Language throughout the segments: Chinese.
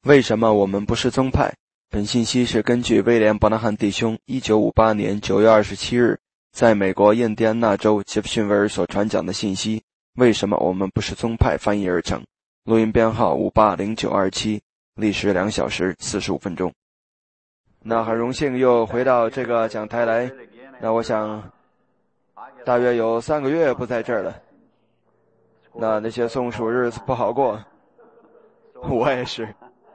为什么我们不是宗派？本信息是根据威廉·伯纳汉弟兄1958年9月27日在美国印第安纳州杰弗逊维尔所传讲的信息。为什么我们不是宗派翻译而成。录音编号580927，历时2小时45分钟。那很荣幸又回到这个讲台来。那我想大约有3个月不在这儿了。那些松鼠日子不好过，我也是。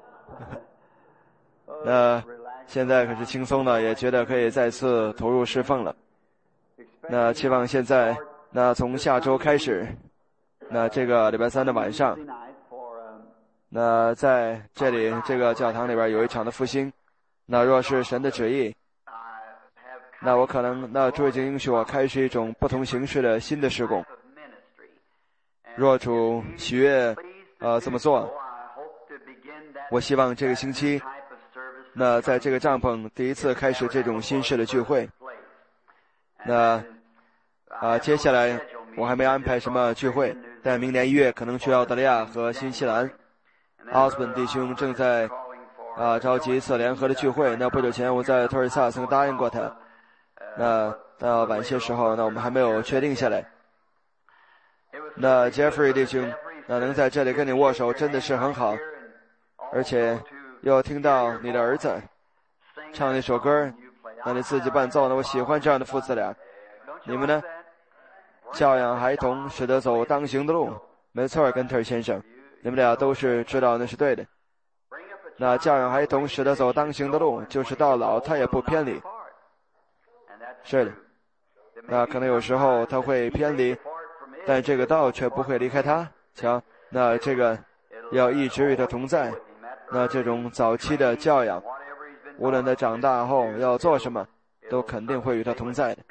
那现在可是轻松了，也觉得可以再次投入侍奉了。那期望现在，那从下周开始，那这个礼拜3的晚上，那在这里这个教堂里边有一场的复兴。那若是神的旨意，那我可能那主已经允许我开始一种不同形式的新的事工。若主喜悦这么做，我希望这个星期那在这个帐篷第一次开始这种新式的聚会。那接下来我还没安排什么聚会，但明年1月可能去澳大利亚和新西兰。奥斯本弟兄正在召集一次联合的聚会。那不久前我在托尔萨曾答应过他，那到晚些时候，那我们还没有确定下来。那 Jeffrey 弟兄，那能在这里跟你握手真的是很好，而且又听到你的儿子唱那首歌，那你自己伴奏，那我喜欢这样的父子俩。你们呢？教养孩童，使得走当行的路。没错，根特尔先生，你们俩都是知道那是对的。那教养孩童，使得走当行的路，就是到老他也不偏离。是的，那可能有时候他会偏离，但这个道却不会离开他。瞧，那这个要一直与他同在。那这种早期的教养，无论他长大后要做什么，都肯定会与他同在的。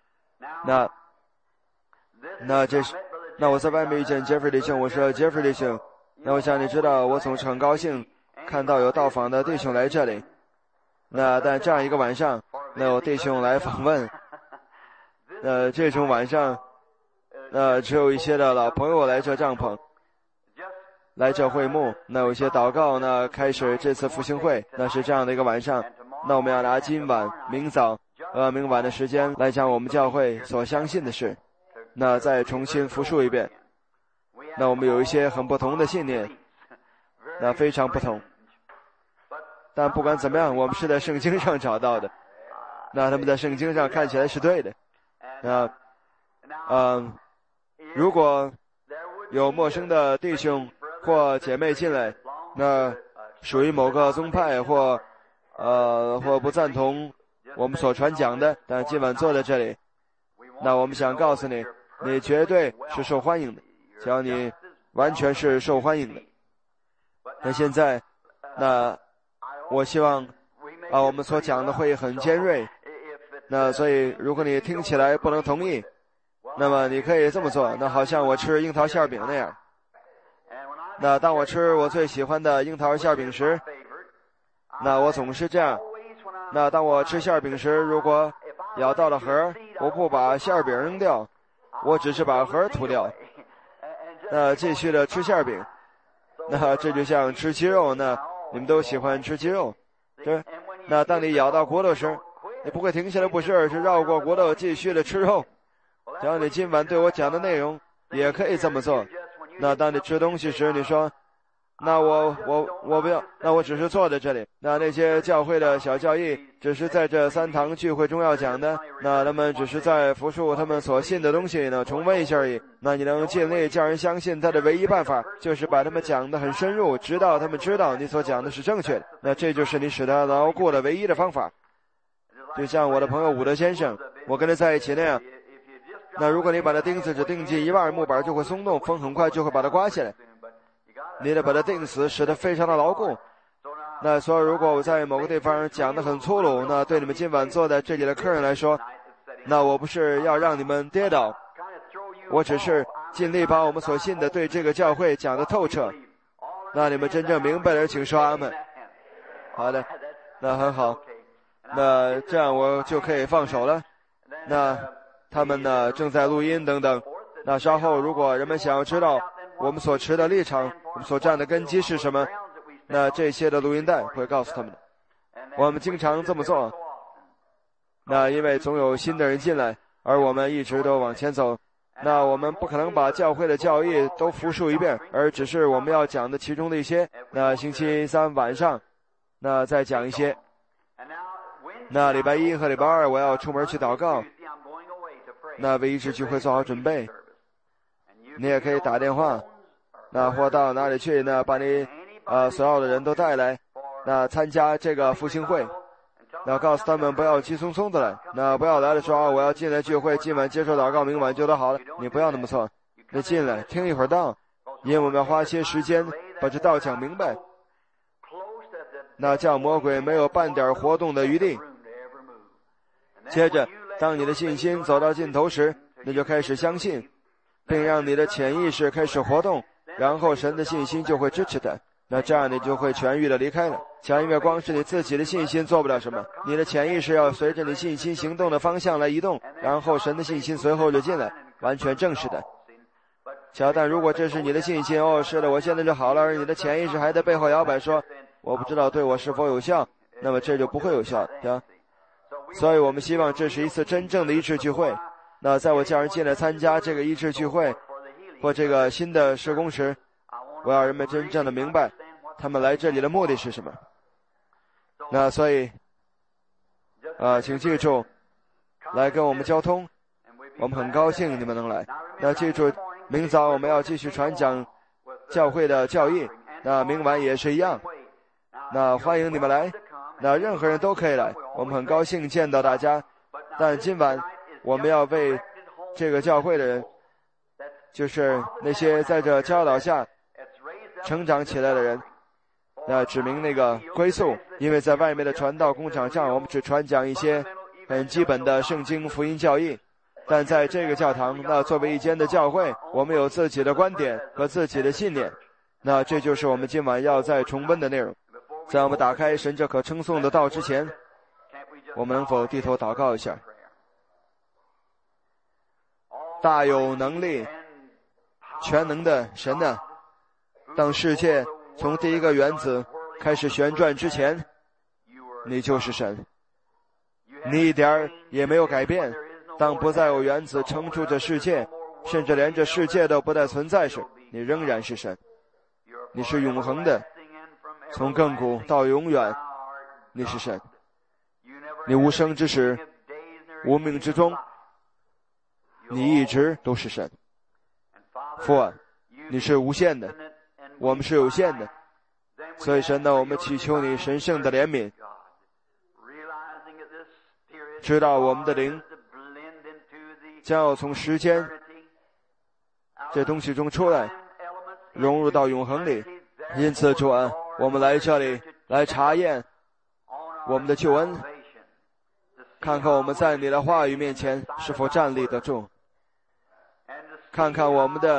那我在外面遇见 Jeffrey 弟兄，我说 Jeffrey 弟兄，那我想你知道，我总是很高兴看到有到访的弟兄来这里。但这样一个晚上，那有弟兄来访问，这种晚上，只有一些的老朋友来这帐篷，来这会幕，那有些祷告，那开始这次复兴会，那是这样的一个晚上。那我们要拿今晚明早明晚的时间来讲我们教会所相信的事，那再重新复述一遍。那我们有一些很不同的信念，那非常不同，但不管怎么样，我们是在圣经上找到的，那他们在圣经上看起来是对的。如果有陌生的弟兄或姐妹进来，那属于某个宗派或不赞同我们所传讲的，但今晚坐在这里，那我们想告诉你，你绝对是受欢迎的，只要你完全是受欢迎的。那现在，那我希望我们所讲的会很尖锐，那所以如果你听起来不能同意，那么你可以这么做，那好像我吃樱桃馅饼那样。那当我吃我最喜欢的樱桃馅饼时，那我总是这样。那当我吃馅饼时，如果咬到了核，我不把馅饼扔掉，我只是把核吐掉，那继续的吃馅饼。那这就像吃鸡肉，那你们都喜欢吃鸡肉，对。那当你咬到骨头时，你不会停下来，不是，而是绕过骨头继续的吃肉。只要你今晚对我讲的内容也可以这么做。那当你吃东西时，你说那我不要，那我只是坐在这里。那些教会的小教义只是在这3堂聚会中要讲的，那他们只是在复述他们所信的东西呢，重温一下而已。那你能尽力叫人相信他的唯一办法，就是把他们讲得很深入，直到他们知道你所讲的是正确的。那这就是你使他牢固的唯一的方法。就像我的朋友伍德先生，我跟他在一起那样。那如果你把它钉子只钉进一半，木板就会松动，风很快就会把它刮下来。你得把它钉死，使得非常的牢固。那所以如果我在某个地方讲得很粗鲁，那对你们今晚坐在这里的客人来说，那我不是要让你们跌倒，我只是尽力把我们所信的对这个教会讲得透彻。那你们真正明白的请说阿们。好的，那很好，那这样我就可以放手了。那他们呢正在录音等等，那稍后如果人们想要知道我们所持的立场，我们所站的根基是什么， 那这些的录音带会告诉他们的。我们经常这么做，那因为总有新的人进来，而我们一直都往前走，那我们不可能把教会的教义都复述一遍，而只是我们要讲的其中的一些。那星期三晚上，那再讲一些。那礼拜一和礼拜二我要出门去祷告，那为医治聚会做好准备。你也可以打电话，那或到哪里去，那把你所有的人都带来，那参加这个复兴会。那告诉他们不要急匆匆的来，那不要来的时候我要进来聚会，今晚接受祷告，明晚就都好了。你不要那么做，你进来听一会儿道，因为我们要花些时间把这道讲明白，那叫魔鬼没有半点活动的余地。接着当你的信心走到尽头时，你就开始相信，并让你的潜意识开始活动，然后神的信心就会支持它。那这样你就会痊愈的离开了。因为光是你自己的信心做不了什么，你的潜意识要随着你信心行动的方向来移动，然后神的信心随后就进来，完全正式的。但如果这是你的信心，是的，我现在就好了，而你的潜意识还在背后摇摆说我不知道对我是否有效，那么这就不会有效的。所以我们希望这是一次真正的医治聚会。那在我叫人进来参加这个医治聚会或这个新的事工时，我要人们真正的明白他们来这里的目的是什么。那所以请记住来跟我们交通，我们很高兴你们能来。那记住明早我们要继续传讲教会的教义，那明晚也是一样，那欢迎你们来，那任何人都可以来，我们很高兴见到大家。但今晚我们要为这个教会的人，就是那些在这教导下成长起来的人，那指明那个归宿。因为在外面的传道工厂上，我们只传讲一些很基本的圣经福音教义，但在这个教堂，那作为一间的教会，我们有自己的观点和自己的信念。那这就是我们今晚要再重温的内容。在我们打开神这可称颂的道之前，我们能否低头祷告一下？大有能力全能的神呢，当世界从第一个原子开始旋转之前，你就是神，你一点儿也没有改变。当不再有原子撑住这世界，甚至连这世界都不再存在时，你仍然是神，你是永恒的，从亘古到永远，你是神，你无生之始，无命之中，你一直都是神。父啊，你是无限的，我们是有限的，所以神呢，我们祈求你神圣的怜悯，知道我们的灵将要从时间这东西中出来，融入到永恒里。因此主啊，我们来这里来查验我们的救恩，看看我们在你的话语面前是否站立得住，看看我们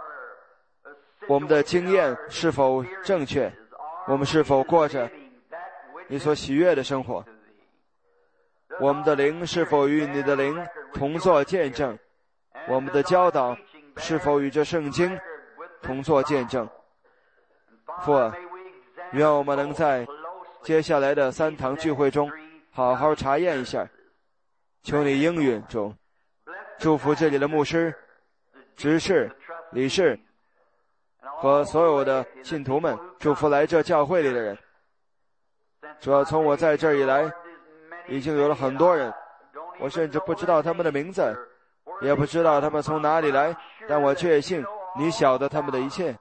的经验是否正确，我们是否过着你所喜悦的生活，我们的灵是否与你的灵同作见证，我们的教导是否与这圣经同作见证。父啊，愿我们能在接下来的3堂聚会中好好查验一下，求你应允主，祝福这里的牧师、执事、理事和所有的信徒们，祝福来这教会里的人。主要从我在这儿以来，已经有了很多人，我甚至不知道他们的名字，也不知道他们从哪里来，但我确信你晓得他们的一切。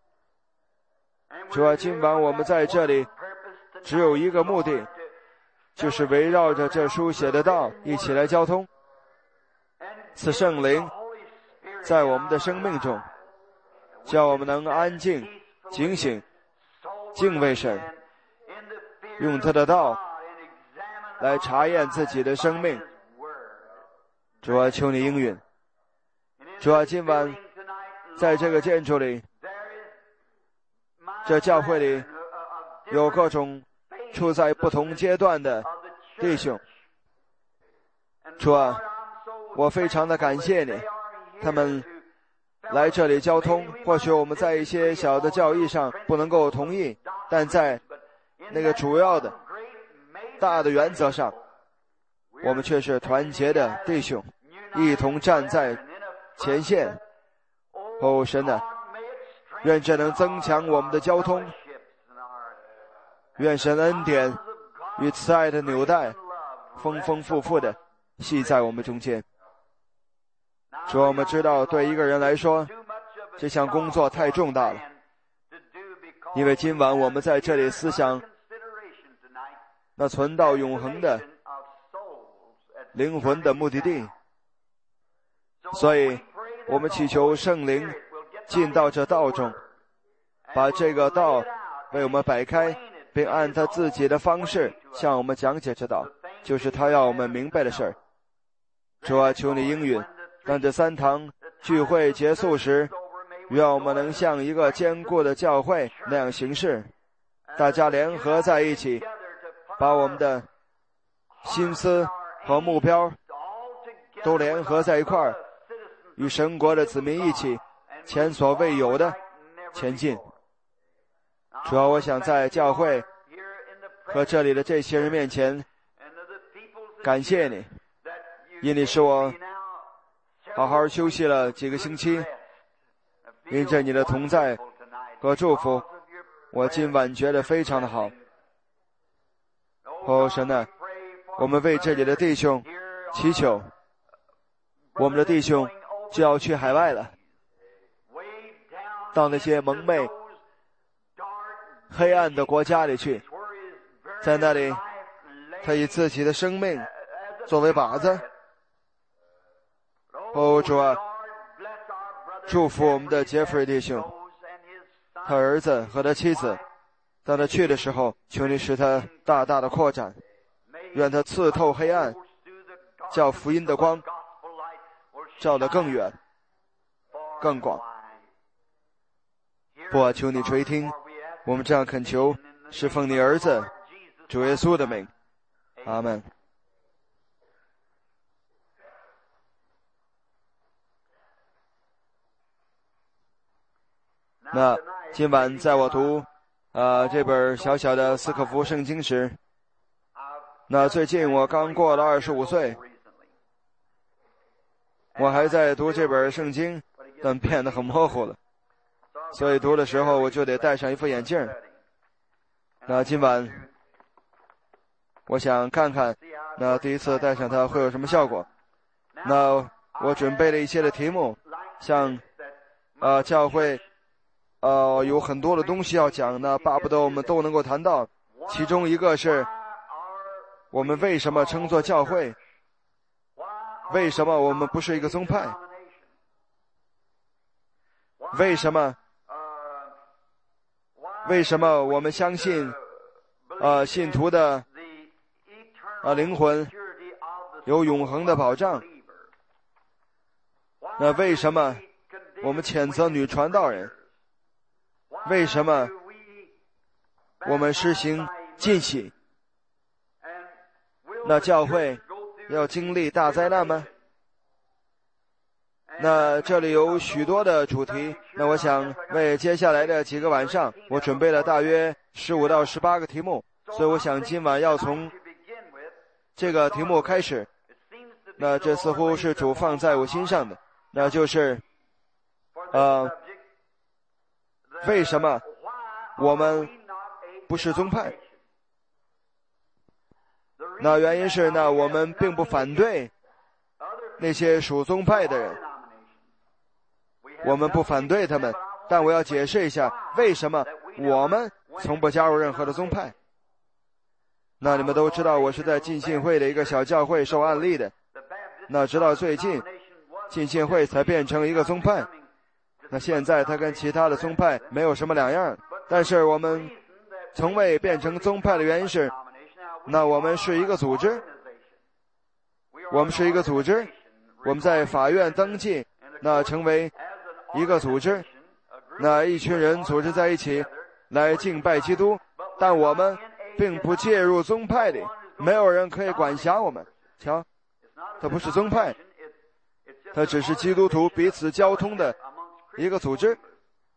主啊，今晚我们在这里只有一个目的，就是围绕着这书写的道一起来交通，赐圣灵在我们的生命中，叫我们能安静、警醒、敬畏神，用他的道来查验自己的生命。主啊，求你应允。主啊，今晚在这个建筑里，这教会里有各种处在不同阶段的弟兄。主啊，我非常的感谢你，他们来这里交通，或许我们在一些小的教义上不能够同意， 但在那个主要的大的原则上，我们却是团结的弟兄，一同站在前线。哦，神啊，愿这能增强我们的交通，愿神恩典与慈爱的纽带丰丰富富的系在我们中间。主，我们知道对一个人来说，这项工作太重大了，因为今晚我们在这里思想那存到永恒的灵魂的目的地，所以我们祈求圣灵进到这道中，把这个道为我们摆开，并按他自己的方式向我们讲解这道，就是他要我们明白的事儿。主啊，求你应允，当这3堂聚会结束时，愿我们能像一个坚固的教会那样行事，大家联合在一起，把我们的心思和目标都联合在一块儿，与神国的子民一起前所未有的前进。主要我想在教会和这里的这些人面前感谢你，因你使我好好休息了几个星期，因着你的同在和祝福，我今晚觉得非常的好。哦，神啊，我们为这里的弟兄祈求，我们的弟兄就要去海外了，到那些蒙昧黑暗的国家里去，在那里他以自己的生命作为靶子。哦，主啊，祝福我们的杰弗瑞弟兄，他儿子和他妻子，当他去的时候，求你使他大大的扩展，愿他刺透黑暗，叫福音的光照得更远更广。父啊，求你垂听，我们这样恳求，是奉你儿子主耶稣的名，阿们。那今晚在我读这本小小的斯可夫圣经时，那最近我刚过了25岁，我还在读这本圣经，但变得很模糊了，所以读的时候我就得戴上一副眼镜。那今晚我想看看，那第一次戴上它会有什么效果。那我准备了一些的题目，像教会有很多的东西要讲，那巴不得我们都能够谈到。其中一个是我们为什么称作教会，为什么我们不是一个宗派，为什么我们相信信徒的灵魂有永恒的保障，那为什么我们谴责女传道人，为什么我们实行禁洗，那教会要经历大灾难吗？那这里有许多的主题，那我想为接下来的几个晚上，我准备了大约15到18个题目，所以我想今晚要从这个题目开始。那这似乎是主放在我心上的，那就是为什么我们不是宗派？那原因是呢，我们并不反对那些属宗派的人，我们不反对他们，但我要解释一下为什么我们从不加入任何的宗派。那你们都知道我是在浸信会的一个小教会受案例的，那直到最近浸信会才变成一个宗派，那现在它跟其他的宗派没有什么两样，但是我们从未变成宗派的原因是，那我们是一个组织，我们在法院登记，那成为一个组织，那一群人组织在一起来敬拜基督，但我们并不介入宗派里，没有人可以管辖我们。瞧，它不是宗派，它只是基督徒彼此交通的一个组织。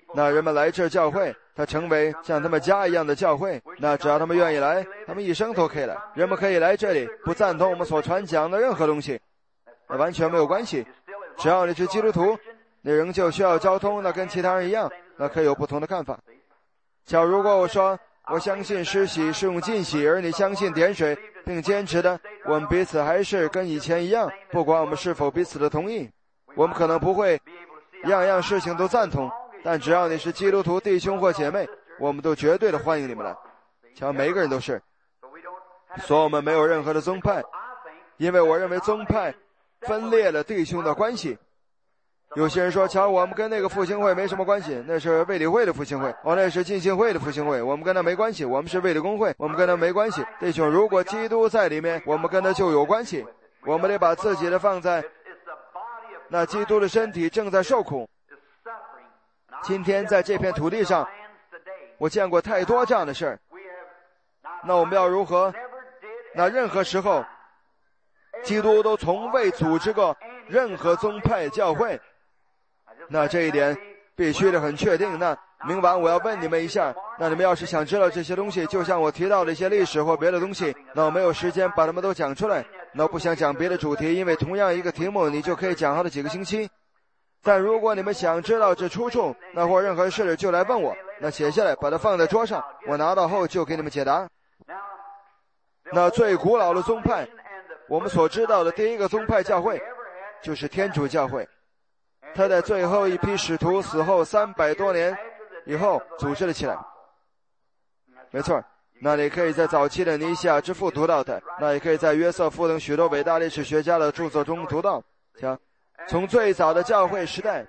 那人们来这教会，它成为像他们家一样的教会。那只要他们愿意来，他们一生都可以来。人们可以来这里，不赞同我们所传讲的任何东西，那完全没有关系。只要你是基督徒，你仍旧需要交通，那跟其他人一样，那可以有不同的看法。假如果我说我相信施洗是用浸洗，而你相信点水，并坚持的我们彼此还是跟以前一样，不管我们是否彼此的同意，我们可能不会样样事情都赞同，但只要你是基督徒弟兄或姐妹，我们都绝对的欢迎你们来。瞧，每一个人都是，所以我们没有任何的宗派，因为我认为宗派分裂了弟兄的关系。有些人说，瞧，我们跟那个复兴会没什么关系，那是卫理会的复兴会，那是浸信会的复兴会，我们跟他没关系，我们是卫理公会，我们跟他没关系。弟兄，如果基督在里面，我们跟他就有关系。我们得把自己的放在那基督的身体正在受苦。今天在这片土地上，我见过太多这样的事儿。那我们要如何？那任何时候，基督都从未组织过任何宗派教会。那这一点必须得很确定。那明晚我要问你们一下，那你们要是想知道这些东西，就像我提到的一些历史或别的东西，那我没有时间把它们都讲出来，那我不想讲别的主题，因为同样一个题目你就可以讲好的几个星期。但如果你们想知道这出处，那或任何事就来问我，那写下来把它放在桌上，我拿到后就给你们解答。那最古老的宗派，我们所知道的第一个宗派教会就是天主教会，他在最后一批使徒死后300多年以后组织了起来。没错，那你可以在早期的尼西亚之父读到的，那也可以在约瑟夫等许多伟大历史学家的著作中读到。瞧，从最早的教会时代，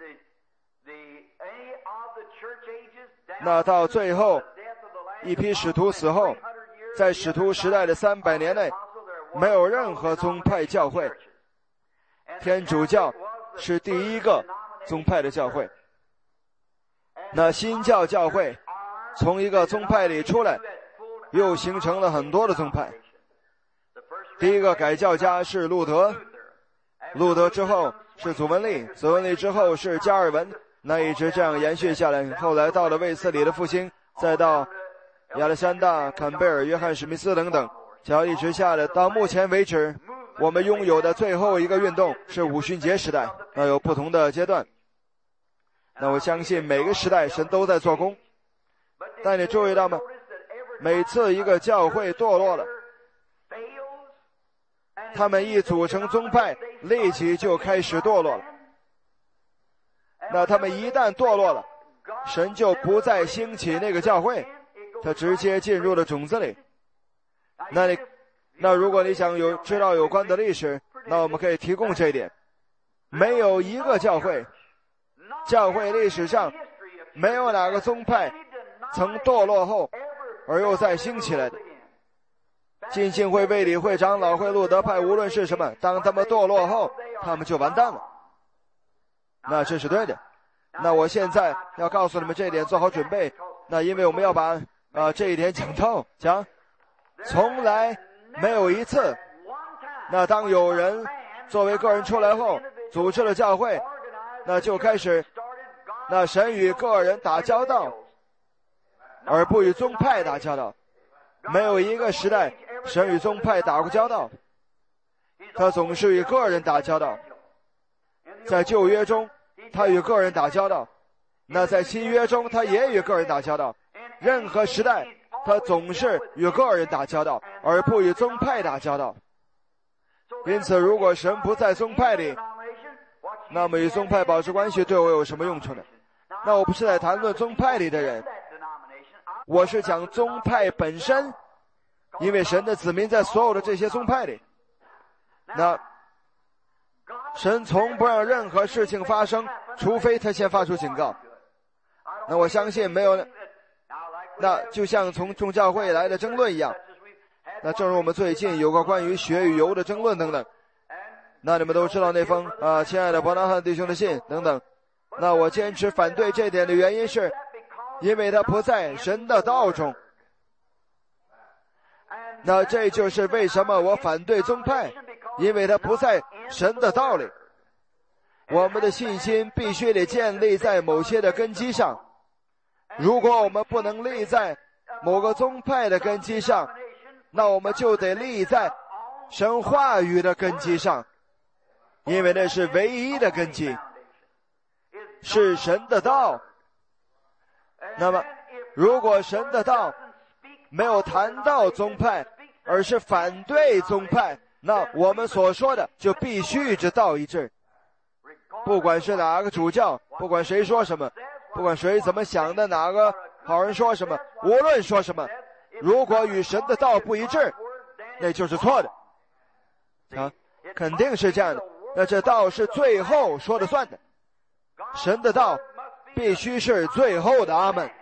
那到最后一批使徒死后，在使徒时代的300年内，没有任何宗派教会。天主教是第一个宗派的教会。那新教教会从一个宗派里出来，又形成了很多的宗派。第一个改教家是路德，路德之后是祖文利，祖文利之后是加尔文，那一直这样延续下来。后来到了卫斯理的复兴，再到亚历山大、坎贝尔、约翰史密斯等等，只要一直下来到目前为止，我们拥有的最后一个运动是五旬节时代。那有不同的阶段，那我相信每个时代神都在做工。但你注意到吗？每次一个教会堕落了，他们一组成宗派，立即就开始堕落了。那他们一旦堕落了，神就不再兴起那个教会，他直接进入了种子里。那如果你想知道有关的历史，那我们可以提供这一点。没有一个教会历史上没有哪个宗派曾堕落后而又再兴起来的。浸信会、卫理会、长老会、路德派，无论是什么，当他们堕落后，他们就完蛋了。那这是对的。那我现在要告诉你们这一点，做好准备。那因为我们要把这一点讲透，讲从来没有一次，那当有人作为个人出来后组织了教会，那就开始那神与个人打交道，而不与宗派打交道。没有一个时代神与宗派打过交道，他总是与个人打交道。在旧约中他与个人打交道，那在新约中他也与个人打交道。任何时代他总是与个人打交道，而不与宗派打交道。因此如果神不在宗派里，那么与宗派保持关系对我有什么用处呢？那我不是在谈论宗派里的人，我是讲宗派本身，因为神的子民在所有的这些宗派里。那神从不让任何事情发生，除非他先发出警告。那我相信没有，那就像从众教会来的争论一样，那正如我们最近有个关于血与油的争论等等，那你们都知道那封亲爱的伯拿汉弟兄的信等等。那我坚持反对这点的原因是，因为他不在神的道中。那这就是为什么我反对宗派，因为他不在神的道里。我们的信心必须得建立在某些的根基上。 如果我们不能立在某个宗派的根基上，那我们就得立在神话语的根基上，因为那是唯一的根基，是神的道。那么如果神的道没有谈到宗派，而是反对宗派，那我们所说的就必须与之道一致。不管是哪个主教，不管谁说什么，不管谁怎么想的，哪个好人说什么，无论说什么，如果与神的道不一致，那就是错的。肯定是这样的。那这道是最后说了算的，神的道必须是最后的阿们。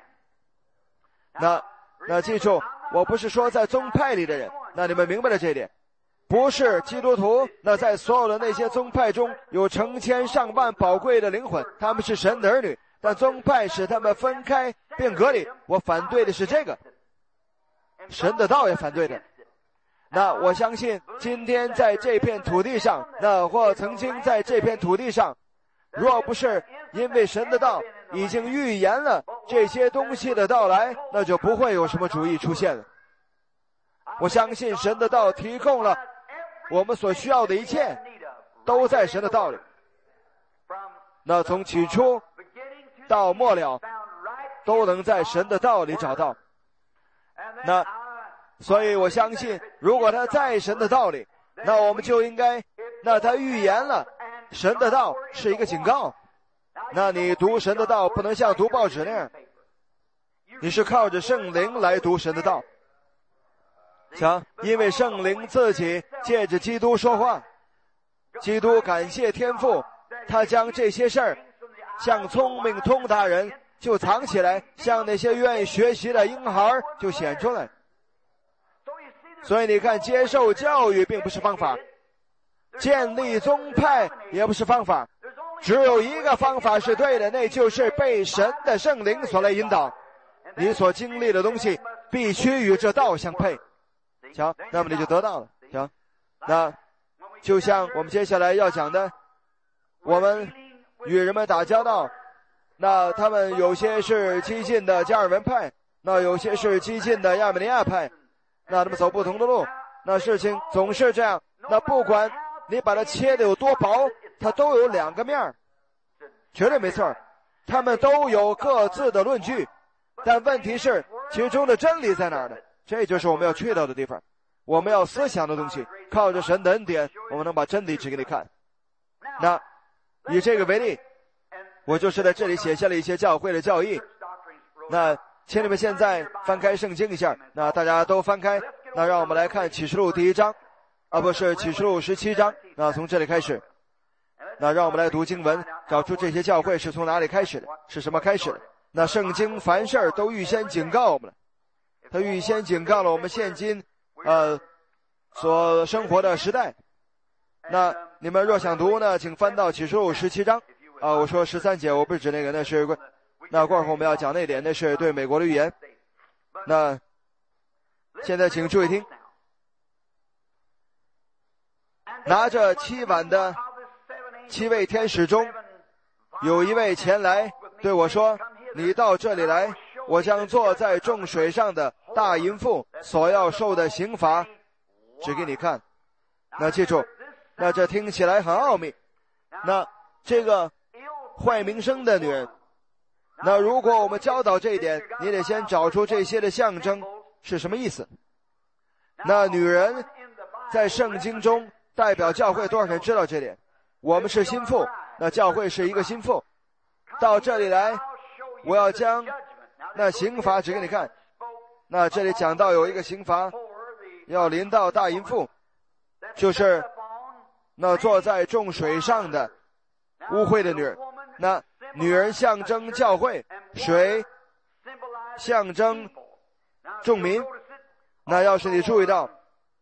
那记住，我不是说在宗派里的人，那你们明白了这一点，不是基督徒。那在所有的那些宗派中有成千上万宝贵的灵魂，他们是神的儿女，但宗派使他们分开并隔离。我反对的是这个，神的道也反对的。那我相信今天在这片土地上，那或曾经在这片土地上，若不是因为神的道已经预言了这些东西的到来，那就不会有什么主义出现了。我相信神的道提供了我们所需要的一切，都在神的道里。那从起初到末了，都能在神的道里找到。所以我相信，如果他在神的道里，那我们就应该，那他预言了神的道是一个警告。那你读神的道不能像读报纸那样，你是靠着圣灵来读神的道。因为圣灵自己借着基督说话，基督感谢天父，他将这些事儿像聪明通达人就藏起来，像那些愿意学习的婴孩就显出来。所以你看，接受教育并不是方法，建立宗派也不是方法，只有一个方法是对的，那就是被神的圣灵所来引导。你所经历的东西必须与这道相配。那么你就得到了。那就像我们接下来要讲的，我们与人们打交道，那他们有些是激进的加尔文派，那有些是激进的亚美尼亚派，那他们走不同的路，那事情总是这样。那不管你把它切的有多薄，它都有两个面，绝对没错，他们都有各自的论据，但问题是其中的真理在哪儿呢？这就是我们要去到的地方，我们要思想的东西，靠着神的恩典，我们能把真理指给你看。那以这个为例，我就是在这里写下了一些教会的教义。那请你们现在翻开圣经一下，那大家都翻开，那让我们来看启示录第1章，不是启示录17章，那从这里开始，那让我们来读经文，找出这些教会是从哪里开始的，是什么开始的。那圣经凡事都预先警告我们了，他预先警告了我们现今所生活的时代。那你们若想读呢，请翻到启示录17章我说13节，我不是指那个，那过会儿我们要讲那点，那是对美国的预言。那现在请注意听，拿着7碗的7位天使中，有一位前来对我说，你到这里来，我将坐在众水上的大淫妇所要受的刑罚指给你看。那记住，那这听起来很奥秘。那这个坏名声的女人，那如果我们教导这一点，你得先找出这些的象征是什么意思。那女人在圣经中代表教会，多少人知道这点？我们是心腹，那教会是一个心腹。到这里来，我要将那刑罚指给你看。那这里讲到有一个刑罚要临到大淫妇，就是那坐在众水上的污秽的女人。那女人象征教会，水象征众民。那要是你注意到，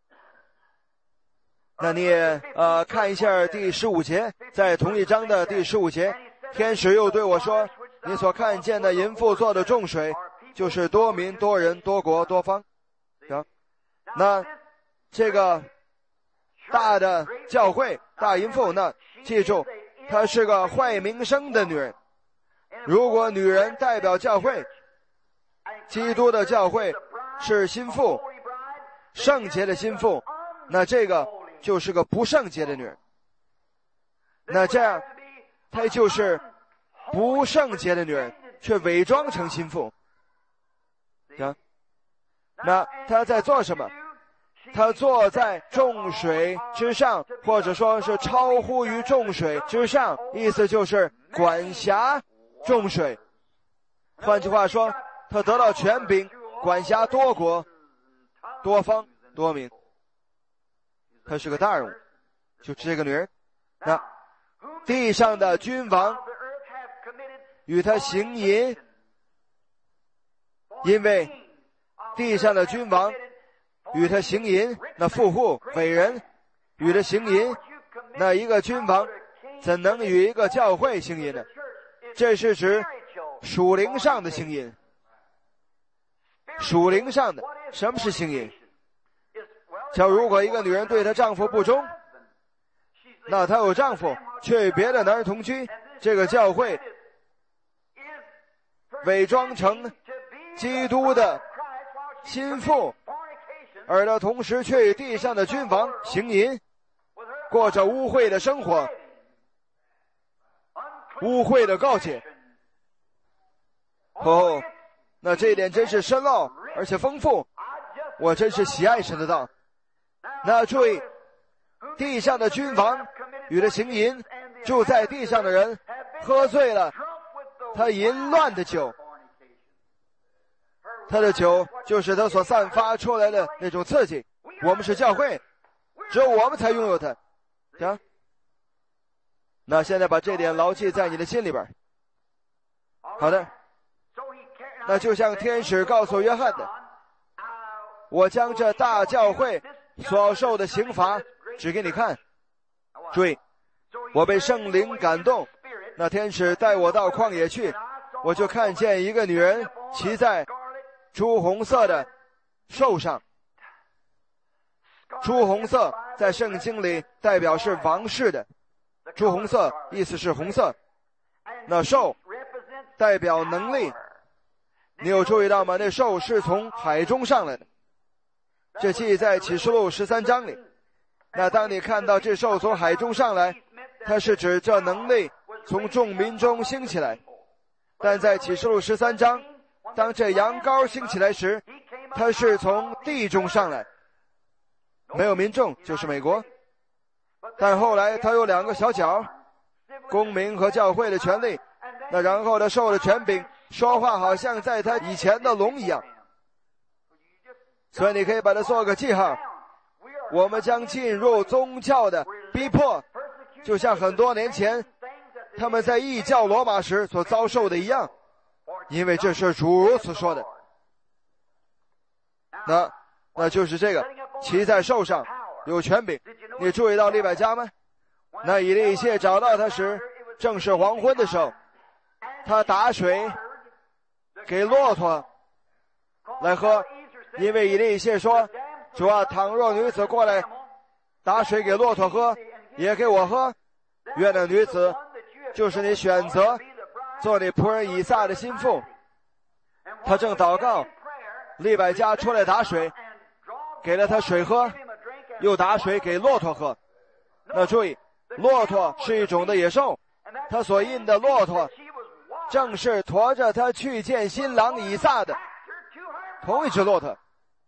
那你也看一下第15节，在同一章的第15节，天使又对我说，你所看见的淫妇做的众水，就是多民多人多国多方。行，那这个大的教会大淫妇，那记住，她是个坏名声的女人。如果女人代表教会， 基督的教会是心腹，圣洁的心腹，那这个就是个不圣洁的女人。那这样，她就是不圣洁的女人，却伪装成心腹。行，那她在做什么？她坐在众水之上，或者说是超乎于众水之上，意思就是管辖众水。换句话说，她得到权柄，管辖多国、多方、多民。她是个大人物，就这个女人。那地上的君王与她行淫，因为地上的君王与他行淫，那富户伟人与他行淫，那一个君王怎能与一个教会行淫呢？这是指属灵上的行淫。属灵上的，什么是行淫？像如果一个女人对她丈夫不忠，那她有丈夫却与别的男人同居，这个教会伪装成基督的心腹，而他同时却与地上的君王行淫，过着污秽的生活，污秽的告诫。哦，那这一点真是深奥而且丰富，我真是喜爱神的道。那注意，地上的君王与他行淫，住在地上的人喝醉了他淫乱的酒，他的酒就是他所散发出来的那种刺激。我们是教会，只有我们才拥有它。行，那现在把这点牢记在你的心里边。好的，那就像天使告诉约翰的，我将这大教会所受的刑罚指给你看。注意，我被圣灵感动，那天使带我到旷野去，我就看见一个女人骑在朱红色的兽上。朱红色在圣经里代表是王室的，朱红色意思是红色，那兽代表能力。你有注意到吗？那兽是从海中上来的，这记在启示录13章里。那当你看到这兽从海中上来，它是指这能力从众民中兴起来。但在启示录13章，当这羊羔兴起来时，它是从地中上来，没有民众，就是美国。但后来它有两个小角，公民和教会的权利。那然后它受了权柄，说话好像在它以前的龙一样。所以你可以把它做个记号。我们将进入宗教的逼迫，就像很多年前他们在异教罗马时所遭受的一样，因为这是主如此说的。那就是这个骑在兽上有权柄。你注意到利百加吗？那以利谢找到他时正是黄昏的时候，他打水给骆驼来喝，因为以利谢说，主啊，倘若女子过来打水给骆驼喝，也给我喝，愿那女子就是你选择做你仆人以撒的心腹。他正祷告，利百加出来打水，给了他水喝，又打水给骆驼喝。那注意，骆驼是一种的野兽，他所印的骆驼正是驮着他去见新郎以撒的同一只骆驼。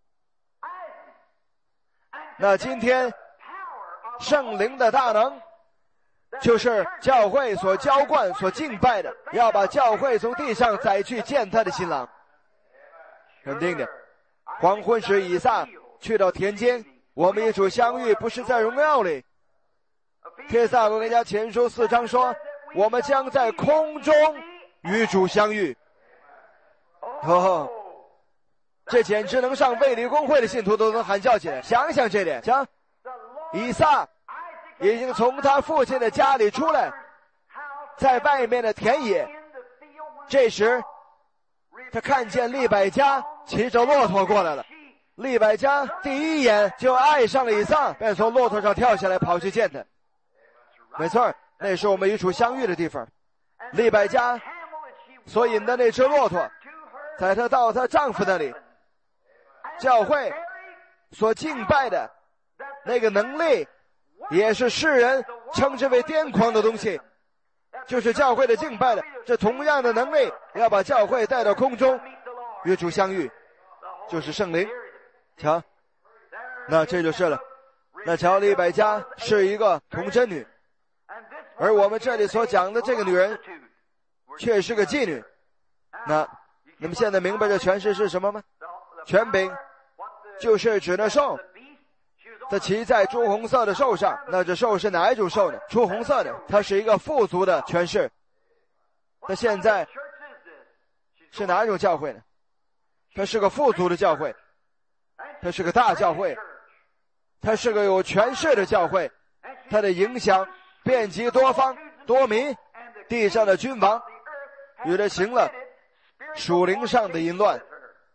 那今天圣灵的大能就是教会所浇灌所敬拜的，要把教会从地上载去见他的新郎。肯定的，黄昏时以撒去到田间，我们与主相遇不是在荣耀里。帖撒罗尼迦前书4章说，我们将在空中与主相遇。哦，这简直能上卫理公会的信徒都能喊叫起来。想想这点，想以撒已经从他父亲的家里出来，在外面的田野，这时他看见利百加骑着骆驼过来了。利百加第一眼就爱上了以撒，便从骆驼上跳下来跑去见他。没错，那是我们与主相遇的地方。利百加所引的那只骆驼在她到她丈夫那里，教会所敬拜的那个能力，也是世人称之为癫狂的东西，就是教会的敬拜的。这同样的能力要把教会带到空中，与主相遇，就是圣灵。瞧，那这就是了。那乔利百家是一个童贞女，而我们这里所讲的这个女人却是个妓女。那你们现在明白这诠释是什么吗？权柄就是指那兽，它骑在朱红色的兽上。那这兽是哪一种兽呢？朱红色的，它是一个富足的诠释。它现在是哪一种教会呢？它是个富足的教会，它是个大教会，它是个有权势的教会，它的影响遍及多方多民，地上的君王与他行了属灵上的淫乱，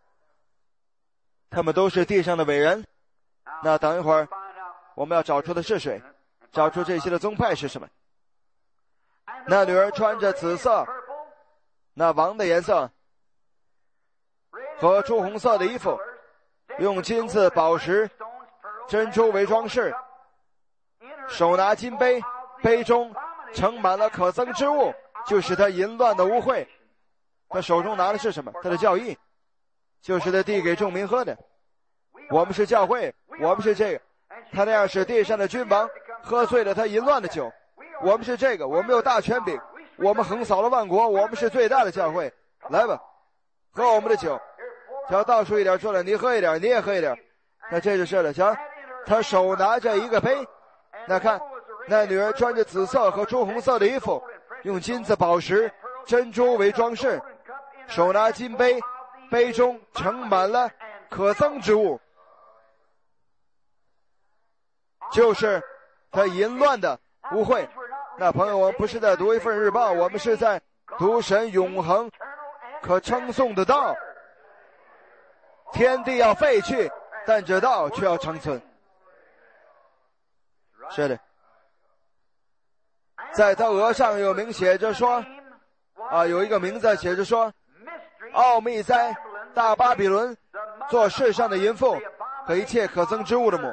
他们都是地上的伟人。那等一会儿我们要找出的是谁，找出这些的宗派是什么。那女儿穿着紫色，那王的颜色和朱红色的衣服，用金子、宝石、珍珠为装饰，手拿金杯，杯中盛满了可憎之物，就是他淫乱的污秽。他手中拿的是什么？他的教义，就是他递给众民喝的。我们是教会，我们是这个。他那样使地上的君王喝醉了他淫乱的酒。我们是这个，我们有大权柄，我们横扫了万国，我们是最大的教会。来吧，喝我们的酒。瞧，倒数一点出来，你喝一点，你也喝一点。那这就是了。瞧，他手拿着一个杯。那看，那女人穿着紫色和朱红色的衣服，用金子、宝石、珍珠为装饰，手拿金杯，杯中盛满了可憎之物，就是他淫乱的污秽。那朋友，我们不是在读一份日报，我们是在读神永恒可称颂的道。天地要废去，但这道却要长存。是的，在他额上有名写着说，有一个名字写着说，奥秘哉，大巴比伦，做世上的淫妇和一切可憎之物的母。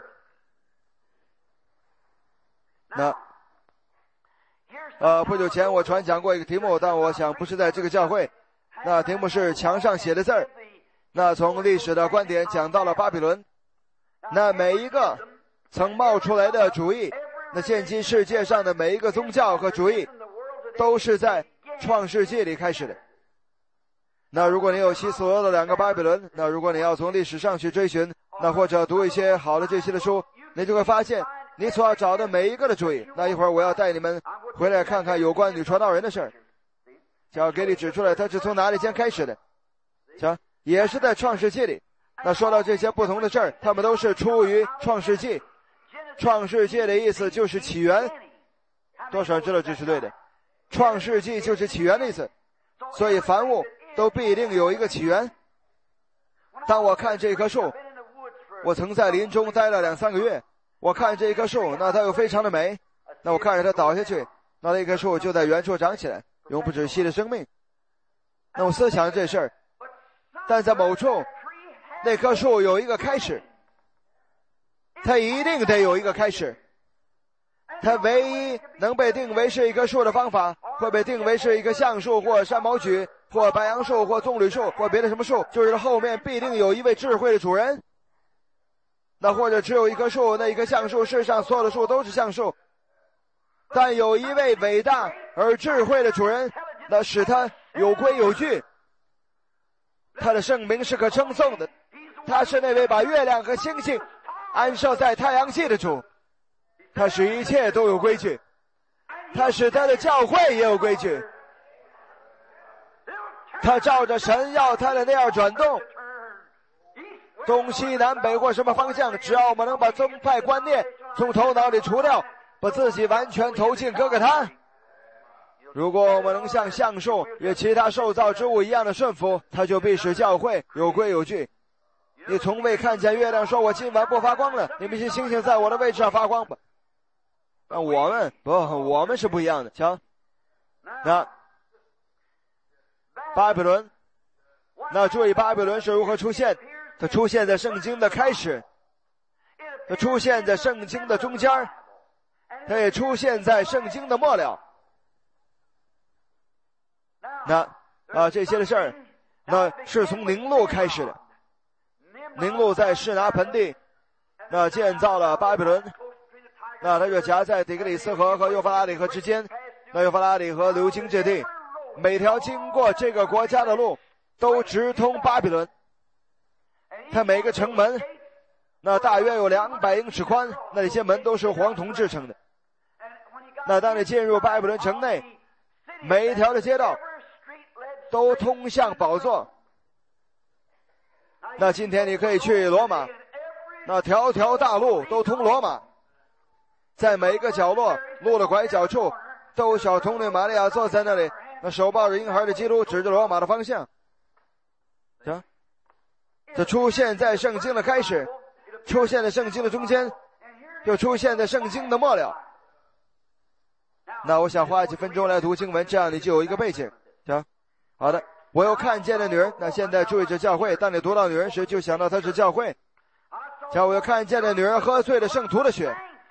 那不久前我传讲过一个题目，但我想不是在这个教会。那题目是墙上写的字儿。那从历史的观点讲到了巴比伦，那每一个曾冒出来的主义，那现今世界上的每一个宗教和主义都是在创世纪里开始的。那如果你有希所罗的两个巴比伦，那如果你要从历史上去追寻，那或者读一些好的这些的书，你就会发现你所要找的每一个的主义。那一会儿我要带你们回来看看有关女传道人的事儿，要给你指出来他是从哪里先开始的。瞧，也是在创世纪里。那说到这些不同的事儿，他们都是出于创世纪。创世纪的意思就是起源，多少人知道这是对的？创世纪就是起源的意思，所以凡物都必定有一个起源。当我看这棵树，我曾在林中待了2-3个月，我看这棵树，那它又非常的美，那我看着它倒下去，那棵树就在原处长起来，永不止息的生命。那我思想这事儿，但在某处那棵树有一个开始，它一定得有一个开始。它唯一能被定为是一棵树的方法，会被定为是一棵橡树或山毛榉或白杨树或棕榈树或别的什么树，就是后面必定有一位智慧的主人。那或者只有一棵树，那一棵橡树，世上所有的树都是橡树，但有一位伟大而智慧的主人，那使它有规有矩，他的圣名是可称颂的。他是那位把月亮和星星安设在太阳系的主，他使一切都有规矩，他使他的教会也有规矩，他照着神要他的那样转动，东西南北或什么方向，只要我们能把宗派观念从头脑里除掉，把自己完全投进哥哥他。如果我们能像橡树与其他受造之物一样的顺服，他就必使教会有规有矩。你从未看见月亮说我今晚不发光了，你们些星星在我的位置上发光吧。但我们是不一样的。瞧，那巴比伦那注意巴比伦是如何出现，它出现在圣经的开始，它出现在圣经的中间，它也出现在圣经的末了。那这些的事儿，那是从宁录开始的。宁录在示拿盆地，那建造了巴比伦，那它就夹在底格里斯河和幼发拉底河之间，那幼发拉底河流经这地，每条经过这个国家的路都直通巴比伦。它每个城门那大约有200英尺宽，那些门都是黄铜制成的。那当你进入巴比伦城内，每一条的街道都通向宝座。那今天你可以去罗马，那条条大路都通罗马，在每一个角落路的拐角处都有小童女玛利亚坐在那里，那手抱着婴孩的基督指着罗马的方向。这出现在圣经的开始，出现在圣经的中间，又出现在圣经的末了。那我想花几分钟来读经文，这样你就有一个背景。行，好的。我又看见了女人，那现在注意着教会，当你读到女人时就想到她是教会。我又看见了女人喝醉了圣徒的血。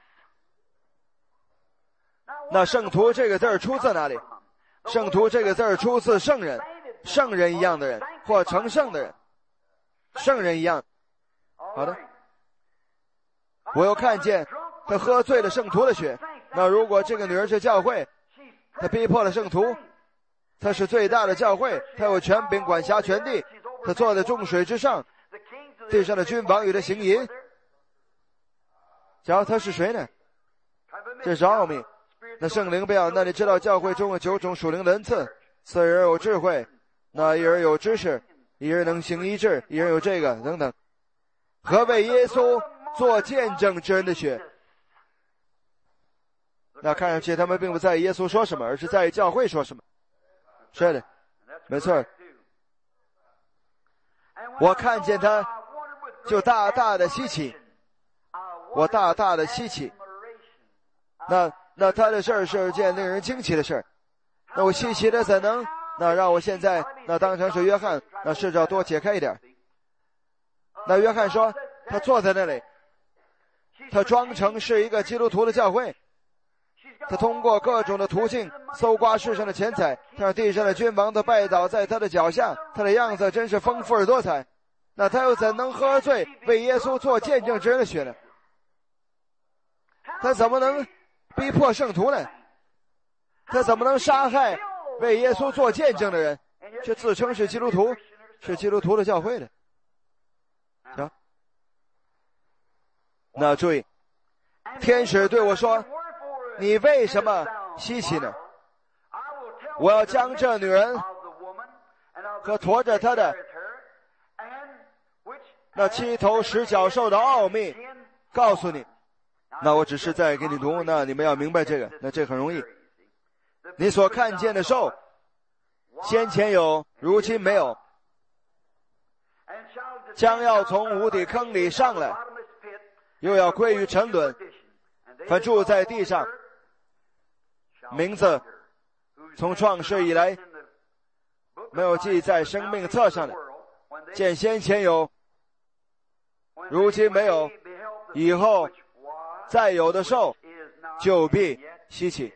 那圣徒这个字儿出自哪里？圣徒这个字儿出自圣人，圣人一样的人，或成圣的人，圣人一样。好的。我又看见他喝醉了圣徒的血。那如果这个女人是教会，她逼迫了圣徒，她是最大的教会，她有权柄管辖全地，她坐在众水之上，地上的君王与她行淫。她是谁呢？这是奥秘。那圣灵表，那你知道教会中有9种属灵的恩赐，4人有智慧，那1人有知识，1人能行医治，1人有这个等等。和为耶稣做见证之人的血。那看上去他们并不在意耶稣说什么，而是在意教会说什么。是的，没错。我看见他就大大的稀奇，我大大的稀奇。那他的事儿是件令人惊奇的事儿。那我稀奇的怎能？那让我现在那当成是约翰，那试着多解开一点。那约翰说，他坐在那里，他装成是一个基督徒的教会。他通过各种的途径搜刮世上的钱财，他让地上的君王都拜倒在他的脚下，他的样子真是丰富而多彩。那他又怎能喝醉为耶稣做见证之人的血呢？他怎么能逼迫圣徒呢？他怎么能杀害为耶稣做见证的人，却自称是基督徒，是基督徒的教会的？行，那注意，天使对我说，你为什么稀奇呢？我要将这女人和驮着她的那7头10角兽的奥秘告诉你。那我只是在给你读，那你们要明白这个，那这很容易。你所看见的兽，先前有，如今没有，将要从无底坑里上来，又要归于沉沦。凡住在地上，名字从创世以来没有记在生命册上的，见先前有，如今没有，以后再有的兽就必稀奇。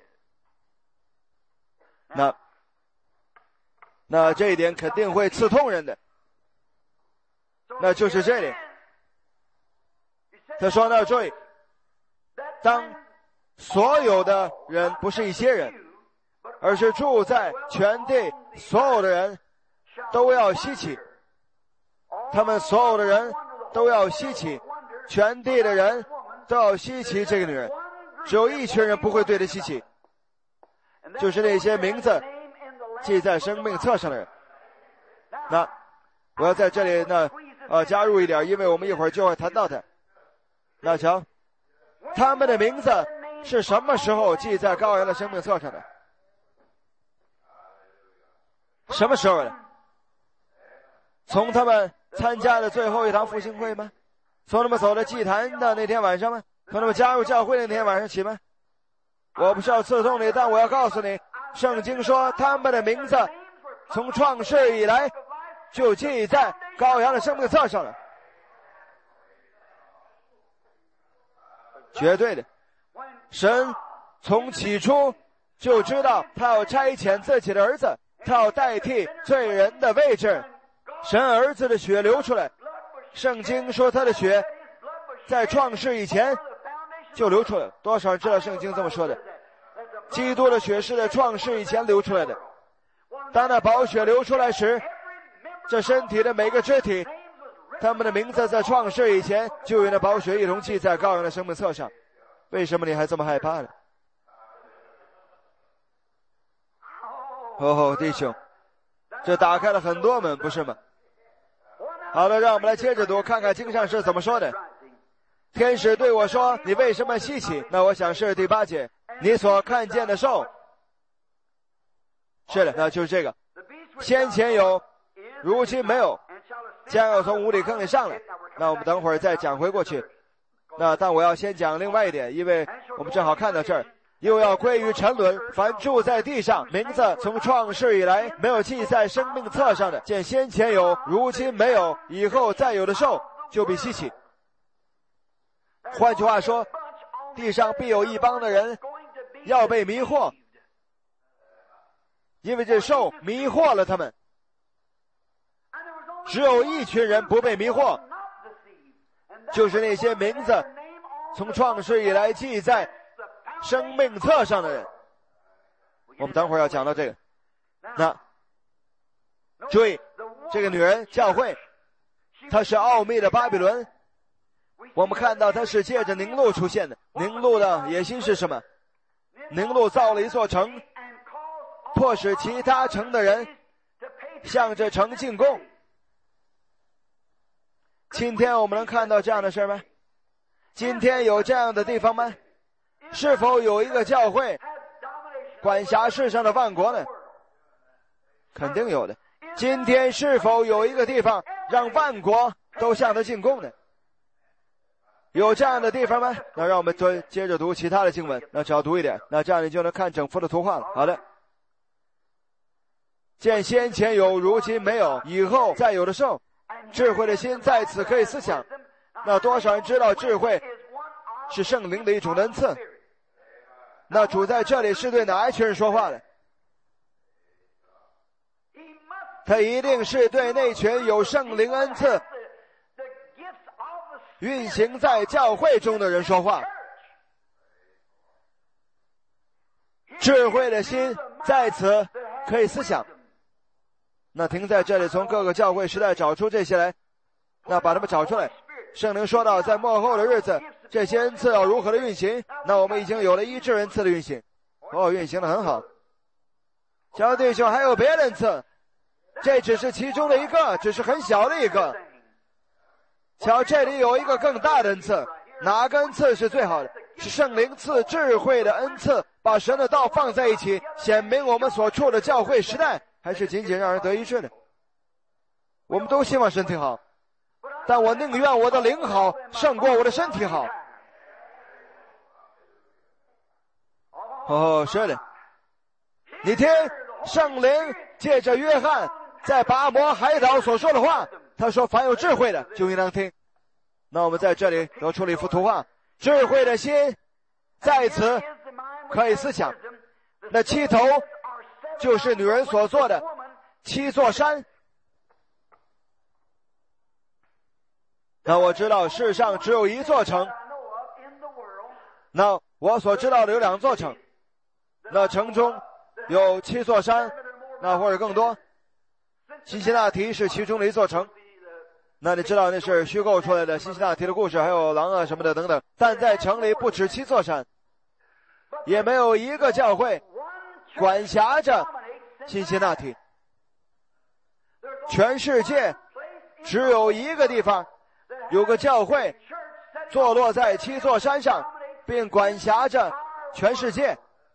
那这一点肯定会刺痛人的，那就是这里。他说到注意，当所有的人，不是一些人，而是住在全地所有的人都要稀奇，他们所有的人都要稀奇，全地的人都要稀奇这个女人。只有一群人不会对她稀奇，就是那些名字记在生命册上的人。那我要在这里加入一点，因为我们一会儿就会谈到他。那瞧，他们的名字是什么时候记在羔羊的生命册上的？什么时候的？从他们参加的最后一堂复兴会吗？从他们走到祭坛的那天晚上吗？从他们加入教会的那天晚上起吗？我不是要刺痛你，但我要告诉你，圣经说他们的名字从创世以来就记在羔羊的生命册上了。绝对的，神从起初就知道他要差遣自己的儿子，他要代替罪人的位置。神儿子的血流出来，圣经说他的血在创世以前就流出来。多少人知道圣经这么说的？基督的血是在创世以前流出来的。当那宝血流出来时，这身体的每个肢体，他们的名字在创世以前就与那宝血一同记在羔羊的生命册上。为什么你还这么害怕呢？哦，弟兄，这打开了很多门，不是吗？好了，让我们来接着读，看看经上是怎么说的。天使对我说，你为什么稀奇？那我想是第8节，你所看见的兽。是的，那就是这个。先前有，如今没有，将要从无底坑里上来。那我们等会儿再讲回过去。但我要先讲另外一点，因为我们正好看到这儿，又要归于沉沦。凡住在地上，名字从创世以来没有记在生命册上的，见先前有，如今没有，以后再有的兽，就必稀奇。换句话说，地上必有一帮的人要被迷惑，因为这兽迷惑了他们。只有一群人不被迷惑，就是那些名字从创世以来记在生命册上的人。我们等会儿要讲到这个。那注意，这个女人教会，她是奥秘的巴比伦。我们看到她是借着宁录出现的。宁录的野心是什么？宁录造了一座城，迫使其他城的人向这城进贡。今天我们能看到这样的事吗？今天有这样的地方吗？是否有一个教会管辖世上的万国呢？肯定有的。今天是否有一个地方让万国都向他进贡呢？有这样的地方吗？那让我们接着读其他的经文，那只要读一点，那这样你就能看整幅的图画了。好的。见先前有，如今没有，以后再有的兽。智慧的心在此可以思想。那多少人知道智慧是圣灵的一种恩赐？那主在这里是对哪一群人说话的？他一定是对那群有圣灵恩赐运行在教会中的人说话。智慧的心在此可以思想。那停在这里，从各个教会时代找出这些来，那把他们找出来。圣灵说到，在末后的日子，这些恩赐要如何的运行？那我们已经有了医治恩赐的运行，运行得很好。小弟兄，还有别的恩赐，这只是其中的一个，只是很小的一个。瞧，这里有一个更大的恩赐，哪个恩赐是最好的？是圣灵赐智慧的恩赐，把神的道放在一起，显明我们所处的教会时代，还是仅仅让人得医治呢？我们都希望身体好，但我宁愿我的灵好胜过我的身体好。是的。你听圣灵借着约翰在拔摩海岛所说的话，他说凡有智慧的就应当听。那我们在这里得出了一幅图画，智慧的心在此可以思想。那七头就是女人所做的七座山。那我知道世上只有一座城，那我所知道的有2座城，那城中有7座山，那或者更多。辛辛那提是其中的一座城，那你知道那是虚构出来的辛辛那提的故事，还有狼啊什么的等等。但在城里不止7座山，也没有一个教会管辖着辛辛那提。全世界只有一个地方有个教会坐落在7座山上，并管辖着全世界。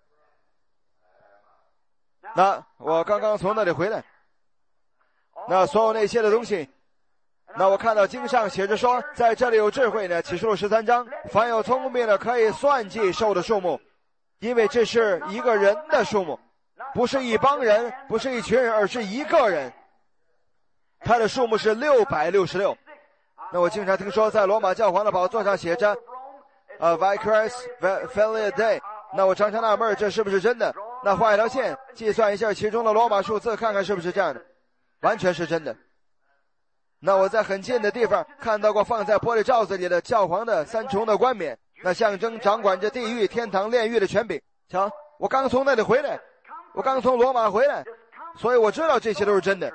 那我刚刚从那里回来，那所有那些的东西，那我看到经上写着说，在这里有智慧呢。启示录13章，凡有聪明的可以算计兽的数目，因为这是一个人的数目，不是一帮人，不是一群人，而是一个人。 它的数目是666。那我经常听说在罗马教皇的宝座上写着Vicarious Filii Dei， 那我常常纳闷这是不是真的？那画一条线计算一下其中的罗马数字，看看是不是这样的，完全是真的。那我在很近的地方看到过放在玻璃罩子里的教皇的3重的冠冕，那象征掌管着地狱、天堂、炼狱的权柄。瞧，我刚从那里回来，我刚从罗马回来，所以我知道这些都是真的。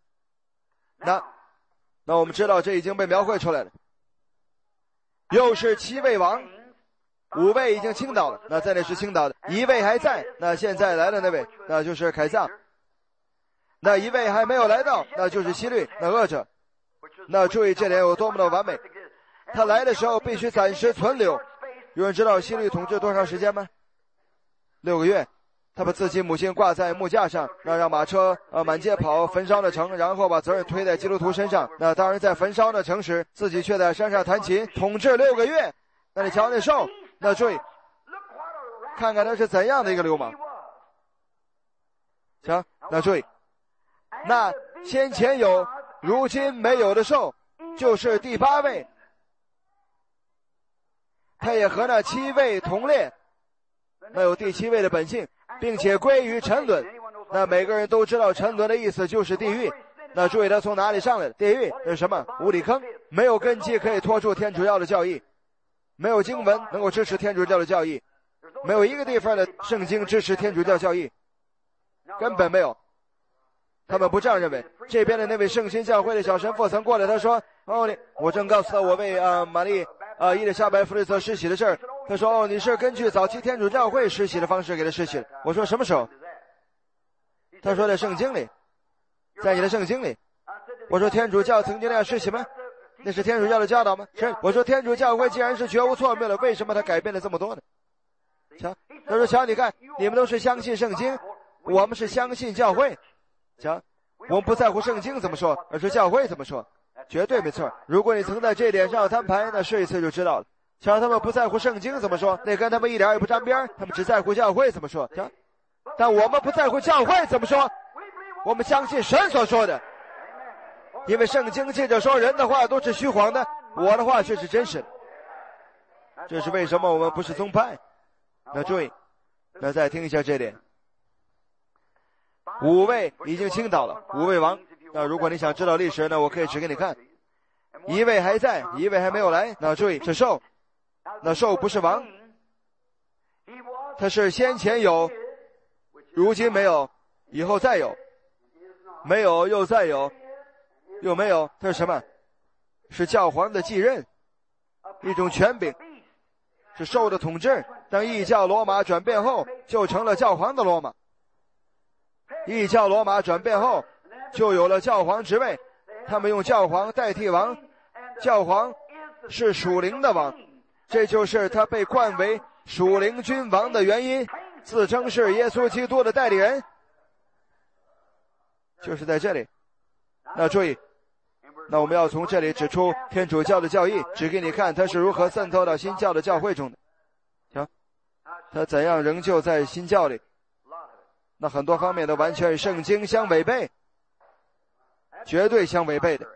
那我们知道这已经被描绘出来了。又是7位王，5位已经倾倒了，那在那时倾倒的1位还在，那现在来的那位那就是凯撒。那1位还没有来到，那就是希律，那恶者。那注意这点有多么的完美，他来的时候必须暂时存留。有人知道希律统治多长时间吗？6个月。他把自己母亲挂在木架上，那让马车满街跑，焚烧了城，然后把责任推在基督徒身上。那当然在焚烧的城时，自己却在山上弹琴，统治6个月。那你瞧那兽，那注意看看他是怎样的一个流氓。瞧，那注意，那先前有如今没有的兽，就是第8位，他也和那7位同列，那有第7位的本性，并且归于沉沦。那每个人都知道沉沦的意思就是地狱。那注意他从哪里上来的？地狱是什么？无底坑，没有根基可以拖住天主教的教义，没有经文能够支持天主教的教义，没有一个地方的圣经支持天主教教义，根本没有。他们不这样认为。这边的那位圣心教会的小神父曾过来，他说我正告诉他我为玛丽伊丽莎白弗瑞泽施洗的事儿。他说你是根据早期天主教会施洗的方式给他施洗的。我说什么时候？他说在圣经里，在你的圣经里。我说天主教曾经那样施洗吗？那是天主教的教导吗？是。我说天主教会既然是绝无错谬的，为什么他改变了这么多呢？瞧，他说瞧你看，你们都是相信圣经，我们是相信教会。瞧，我们不在乎圣经怎么说，而是教会怎么说，绝对没错。如果你曾在这点上摊牌，那试一次就知道了。瞧，他们不在乎圣经怎么说，那跟他们一点也不沾边，他们只在乎教会怎么说。瞧，但我们不在乎教会怎么说，我们相信神所说的，因为圣经记着说人的话都是虚谎的，我的话却是真实的。这是为什么我们不是宗派。那注意，那再听一下这点。5位已经倾倒了，5位王。那如果你想知道历史，那我可以指给你看。1位还在，1位还没有来。那注意是兽，那兽不是王，它是先前有，如今没有，以后再有，没有又再有，又没有。它是什么？是教皇的继任，一种权柄，是兽的统治。当异教罗马转变后，就成了教皇的罗马。异教罗马转变后，就有了教皇职位，他们用教皇代替王，教皇是属灵的王，这就是他被冠为属灵君王的原因，自称是耶稣基督的代理人，就是在这里。那注意，那我们要从这里指出天主教的教义，指给你看它是如何渗透到新教的教会中的。瞧，它怎样仍旧在新教里，那很多方面都完全与圣经相违背，绝对相违背的。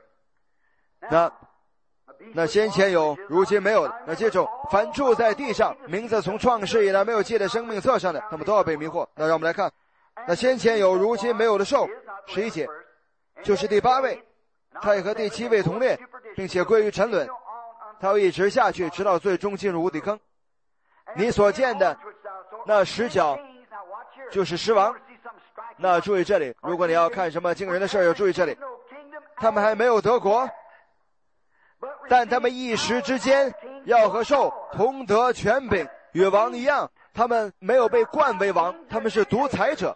那先前有，如今没有的。那记住，凡住在地上，名字从创世以来没有记在生命册上的，他们都要被迷惑。那让我们来看，那先前有，如今没有的兽，11节，就是第8位，他也和第7位同列，并且归于沉沦，他要一直下去，直到最终进入无底坑。你所见的那10角就是10王。那注意这里，如果你要看什么惊人的事，要注意这里，他们还没有得国，但他们一时之间要和兽同得权柄，与王一样。他们没有被冠为王，他们是独裁者。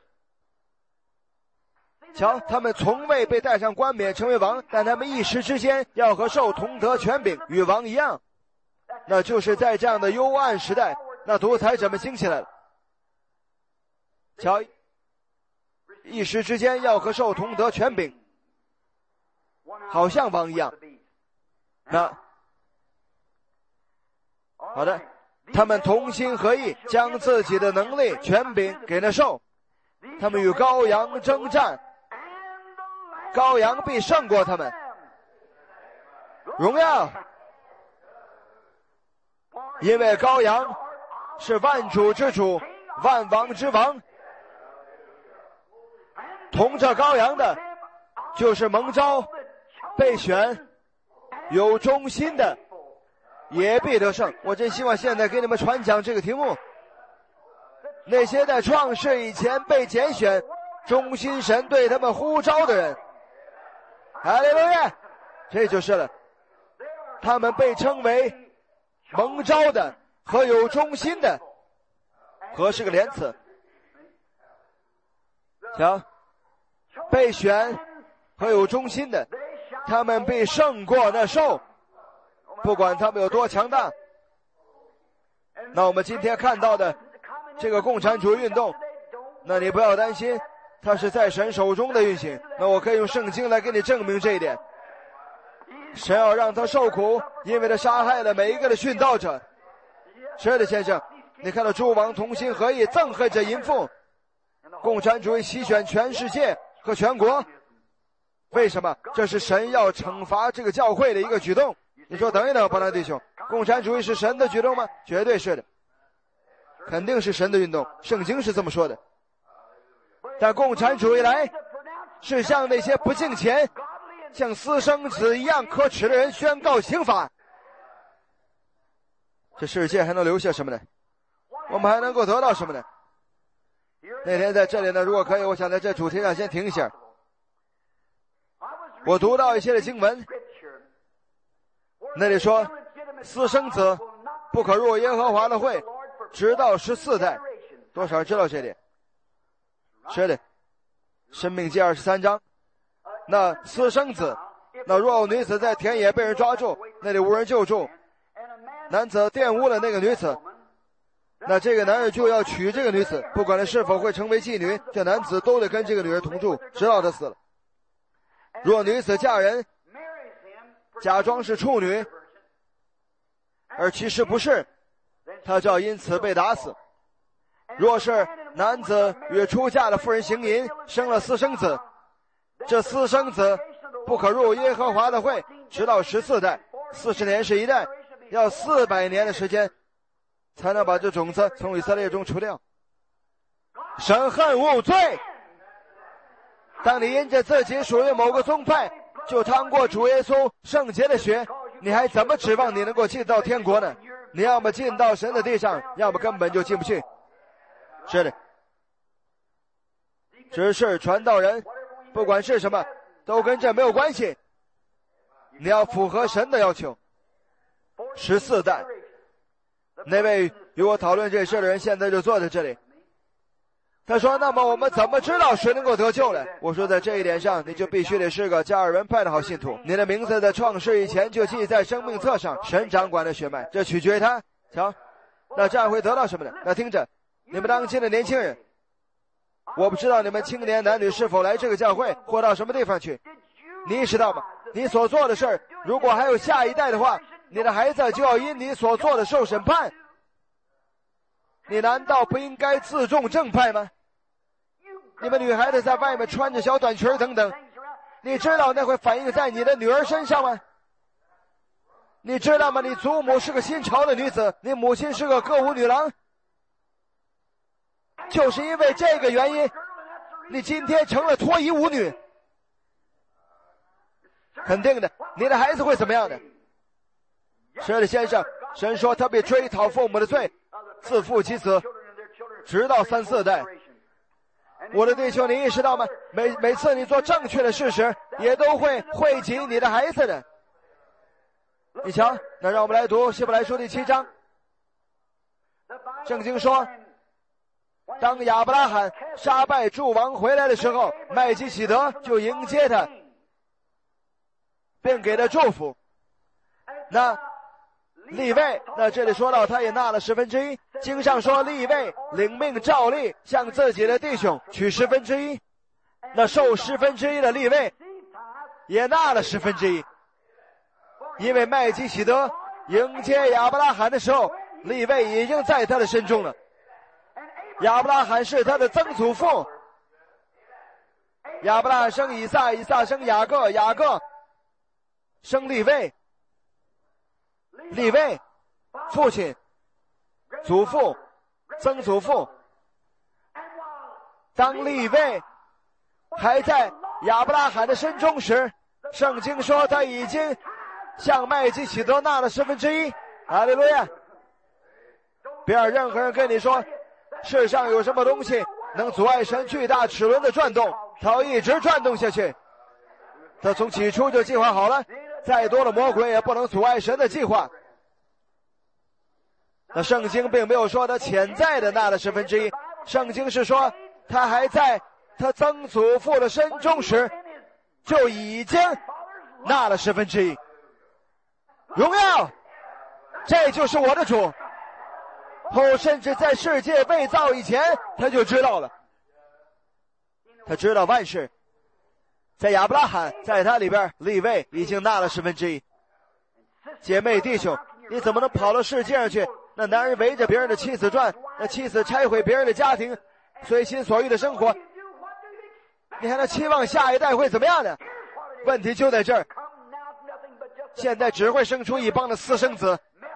瞧，他们从未被戴上冠冕成为王，但他们一时之间要和兽同得权柄，与王一样。那就是在这样的幽暗时代，那独裁者们兴起来了。瞧，一时之间要和兽同得权柄，好像王一样。那好的，他们同心合意，将自己的能力权柄给了兽，他们与羔羊征战， 羔羊必胜过他们。荣耀，因为羔羊是万主之主，万王之王。同着羔羊的就是蒙召、被选、有忠心的，也必得胜。我真希望现在给你们传讲这个题目，那些在创世以前被拣选、忠心神对他们呼召的人，哈利路亚，这就是了。他们被称为蒙召的和有忠心的，和是个连词。瞧，被选和有忠心的，他们必胜过那兽，不管他们有多强大。那我们今天看到的这个共产主义运动，那你不要担心，它是在神手中的运行。那我可以用圣经来给你证明这一点。神要让他受苦，因为他杀害了每一个的殉道者。是的，先生，你看到诸王同心合意憎恨着淫妇，共产主义席卷全世界和全国。为什么？这是神要惩罚这个教会的一个举动。你说等一等，巴拿弟兄，共产主义是神的举动吗？绝对是的，肯定是神的运动，圣经是这么说的。但共产主义来是向那些不敬虔、像私生子一样可耻的人宣告刑罚。这世界还能留下什么呢？我们还能够得到什么呢？那天在这里呢，如果可以，我想在这主题上先停一下。我读到一些的经文，那里说私生子不可入耶和华的会，直到14代。多少人知道这点？是的，申命记23章。那私生子，那若有女子在田野被人抓住，那里无人救助，男子玷污了那个女子，那这个男人就要娶这个女子，不管他是否会成为妓女，这男子都得跟这个女人同住，直到他死了。若女子嫁人，假装是处女，而其实不是，他就要因此被打死。若是男子与出嫁的妇人行淫，生了私生子，这私生子不可入耶和华的会，直到14代，40年是一代，要400年的时间才能把这种子从以色列中除掉。神恨无罪。当你因着自己属于某个宗派，就趟过主耶稣圣洁的血，你还怎么指望你能够进到天国呢？你要么进到神的地上，要么根本就进不去。是的，只是传道人，不管是什么，都跟这没有关系。你要符合神的要求。14代，那位与我讨论这事的人现在就坐在这里。他说，那么我们怎么知道谁能够得救呢？我说，在这一点上，你就必须得是个加尔文派的好信徒。你的名字在创世以前就记在生命册上，神掌管的血脉，这取决于他。瞧，那这样会得到什么呢？那听着，你们当今的年轻人，我不知道你们青年男女是否来这个教会或到什么地方去，你意识到吗？你所做的事儿，如果还有下一代的话，你的孩子就要因你所做的受审判。你难道不应该自重正派吗？你们女孩子在外面穿着小短裙等等，你知道那会反映在你的女儿身上吗？你知道吗？你祖母是个新潮的女子，你母亲是个歌舞女郎，就是因为这个原因，你今天成了脱衣舞女。肯定的，你的孩子会怎么样的？是的，先生，神说他必追讨父母的罪，自父及子，直到3、4代。我的弟兄，你意识到吗？每次你做正确的事时，也都会惠及你的孩子的。你瞧，那让我们来读希伯来书第7章。圣经说，当亚伯拉罕杀败诸王回来的时候，麦基洗德就迎接他，并给他祝福。那利未，那这里说到他也纳了1/10。经上说，利未领命照例向自己的弟兄取1/10。那受1/10的利未也纳了1/10。因为麦基洗德迎接亚伯拉罕的时候，利未已经在他的身中了。亚伯拉罕是他的曾祖父， 亚伯拉罕生以撒，以撒生雅各，雅各生利未，利未父亲、祖父、曾祖父。当利未还在亚伯拉罕的身中时，圣经说他已经向麦基洗德纳了1/10。哈利路亚！别让任何人跟你说世上有什么东西能阻碍神巨大齿轮的转动，它要一直转动下去。他从起初就计划好了，再多的魔鬼也不能阻碍神的计划。那圣经并没有说他潜在的纳了1/10，圣经是说他还在他曾祖父的身中时就已经纳了1/10。荣耀，这就是我的主。甚至在世界未造以前他就知道了，他知道万事。在亚伯拉罕，在他里边利未已经纳了1/10。姐妹弟兄，你怎么能跑到世界上去？那男人围着别人的妻子转，那妻子拆毁别人的家庭，随心所欲的生活，你还能期望下一代会怎么样呢？问题就在这儿，现在只会生出一帮的私生子，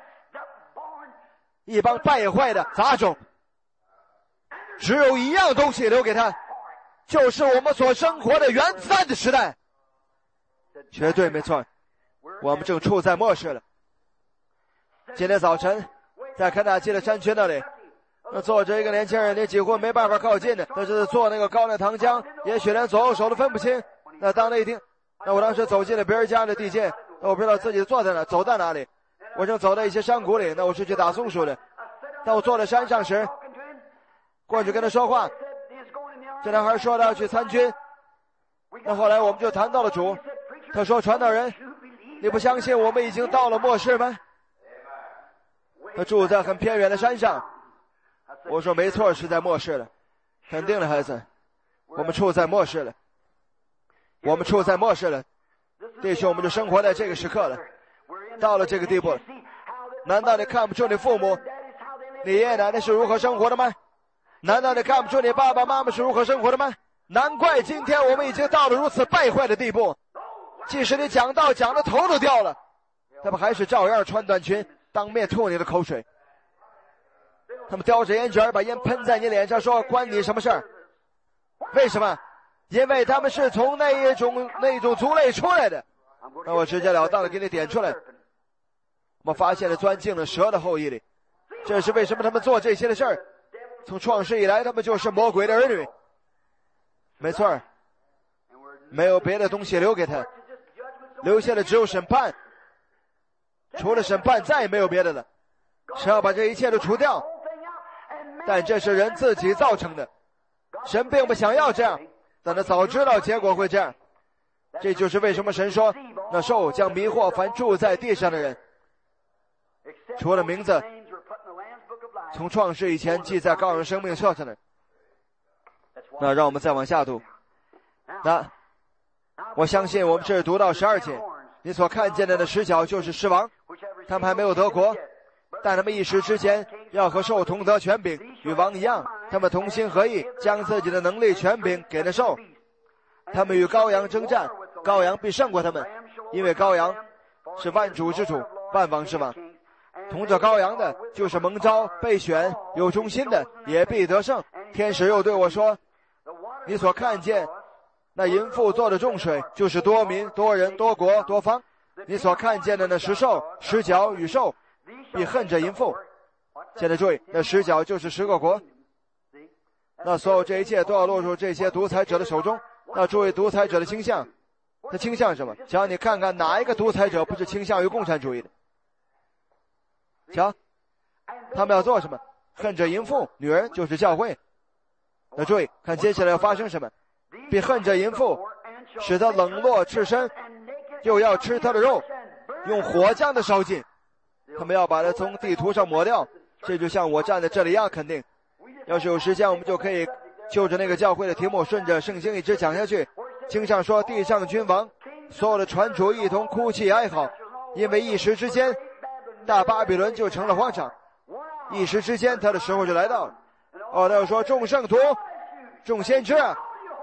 一帮败坏的杂种。只有一样东西留给他，就是我们所生活的原子弹的时代。绝对没错，我们正处在末世了。今天早晨在肯塔基的山区那里，坐着一个年轻人，你几乎没办法靠近的，他是坐那个高粱糖浆，也许连左右手都分不清。那当那一听，那我当时走进了别人家的地界，我不知道自己坐在哪，走到哪里。我正走到一些山谷里，那我是去打松鼠的。当我坐在山上时，过去跟他说话，这男孩说他要去参军。那后来我们就谈到了主，他说：传道人，你不相信我们已经到了末世吗？他住在很偏远的山上。我说没错，是在末世了，肯定的孩子，我们处在末世了，我们处在末世了，弟兄，我们就生活在这个时刻了，到了这个地步了。难道你看不出你父母、你爷爷奶奶是如何生活的吗？难道你看不出你爸爸妈妈是如何生活的吗？难怪今天我们已经到了如此败坏的地步，即使你讲道讲的头都掉了，他们还是照样穿短裙，当面吐你的口水。他们叼着烟卷把烟喷在你脸上，说关你什么事儿？为什么？因为他们是从那一种族类出来的。那我直截了当的给你点出来，我们发现了钻进了蛇的后裔里。这是为什么他们做这些的事儿？从创世以来他们就是魔鬼的儿女。没错，没有别的东西留给他，留下的只有审判，除了审判再也没有别的了。神要把这一切都除掉，但这是人自己造成的，神并不想要这样，但他早知道结果会这样。这就是为什么神说那兽将迷惑凡住在地上的人，除了名字从创世以前记在羔羊生命册上的。那让我们再往下读。那我相信我们这读到12节，你所看见的10角就是狮王，他们还没有得国，但他们一时之间要和兽同得权柄，与王一样，他们同心合意，将自己的能力权柄给了兽。他们与羔羊征战，羔羊必胜过他们，因为羔羊是万主之主，万王之王。同着羔羊的就是蒙召被选有忠心的，也必得胜。天使又对我说，你所看见那淫妇做的众水，就是多民多人多国多方。你所看见的那10兽10角与兽必恨着淫妇。现在注意，那10角就是10个国，那所有这一切都要落入这些独裁者的手中。那注意独裁者的倾向，他倾向什么？瞧你看看哪一个独裁者不是倾向于共产主义的？瞧他们要做什么？恨着淫妇，女人就是教会。那注意看接下来要发生什么，必恨着淫妇，使他冷落赤身，又要吃他的肉，用火将的烧尽。他们要把它从地图上抹掉。这就像我站在这里一样肯定。要是有时间我们就可以就着那个教会的题目顺着圣经一直讲下去。经上说地上君王所有的传主一同哭泣哀嚎，因为一时之间大巴比伦就成了荒场，一时之间他的时候就来到了。他又说众圣徒众先知啊，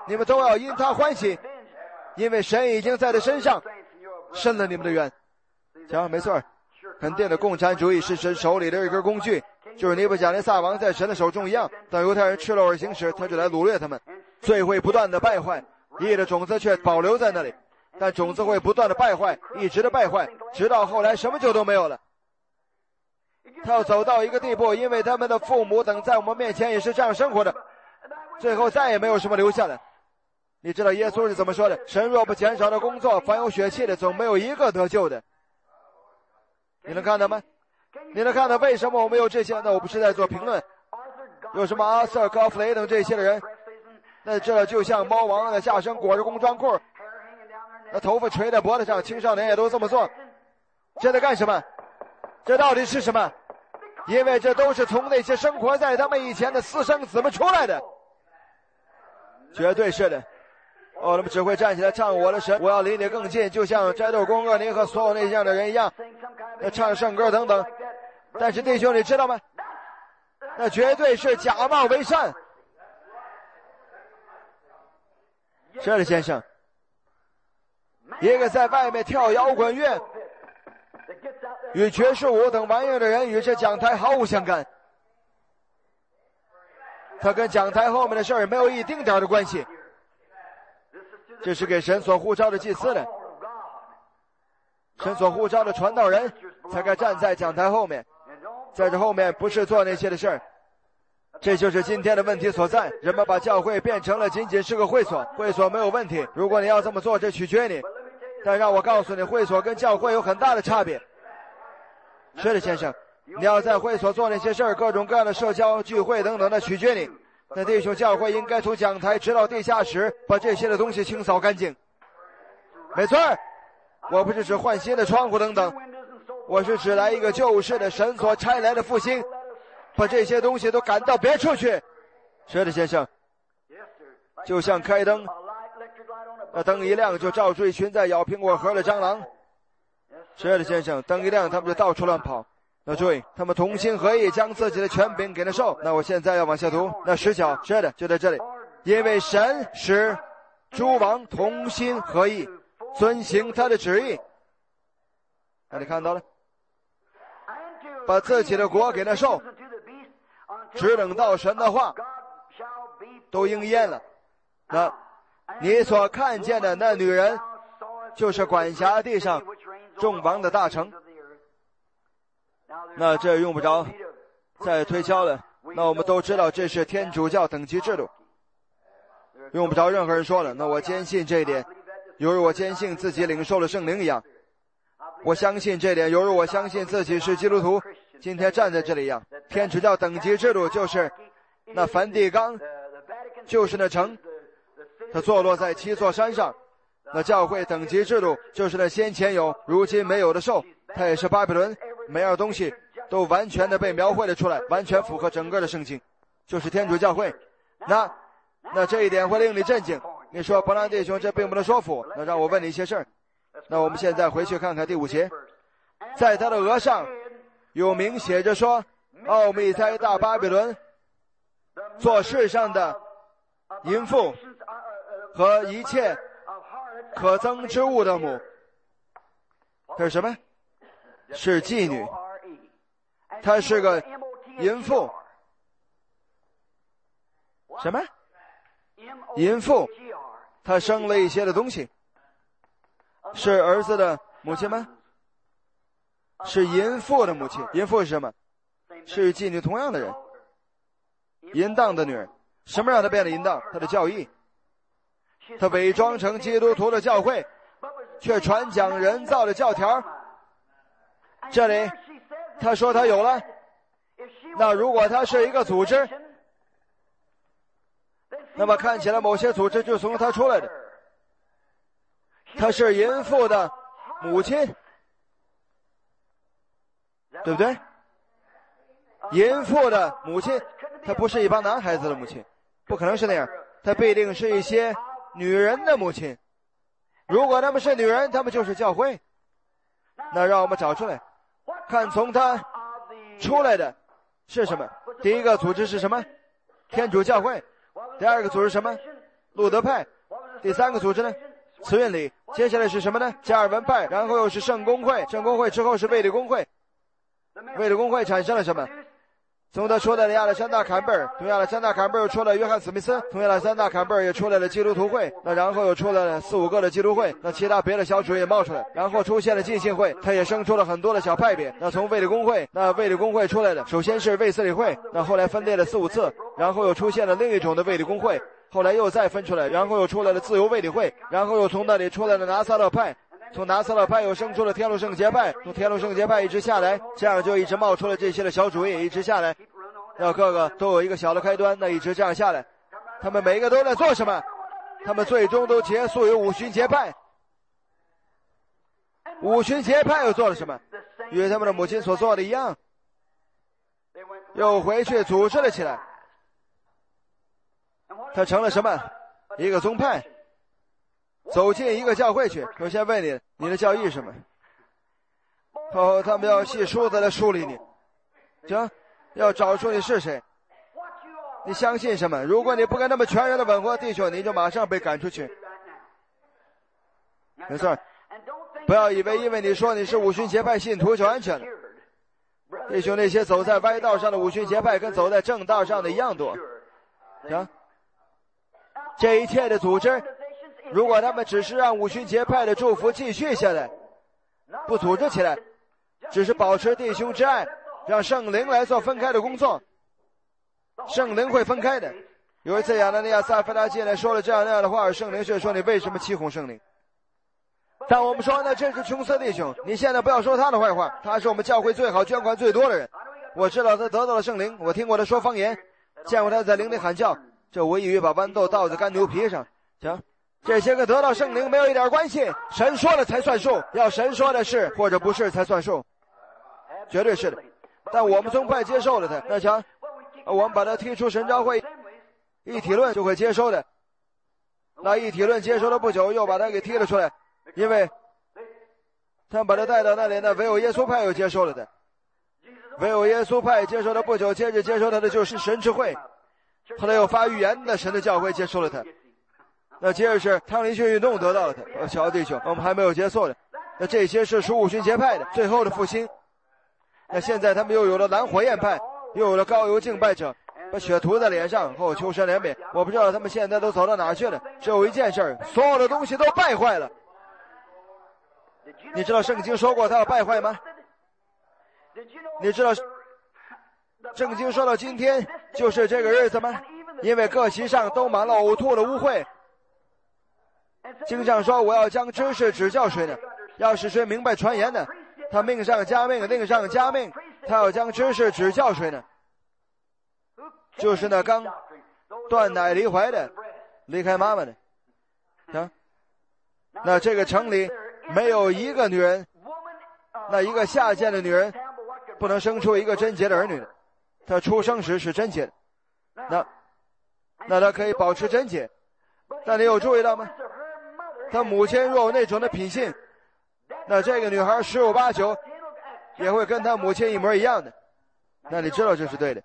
你们都要因他欢喜，因为神已经在他身上伸了你们的冤。讲没错，肯定的，共产主义是神手里的一根工具，就是尼布甲尼撒王在神的手中一样。当犹太人吃肉而行时，他就来掳掠他们。罪会不断的败坏，义的种子却保留在那里，但种子会不断的败坏，一直的败坏，直到后来什么就都没有了。他要走到一个地步，因为他们的父母等在我们面前也是这样生活的，最后再也没有什么留下来。你知道耶稣是怎么说的？神若不减少的工作，凡有血气的总没有一个得救的。你能看到吗？你能看到为什么我们有这些？那我不是在做评论。有什么阿瑟、高弗雷等这些的人，那这就像猫王的下身裹着工装裤，那头发垂在脖子上，青少年也都这么做。这在干什么？这到底是什么？因为这都是从那些生活在他们以前的私生子们出来的。绝对是的。他们只会站起来唱我的神，我要离你更近，就像斋斗公厄尼和所有那样的人一样，那唱圣歌等等。但是弟兄你知道吗？那绝对是假冒为善。是的，先生，一个在外面跳摇滚乐与爵士舞等玩意儿的人与这讲台毫无相干，他跟讲台后面的事儿没有一丁点的关系。这是给神所呼召的祭司的，神所呼召的传道人才该站在讲台后面，在这后面不是做那些的事儿。这就是今天的问题所在，人们把教会变成了仅仅是个会所。会所没有问题，如果你要这么做，这取决于你，但让我告诉你，会所跟教会有很大的差别。是的，先生，你要在会所做那些事儿，各种各样的社交聚会等等的，取决你。那弟兄，教会应该从讲台直到地下室把这些的东西清扫干净。没错，我不是指换新的窗户等等，我是指来一个旧式的神所差来的复兴，把这些东西都赶到别处去。是的，先生，就像开灯，那灯一亮就照出一群在咬苹果核的蟑螂。是的，先生，灯一亮他们就到处乱跑。那注意，他们同心合意将自己的权柄给了兽。那我现在要往下读，那10角，是的，就在这里。因为神使诸王同心合意，遵行他的旨意。那你看到了，把自己的国给了兽，只等到神的话都应验了。那你所看见的那女人，就是管辖地上众王的大臣。那这用不着再推敲了，那我们都知道这是天主教等级制度，用不着任何人说了。那我坚信这一点，犹如我坚信自己领受了圣灵一样，我相信这点，犹如我相信自己是基督徒今天站在这里一样。天主教等级制度就是那梵蒂冈，就是那城，它坐落在7座山上。那教会等级制度就是那先前有如今没有的兽，它也是巴比伦，每样东西都完全的被描绘了出来，完全符合整个的圣经，就是天主教会。那这一点会令你震惊。你说伯兰弟兄这并不能说服，那让我问你一些事儿。那我们现在回去看看第5节，在他的额上有明写着说，奥秘在大巴比伦，做世上的淫妇和一切可憎之物的母。这是什么？是妓女，她是个淫妇。什么？淫妇，她生了一些的东西。是儿子的母亲吗？是淫妇的母亲。淫妇是什么？是妓女同样的人，淫荡的女人。什么让她变得淫荡？她的教义。她伪装成基督徒的教会，却传讲人造的教条。这里他说他有了，那如果他是一个组织，那么看起来某些组织就从他出来的。他是淫妇的母亲，对不对？淫妇的母亲，她不是一帮男孩子的母亲，不可能是那样，她必定是一些女人的母亲。如果她们是女人，她们就是教会。那让我们找出来，看从她出来的是什么。第一个组织是什么？天主教会。第二个组织是什么？ 路德派。第3个组织呢，慈运里。接下来是什么呢？加尔文派，然后又是圣公会，圣公会之后是卫理公会。卫理公会产生了什么？从他出来了亚历山大坎贝尔，从亚历山大坎贝尔又出来约翰史密斯，从亚历山大坎贝尔也出来了基督徒会，那然后又出来了4、5个的基督会，那其他别的小组也冒出来，然后出现了浸信会，它也生出了很多的小派别。那从卫理公会，那卫理公会出来的首先是卫斯理会，那后来分裂了4、5次，然后又出现了另一种的卫理公会，后来又再分出来，然后又出来了自由卫理会，然后又从那里出来了拿撒勒派，从拿撒勒派又生出了天路圣节派，从天路圣节派一直下来，这样就一直冒出了这些的小主义，一直下来，要各个都有一个小的开端，那一直这样下来，他们每一个都在做什么？他们最终都结束于五旬节派。五旬节派又做了什么？与他们的母亲所做的一样，又回去组织了起来。他成了什么？一个宗派。走进一个教会去，我先问你，你的教义是什么？他们要细数的来梳理你，行，要找出你是谁，你相信什么。如果你不跟他们全然的吻合，弟兄，你就马上被赶出去。没错，不要以为因为你说你是五旬节派信徒就安全了。弟兄，那些走在歪道上的五旬节派跟走在正道上的一样多。行，这一切的组织，如果他们只是让五旬节派的祝福继续下来，不组织起来，只是保持弟兄之爱，让圣灵来做分开的工作，圣灵会分开的。有一次亚拿尼亚撒非拉进来说了这样那样的话，圣灵却说你为什么欺哄圣灵？但我们说那这是琼斯弟兄，你现在不要说他的坏话，他是我们教会最好捐款最多的人，我知道他得到了圣灵，我听过他说方言，见过他在灵里喊叫，这无异于把豌豆倒在干牛皮上。行，这些跟得到圣灵没有一点关系，神说了才算数，要神说的是或者不是才算数，绝对是的。但我们宗派接受了他，那瞧，我们把他踢出神召会，一体论就会接收的。那一体论接收了不久，又把他给踢了出来，因为他们把他带到那里，那唯有耶稣派又接收了的。唯有耶稣派接受了不久，接着接受他的就是神智会，后来又发预言的神的教会接受了他。那接着是汤林逊运动得到了他。瞧弟兄，我们还没有结束的。那这些是属五旬节派的最后的复兴。那现在他们又有了蓝火焰派，又有了高油敬拜者，把血涂在脸上后求神怜悯。我不知道他们现在都走到哪去了，只有一件事，所有的东西都败坏了。你知道圣经说过他要败坏吗？你知道圣经说到今天就是这个日子吗？因为各席上都满了呕吐的污秽。经上说我要将知识指教谁呢？要使谁明白传言呢？他命上加命，令上加命，他要将知识指教谁呢？就是那刚断奶离怀的，离开妈妈的。啊，那这个城里没有一个女人，那一个下贱的女人不能生出一个贞洁的儿女的。她出生时是贞洁的，那她可以保持贞洁。但你有注意到吗？她母亲若有那种的品性，那这个女孩15、8、9也会跟她母亲一模一样的。那你知道这是对的。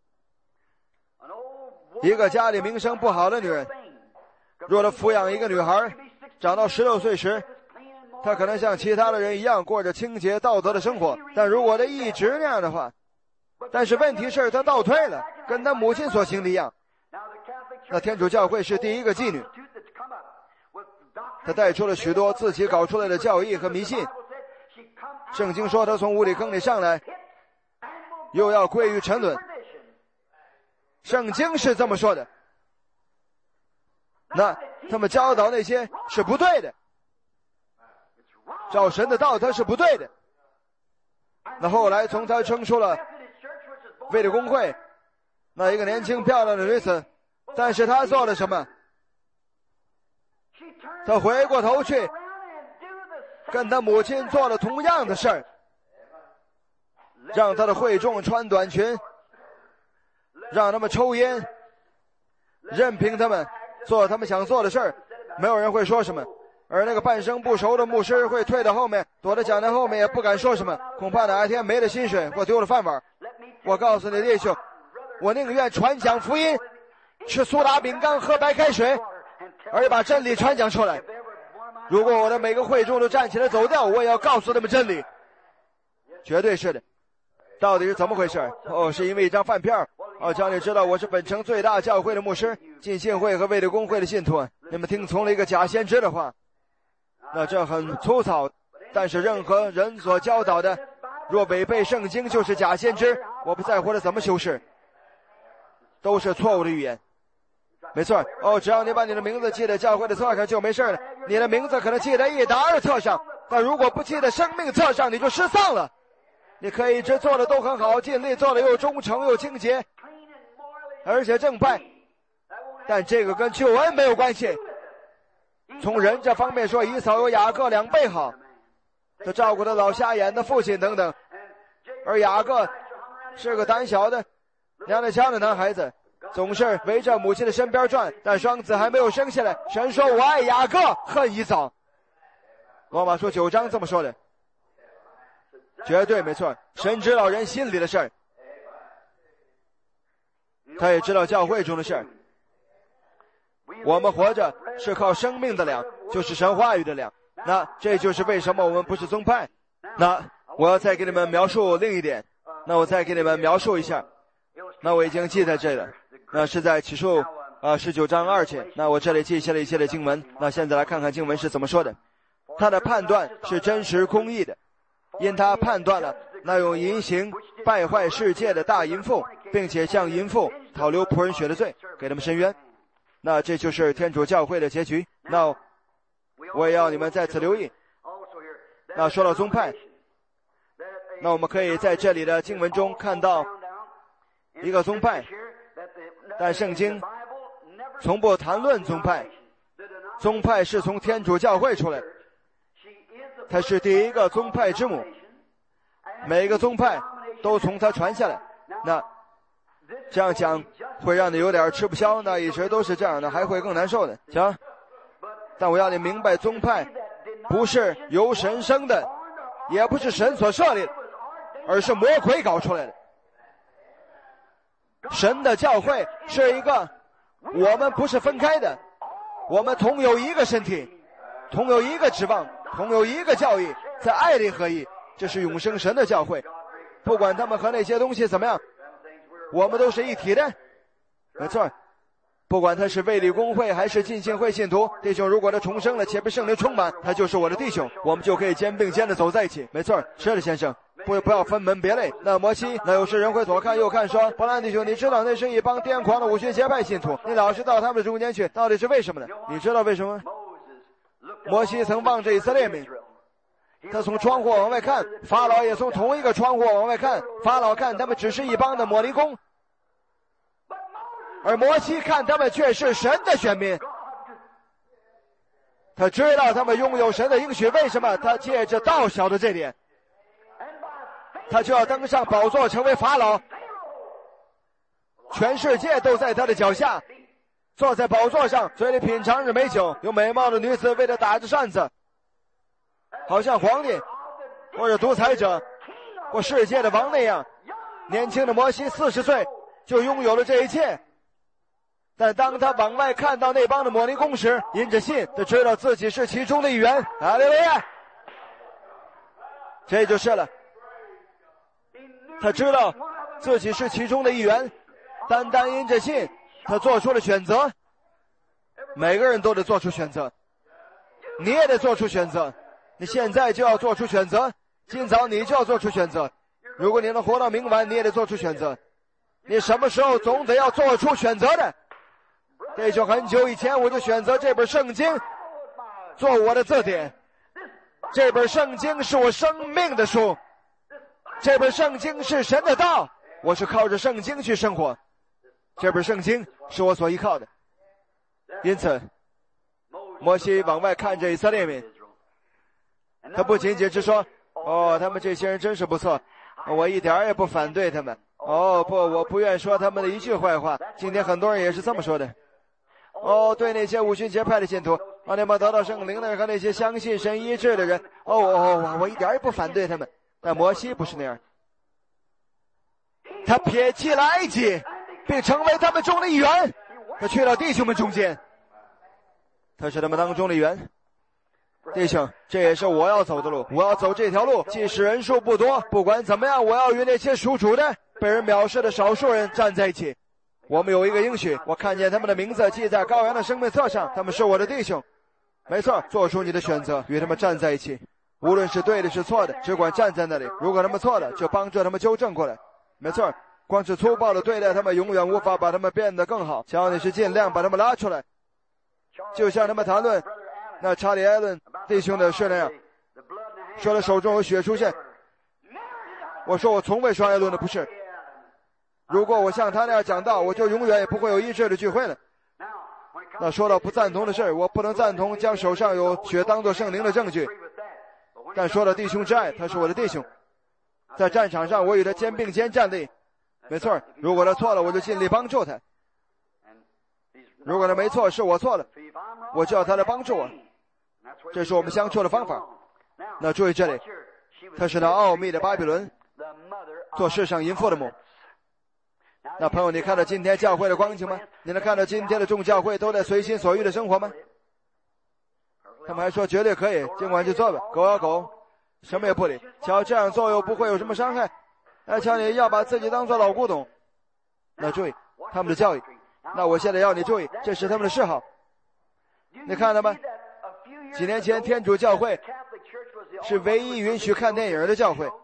一个家里名声不好的女人，若她抚养一个女孩，长到16岁时，她可能像其他的人一样过着清洁道德的生活。但如果她一直那样的话，但是问题是她倒退了，跟她母亲所行的一样。那天主教会是第一个妓女，她带出了许多自己搞出来的教义和迷信。圣经说她从无底坑里上来，又要归于沉沦。圣经是这么说的。那他们教导那些是不对的，照神的道他是不对的。那后来从他生出了卫理公会，那一个年轻漂亮的女子，但是他做了什么？他回过头去跟他母亲做了同样的事儿，让他的会众穿短裙，让他们抽烟，任凭他们做他们想做的事儿，没有人会说什么。而那个半生不熟的牧师会退到后面，躲在讲台后面，也不敢说什么，恐怕哪一天没了薪水或丢了饭碗。我告诉你弟兄，我宁愿传讲福音，吃苏打饼干，喝白开水， 而把真理传讲出来。如果我的每个会众都站起来走掉，我也要告诉他们真理。绝对是的。到底是怎么回事？是因为一张饭票。叫你知道我是本城最大教会的牧师，浸信会和卫理公会的信徒。你们听从了一个假先知的话，那这很粗糙，但是任何人所教导的，若违背圣经就是假先知。我不在乎他怎么修饰，都是错误的语言。没错。只要你把你的名字记在教会的册上就没事了。你的名字可能记在一沓的册上，但如果不记在生命册上，你就失丧了。你可以一直做的都很好，尽力做的又忠诚又清洁，而且正派，但这个跟救恩没有关系。从人这方面说，以扫有雅各2倍好，他照顾他老瞎眼的父亲等等，而雅各是个胆小的娘娘腔的男孩子，总是围着母亲的身边转，但双子还没有生下来。神说我爱雅各，恨以扫。罗马书9章这么说的。绝对没错。神知道人心里的事儿，他也知道教会中的事儿。我们活着是靠生命的粮，就是神话语的粮。那这就是为什么我们不是宗派。那我要再给你们描述另一点。那我再给你们描述一下。那我已经记在这里了。那是在启示录19章2节。那我这里记下了一些的经文。那现在来看看经文是怎么说的。他的判断是真实公义的，因他判断了那用淫行败坏世界的大淫妇，并且向淫妇讨流仆人血的罪，给他们伸冤。那这就是天主教会的结局。那我也要你们在此留意。那说到宗派，那我们可以在这里的经文中看到一个宗派，但圣经从不谈论宗派。宗派是从天主教会出来的，它是第一个宗派之母，每个宗派都从它传下来。那这样讲会让你有点吃不消，那一直都是这样的，还会更难受的。行，但我要你明白，宗派不是由神生的，也不是神所设立的，而是魔鬼搞出来的。神的教会是一个，我们不是分开的，我们同有一个身体，同有一个指望，同有一个教义，在爱里合一。这是永生神的教会，不管他们和那些东西怎么样，我们都是一体的。没错，不管他是卫理公会还是浸信会信徒，弟兄如果他重生了且被圣灵充满，他就是我的弟兄，我们就可以肩并肩的走在一起。没错，是的先生，不要分门别类。那摩西，那有时人会左看右看说，伯兰弟兄，你知道那是一帮癫狂的五旬节派信徒，你老是到他们的中间去，到底是为什么呢？你知道为什么？摩西曾望着以色列民，他从窗户往外看，法老也从同一个窗户往外看，法老看他们只是一帮的摩尼工，而摩西看他们却是神的选民。他知道他们拥有神的应许，为什么？他借着道晓得这点，他就要登上宝座成为法老，全世界都在他的脚下，坐在宝座上，嘴里品尝着美酒，有美貌的女子为他打着扇子，好像皇帝或者独裁者或世界的王那样。年轻的摩西40岁就拥有了这一切，但当他往外看到那帮的摩尼工时，因着信，他知道自己是其中的一员。哈利路亚！这就是了，他知道自己是其中的一员，单单因着信，他做出了选择。每个人都得做出选择，你也得做出选择，你现在就要做出选择，今早你就要做出选择。如果你能活到明晚，你也得做出选择，你什么时候总得要做出选择的。这就很久以前我就选择这本圣经做我的字典，这本圣经是我生命的书，这本圣经是神的道，我是靠着圣经去生活，这本圣经是我所依靠的。因此摩西往外看着以色列民，他不仅仅是说，他们这些人真是不错，我一点也不反对他们，不，我不愿说他们的一句坏话。今天很多人也是这么说的。对那些五旬节派的信徒，那么得到圣灵的人和那些相信神医治的人，我一点也不反对他们。但摩西不是那样，他撇弃了埃及，并成为他们中的一员，他去到弟兄们中间。 他是他们当中的源。弟兄，这也是我要走的路，我要走这条路，即使人数不多，不管怎么样，我要与那些属主的被人藐视的少数人站在一起。我们有一个应许，我看见他们的名字记在羔羊的生命册上，他们是我的弟兄。没错，做出你的选择，与他们站在一起，无论是对的是错的，只管站在那里。如果他们错了，就帮助他们纠正过来。没错，光是粗暴的对待他们，永远无法把他们变得更好。只要你是尽量把他们拉出来，就像他们谈论那查理·艾伦弟兄的事那样，说他手中有血出现。我说我从未说艾伦的不是。如果我像他那样讲道，我就永远也不会有医治的聚会了。那说到不赞同的事，我不能赞同将手上有血当作圣灵的证据。但说到弟兄之爱，他是我的弟兄，在战场上我与他肩并肩站立。没错，如果他错了，我就尽力帮助他。如果他没错，是我错了，我就要他来帮助我。这是我们相处的方法。那注意这里，他是那奥秘的巴比伦，做世上淫妇的母。那朋友，你看到今天教会的光景吗？你能看到今天的众教会都在随心所欲的生活吗？他们还说绝对可以，尽管去做吧，狗咬狗，什么也不理。瞧这样做又不会有什么伤害。瞧你要把自己当做老古董。那注意他们的教育。那我现在要你注意，这是他们的嗜好。你看到吗？几年前天主教会是唯一允许看电影的教会，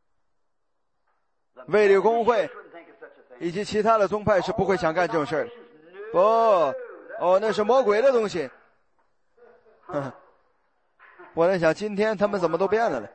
卫理公会以及其他的宗派是不会想干这种事儿的。不，那是魔鬼的东西。我在想今天他们怎么都变了呢？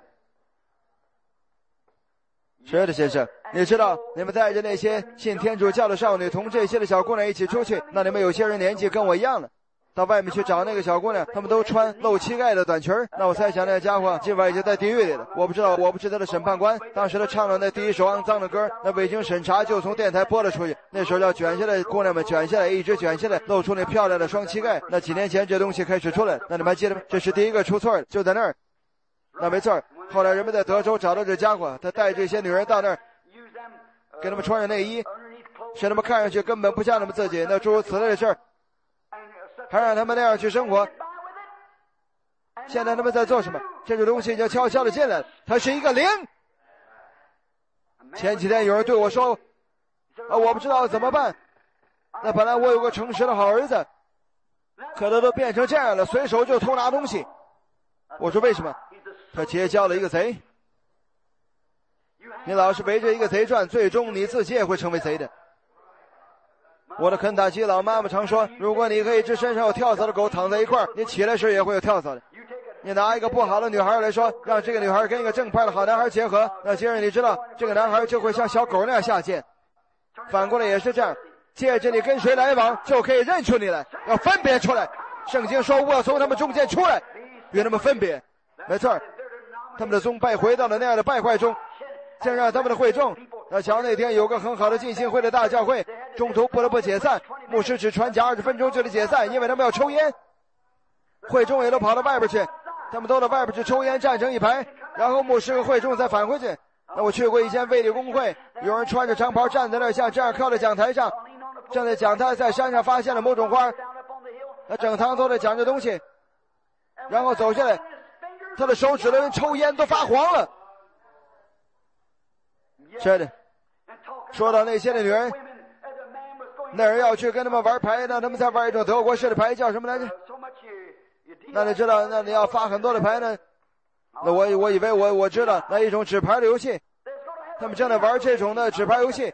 是的，先生，你知道你们带着那些信天主教的少女同这些的小姑娘一起出去，那你们有些人年纪跟我一样了，到外面去找那个小姑娘，他们都穿露膝盖的短裙，那我猜想那家伙今晚已经在地狱里了。我不知道，我不是他的审判官。当时他唱了那第一首肮脏的歌，那未经审查就从电台播了出去。那时候要卷下来，姑娘们卷下来，一直卷下来，露出那漂亮的双膝盖。那几年前这东西开始出来，那你们还记得吗？这是第一个出错的，就在那儿。那没错，后来人们在德州找到这家伙，他带这些女人到那儿，给他们穿上内衣，使他们看上去根本不像他们自己，那诸如此类的事儿，还让他们那样去生活。现在他们在做什么？这种东西已经悄悄地进来了，它是一个灵。前几天有人对我说我不知道怎么办。那本来我有个诚实的好儿子，可他都变成这样了，随手就偷拿东西。我说为什么？他结交了一个贼。你老是围着一个贼转，最终你自己也会成为贼的。我的肯塔基老妈妈常说，如果你和一只身上有跳蚤的狗躺在一块儿，你起来时也会有跳蚤的。你拿一个不好的女孩来说，让这个女孩跟一个正派的好男孩结合，那接着你知道这个男孩就会像小狗那样下贱。反过来也是这样，借着你跟谁来往就可以认出你来，要分别出来。圣经说我要从他们中间出来，与他们分别。没错，他们的宗派回到了那样的败坏中，竟让他们的会众，那瞧那天有个很好的浸信会的大教会，中途不得不解散，牧师只传讲20分钟就得解散，因为他们要抽烟。会众也都跑到外边去，他们都到外边去抽烟，站成一排，然后牧师和会众再返回去。那我去过一间卫理公会，有人穿着长袍站在那儿，像这样靠在讲台上，站在讲台，在山上发现了某种花，那整堂都在讲这东西，然后走下来，他的手指头跟抽烟都发黄了。是的，说到那些的女人，那人要去跟他们玩牌，那他们在玩一种德国式的牌，叫什么来着？那你知道，那你要发很多的牌呢。那我以为我知道，那一种纸牌的游戏，他们正在玩这种的纸牌游戏。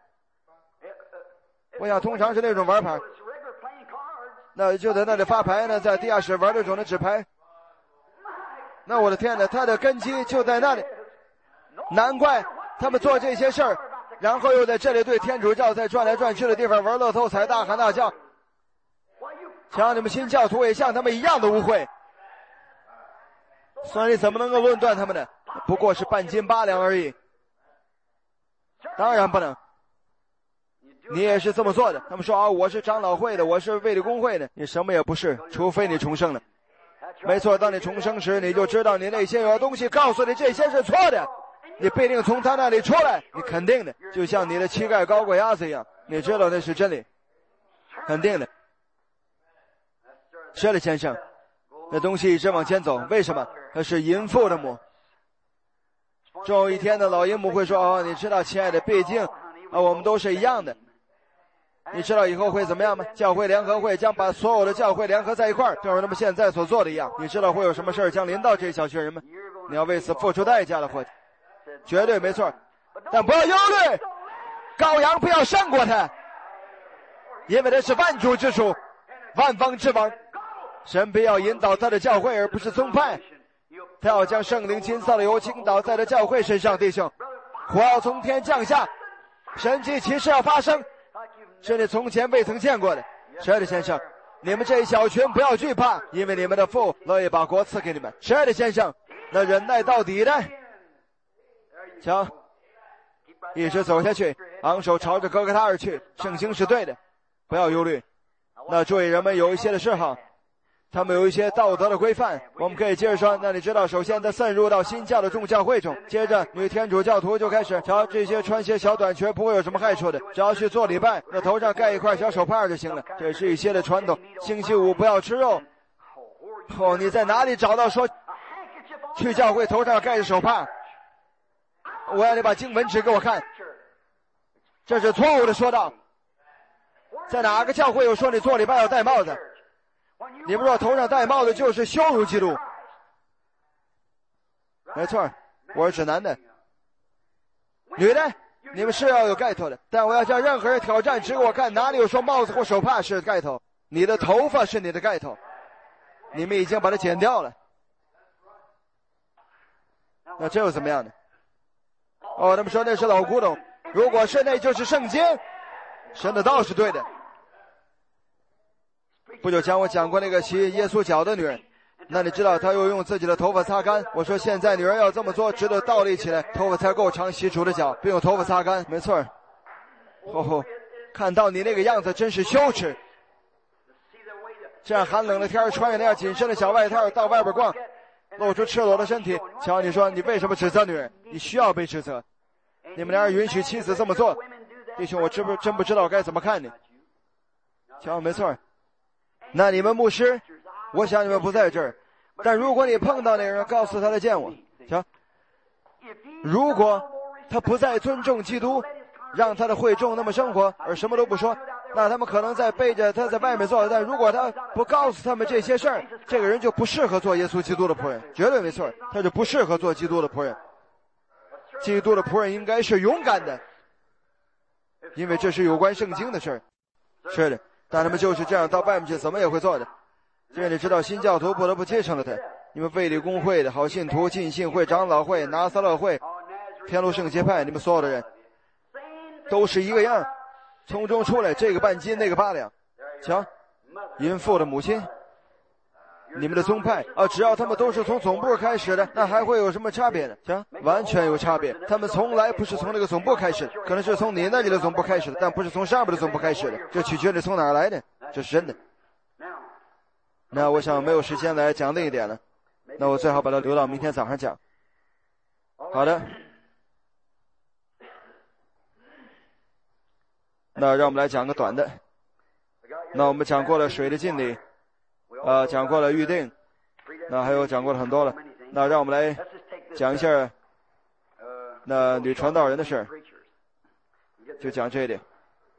我想通常是那种玩牌，那就在那里发牌呢，在地下室玩这种的纸牌。那我的天哪，他的根基就在那里，难怪他们做这些事儿，然后又在这里对天主教在转来转去的地方玩乐透彩，大喊大叫。瞧你们新教徒也像他们一样的污秽，所以你怎么能够论断他们呢？不过是半斤8两而已。当然不能，你也是这么做的。他们说我是长老会的，我是卫理公会的，你什么也不是，除非你重生了。没错，当你重生时，你就知道你内心有东西告诉你这些是错的，你必定从他那里出来，你肯定的，就像你的膝盖高过鸭子一样，你知道那是真理，肯定的。 是的，先生，那东西一直往前走，为什么？它是淫妇的母。终有一天呢，老鹰母会说：“哦，你知道，亲爱的，毕竟我们都是一样的。你知道以后会怎么样吗？教会联合会将把所有的教会联合在一块儿，正如他们现在所做的一样。你知道会有什么事儿将临到这一小群人吗？你要为此付出代价的，伙计，绝对没错。但不要忧虑，羔羊不要胜过他，因为他是万主之主，万方之王。神必要引导他的教会，而不是宗派。他要将圣灵金色的油倾倒在他教会身上，弟兄，火要从天降下，神迹奇事要发生，是你从前未曾见过的。是的，先生，你们这一小群不要惧怕，因为你们的父乐意把国赐给你们。是的，先生，那忍耐到底的，瞧，一直走下去，昂首朝着哥哥他而去。圣经是对的，不要忧虑。那注意，人们有一些的嗜好，他们有一些道德的规范。我们可以接着说，那你知道，首先他渗入到新教的众教会中，接着女天主教徒就开始，瞧，这些穿些小短裙不会有什么害处的，只要去做礼拜，那头上盖一块小手帕就行了。这是一些的传统。星期五不要吃肉。哦，你在哪里找到说去教会头上盖着手帕？我要你把经文指给我看，这是错误的说道。在哪个教会有说你做礼拜要戴帽子？你们说头上戴帽子就是羞辱基督。没错，我是指男的。女的，你们是要有盖头的，但我要向任何人挑战，指给我看哪里有说帽子或手帕是盖头。你的头发是你的盖头，你们已经把它剪掉了。那这又怎么样呢？哦，他们说那是老古董，如果是那就是圣经，神的道是对的。不久前我讲过那个骑耶稣脚的女人，那你知道她又用自己的头发擦干。我说现在女人要这么做，直到倒立起来，头发才够长，洗主的脚，并用头发擦干。没错。看到你那个样子真是羞耻。这样寒冷的天，穿着那样紧身的小外套到外边逛，露出赤裸的身体。瞧，你说你为什么指责女人？你需要被指责。你们俩人允许妻子这么做，弟兄，我真不知道该怎么看你。瞧，没错。那你们牧师，我想你们不在这儿，但如果你碰到那个人，告诉他来见我。瞧，如果他不再尊重基督，让他的会众那么生活，而什么都不说，那他们可能在背着他在外面做。但如果他不告诉他们这些事儿，这个人就不适合做耶稣基督的仆人，绝对没错，他就不适合做基督的仆人。基督的仆人应该是勇敢的，因为这是有关圣经的事儿。是的，但他们就是这样到外面去，怎么也会做的。这你知道，新教徒不得不接受了他。你们卫理公会的好信徒、浸信会、长老会、拿撒勒会、天路圣洁派，你们所有的人都是一个样，从中出来这个半斤那个8两。瞧，淫妇的母亲，你们的宗派只要他们都是从总部开始的，那还会有什么差别呢？瞧，完全有差别。他们从来不是从那个总部开始的，可能是从你那里的总部开始的，但不是从上面的总部开始的。这取决于从哪儿来的，这是真的。那我想没有时间来讲另一点了，那我最好把它留到明天早上讲。好的，那让我们来讲个短的。那我们讲过了水的浸礼，讲过了预定，那还有讲过了很多了。那让我们来讲一下那女传道人的事儿，就讲这一点。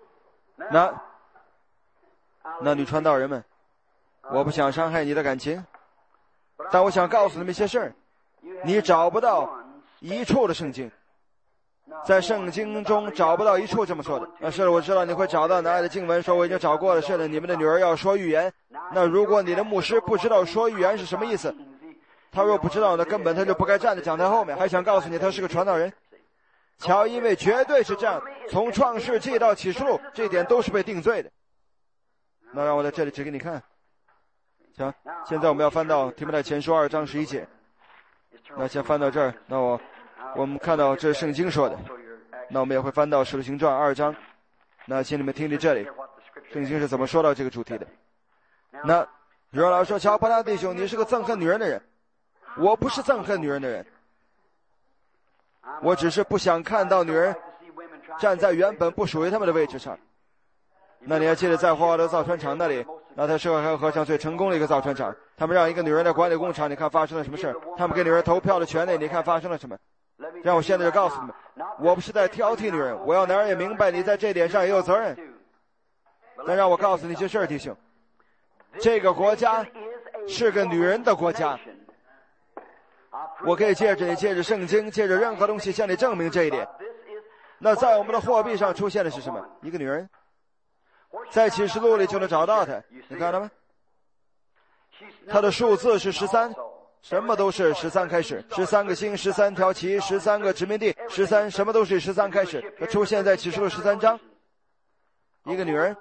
那女传道人们，我不想伤害你的感情，但我想告诉你们一些事儿。你找不到一处的圣经，在圣经中找不到一处这么说的。是的，我知道你会找到哪里的经文说我已经找过了。是的，你们的女儿要说预言。那如果你的牧师不知道说预言是什么意思，他若不知道，那根本他就不该站在讲台后面，还想告诉你他是个传道人。瞧，因为绝对是这样，从创世纪到启示录，这点都是被定罪的。那让我在这里指给你看。瞧，现在我们要翻到提摩太前书2章11节。那先翻到这儿，那我们看到这是圣经说的，那我们也会翻到使徒行传2章。那请你们听听这里，圣经是怎么说到这个主题的。那有人老说，乔巴纳弟兄，你是个憎恨女人的人。我不是憎恨女人的人，我只是不想看到女人站在原本不属于他们的位置上。那你还记得在霍华德造船厂那里， 那他是河上最成功的一个造船厂。他们让一个女人来管理工厂，你看发生了什么事？他们给女人投票的权利，你看发生了什么？让我现在就告诉你们，我不是在挑剔女人，我要男人也明白你在这点上也有责任。但让我告诉你一些事儿，弟兄，这个国家是个女人的国家。我可以借着你，借着圣经，借着任何东西向你证明这一点。那在我们的货币上出现的是什么？一个女人，在启示录里就能找到她，你看到吗？她的数字是13，什么都是13开始，13个星，13条旗，13个殖民地，13什么都是13开始。它出现在启示录13章。一个女人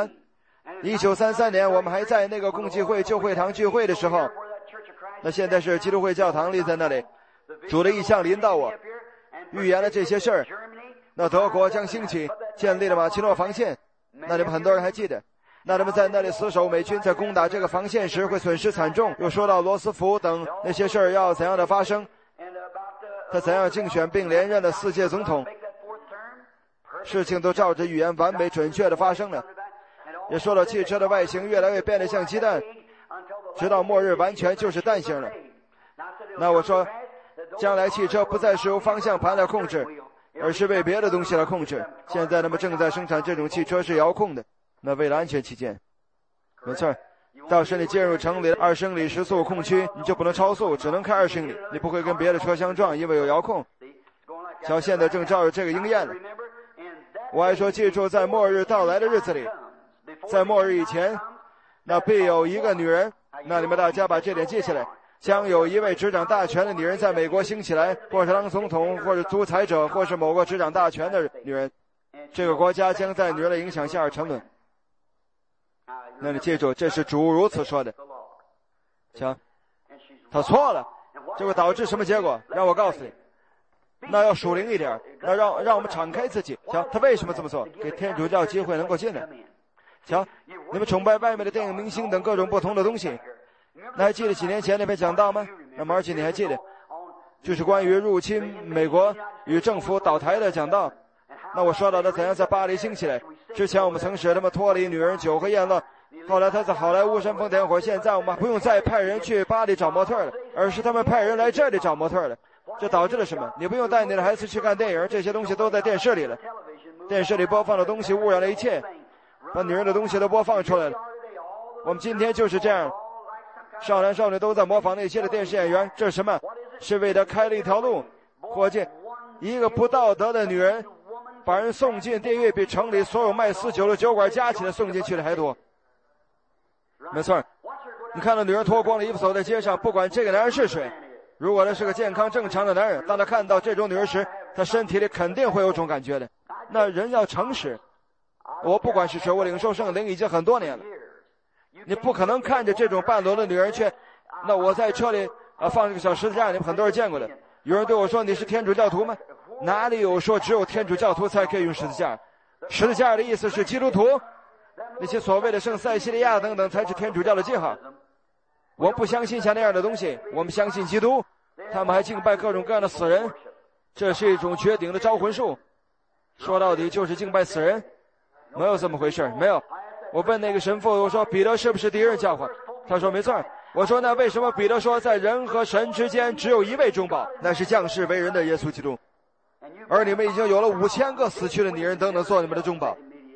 13。1933年我们还在那个共济会旧会堂聚会的时候，那现在是基督会教堂立在那里，主的意象临到我，预言了这些事儿。那德国将兴起，建立了马奇诺防线，那你们很多人还记得，那他们在那里死守，美军在攻打这个防线时会损失惨重。又说到罗斯福等那些事儿要怎样的发生，他怎样竞选并连任了4届总统，事情都照着预言完美准确的发生了。也说到汽车的外形越来越变得像鸡蛋，直到末日完全就是蛋形了。那我说，将来汽车不再是由方向盘来控制，而是被别的东西来控制。现在他们正在生产这种汽车是遥控的，那为了安全起见，没错，到时你进入城里的20英里时速控区，你就不能超速，只能开20英里，你不会跟别的车相撞，因为有遥控。小现在正照着这个应验了。我还说，记住，在末日到来的日子里，在末日以前，那必有一个女人，那你们大家把这点记起来，将有一位执掌大权的女人在美国兴起来，或是当总统，或是独裁者，或是某个执掌大权的女人。这个国家将在女人的影响下而沉沦。那你记住，这是主如此说的。行，他错了，这会导致什么结果？让我告诉你，那要属灵一点，那让我们敞开自己。行，他为什么这么做？给天主教机会能够进来。瞧，你们崇拜外面的电影明星等各种不同的东西，那还记得几年前那篇讲道吗？那么而且你还记得，就是关于入侵美国与政府倒台的讲道。那我说到的怎样在巴黎兴起来，之前我们曾使他们脱离女人、酒和宴乐，后来他在好莱坞煽风点火，现在我们不用再派人去巴黎找模特了，而是他们派人来这里找模特了。这导致了什么？你不用带你的孩子去看电影，这些东西都在电视里了，电视里播放的东西污染了一切，把女人的东西都播放出来了。我们今天就是这样，少男少女都在模仿那些的电视演员，这是什么？是为他开了一条路。伙计，一个不道德的女人把人送进地狱，比城里所有卖私酒的酒馆加起来送进去的还多。没错，你看到女人脱光了衣服走在街上，不管这个男人是谁，如果他是个健康正常的男人，当他看到这种女人时，他身体里肯定会有种感觉的。那人要诚实，我不管是谁，我领受圣灵已经很多年了，你不可能看着这种半裸的女人去。那我在车里放这个小十字架，你们很多人见过的。有人对我说，你是天主教徒吗？哪里有说只有天主教徒才可以用十字架？十字架的意思是基督徒，那些所谓的圣塞西利亚等等才是天主教的记号。我不相信像那样的东西，我们相信基督。他们还敬拜各种各样的死人，这是一种绝顶的招魂术，说到底就是敬拜死人。没有这么回事，没有。我问那个神父，我说彼得是不是第一任教皇？他说没错。我说那为什么彼得说在人和神之间只有一位中保，那是降世为人的耶稣基督，而你们已经有了5000个死去的女人等等做你们的中保。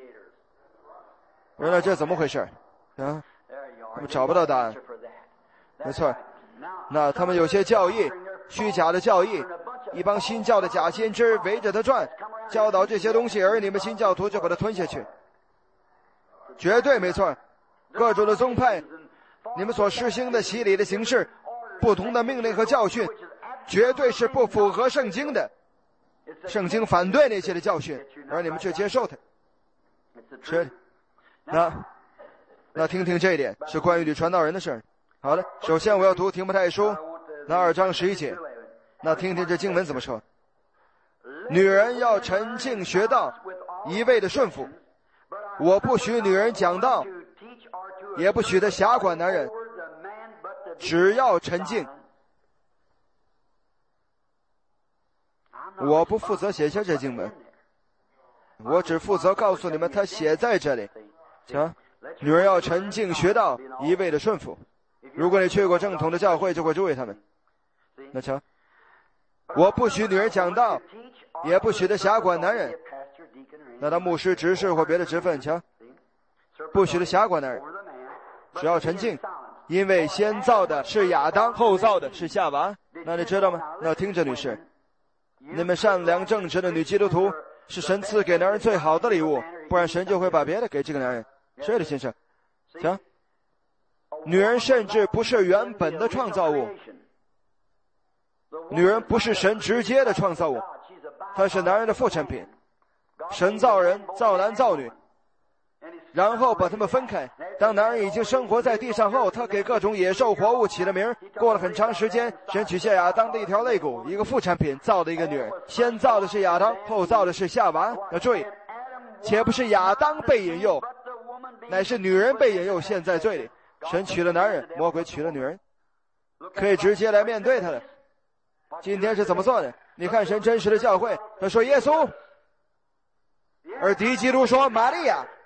原来这怎么回事啊？他们找不到答案。没错，那他们有些教义，虚假的教义，一帮新教的假先知围着他转，教导这些东西，而你们新教徒就把它吞下去。绝对没错，各种的宗派，你们所实行的洗礼的形式，不同的命令和教训，绝对是不符合圣经的。圣经反对那些的教训，而你们却接受它。是，那听听这一点，是关于女传道人的事儿。好的，首先我要读提摩太书那2章11节，那听听这经文怎么说。女人要沉静学道，一味的顺服。我不许女人讲道，也不许她辖管男人，只要沉静。我不负责写下这经文，我只负责告诉你们它写在这里。行， 女人要沉静学道，一味的顺服。如果你去过正统的教会，就会注意他们。那瞧，我不许女人讲道，也不许她辖管男人。那当牧师、执事或别的职分，瞧，不许她辖管男人，只要沉静，因为先造的是亚当，后造的是夏娃。那你知道吗？那听着，女士，你们善良正直的女基督徒是神赐给男人最好的礼物，不然神就会把别的给这个男人。是的，先生，瞧，女人甚至不是原本的创造物，女人不是神直接的创造物，她是男人的副产品。神造人，造男造女，然后把他们分开。当男人已经生活在地上后，他给各种野兽活物起了名。过了很长时间，神取下亚当的一条肋骨，一个副产品，造的一个女人。先造的是亚当，后造的是夏娃。要注意，且不是亚当被引诱，乃是女人被引诱陷在罪里。神取了男人，魔鬼取了女人，可以直接来面对他的。今天是怎么做的？你看神真实的教会，他说耶稣，而敌基督说玛利亚。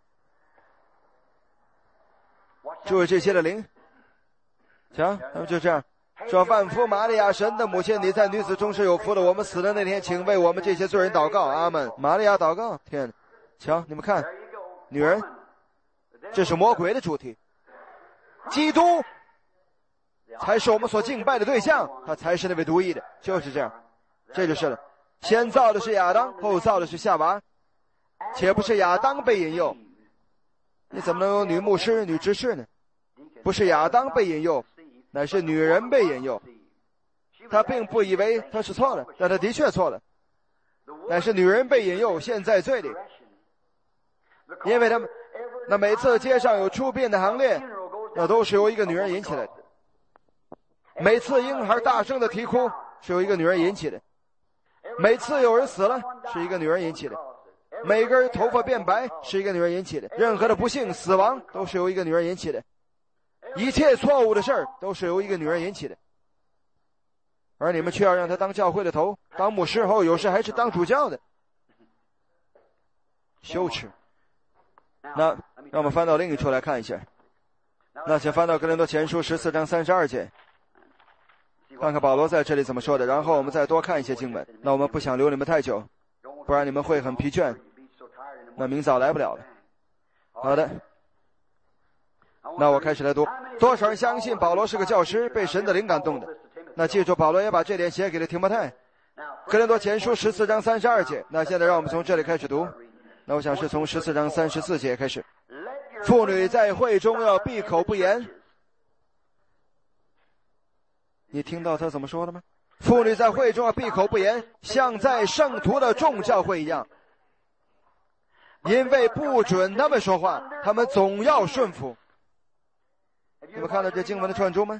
注意这些的灵，瞧，他们就这样说：万福玛利亚，神的母亲，你在女子中是有福的。我们死的那天，请为我们这些罪人祷告。阿门。玛利亚祷告。天哪，瞧，你们看，女人，这是魔鬼的主题。基督才是我们所敬拜的对象，他才是那位独一的，就是这样，这就是了。先造的是亚当，后造的是夏娃，且不是亚当被引诱。你怎么能有女牧师、女执事呢？不是亚当被引诱，乃是女人被引诱。他并不以为他是错的，但他的确错了，乃是女人被引诱陷在罪里。因为他们那每次街上有出殡的行列，那都是由一个女人引起来的。每次婴孩大声的啼哭，是由一个女人引起的。每次有人死了，是一个女人引起的。每个人头发变白，是一个女人引起的。任何的不幸、死亡，都是由一个女人引起的。一切错误的事儿，都是由一个女人引起的。而你们却要让她当教会的头，当牧师后，有时还是当主教的，羞耻。那让我们翻到另一处来看一下。那请翻到哥林多前书14章32节，看看保罗在这里怎么说的，然后我们再多看一些经文。那我们不想留你们太久，不然你们会很疲倦，那明早来不了了。好的，那我开始来读。多少人相信保罗是个教师，被神的灵感动的？那记住，保罗也把这点写给了提摩太。哥林多前书14章32节。那现在让我们从这里开始读。那我想是从14章34节开始。妇女在会中要闭口不言。你听到他怎么说的吗？妇女在会中要闭口不言，像在圣徒的众教会一样，因为不准他们说话，他们总要顺服。你们看到这经文的串珠吗？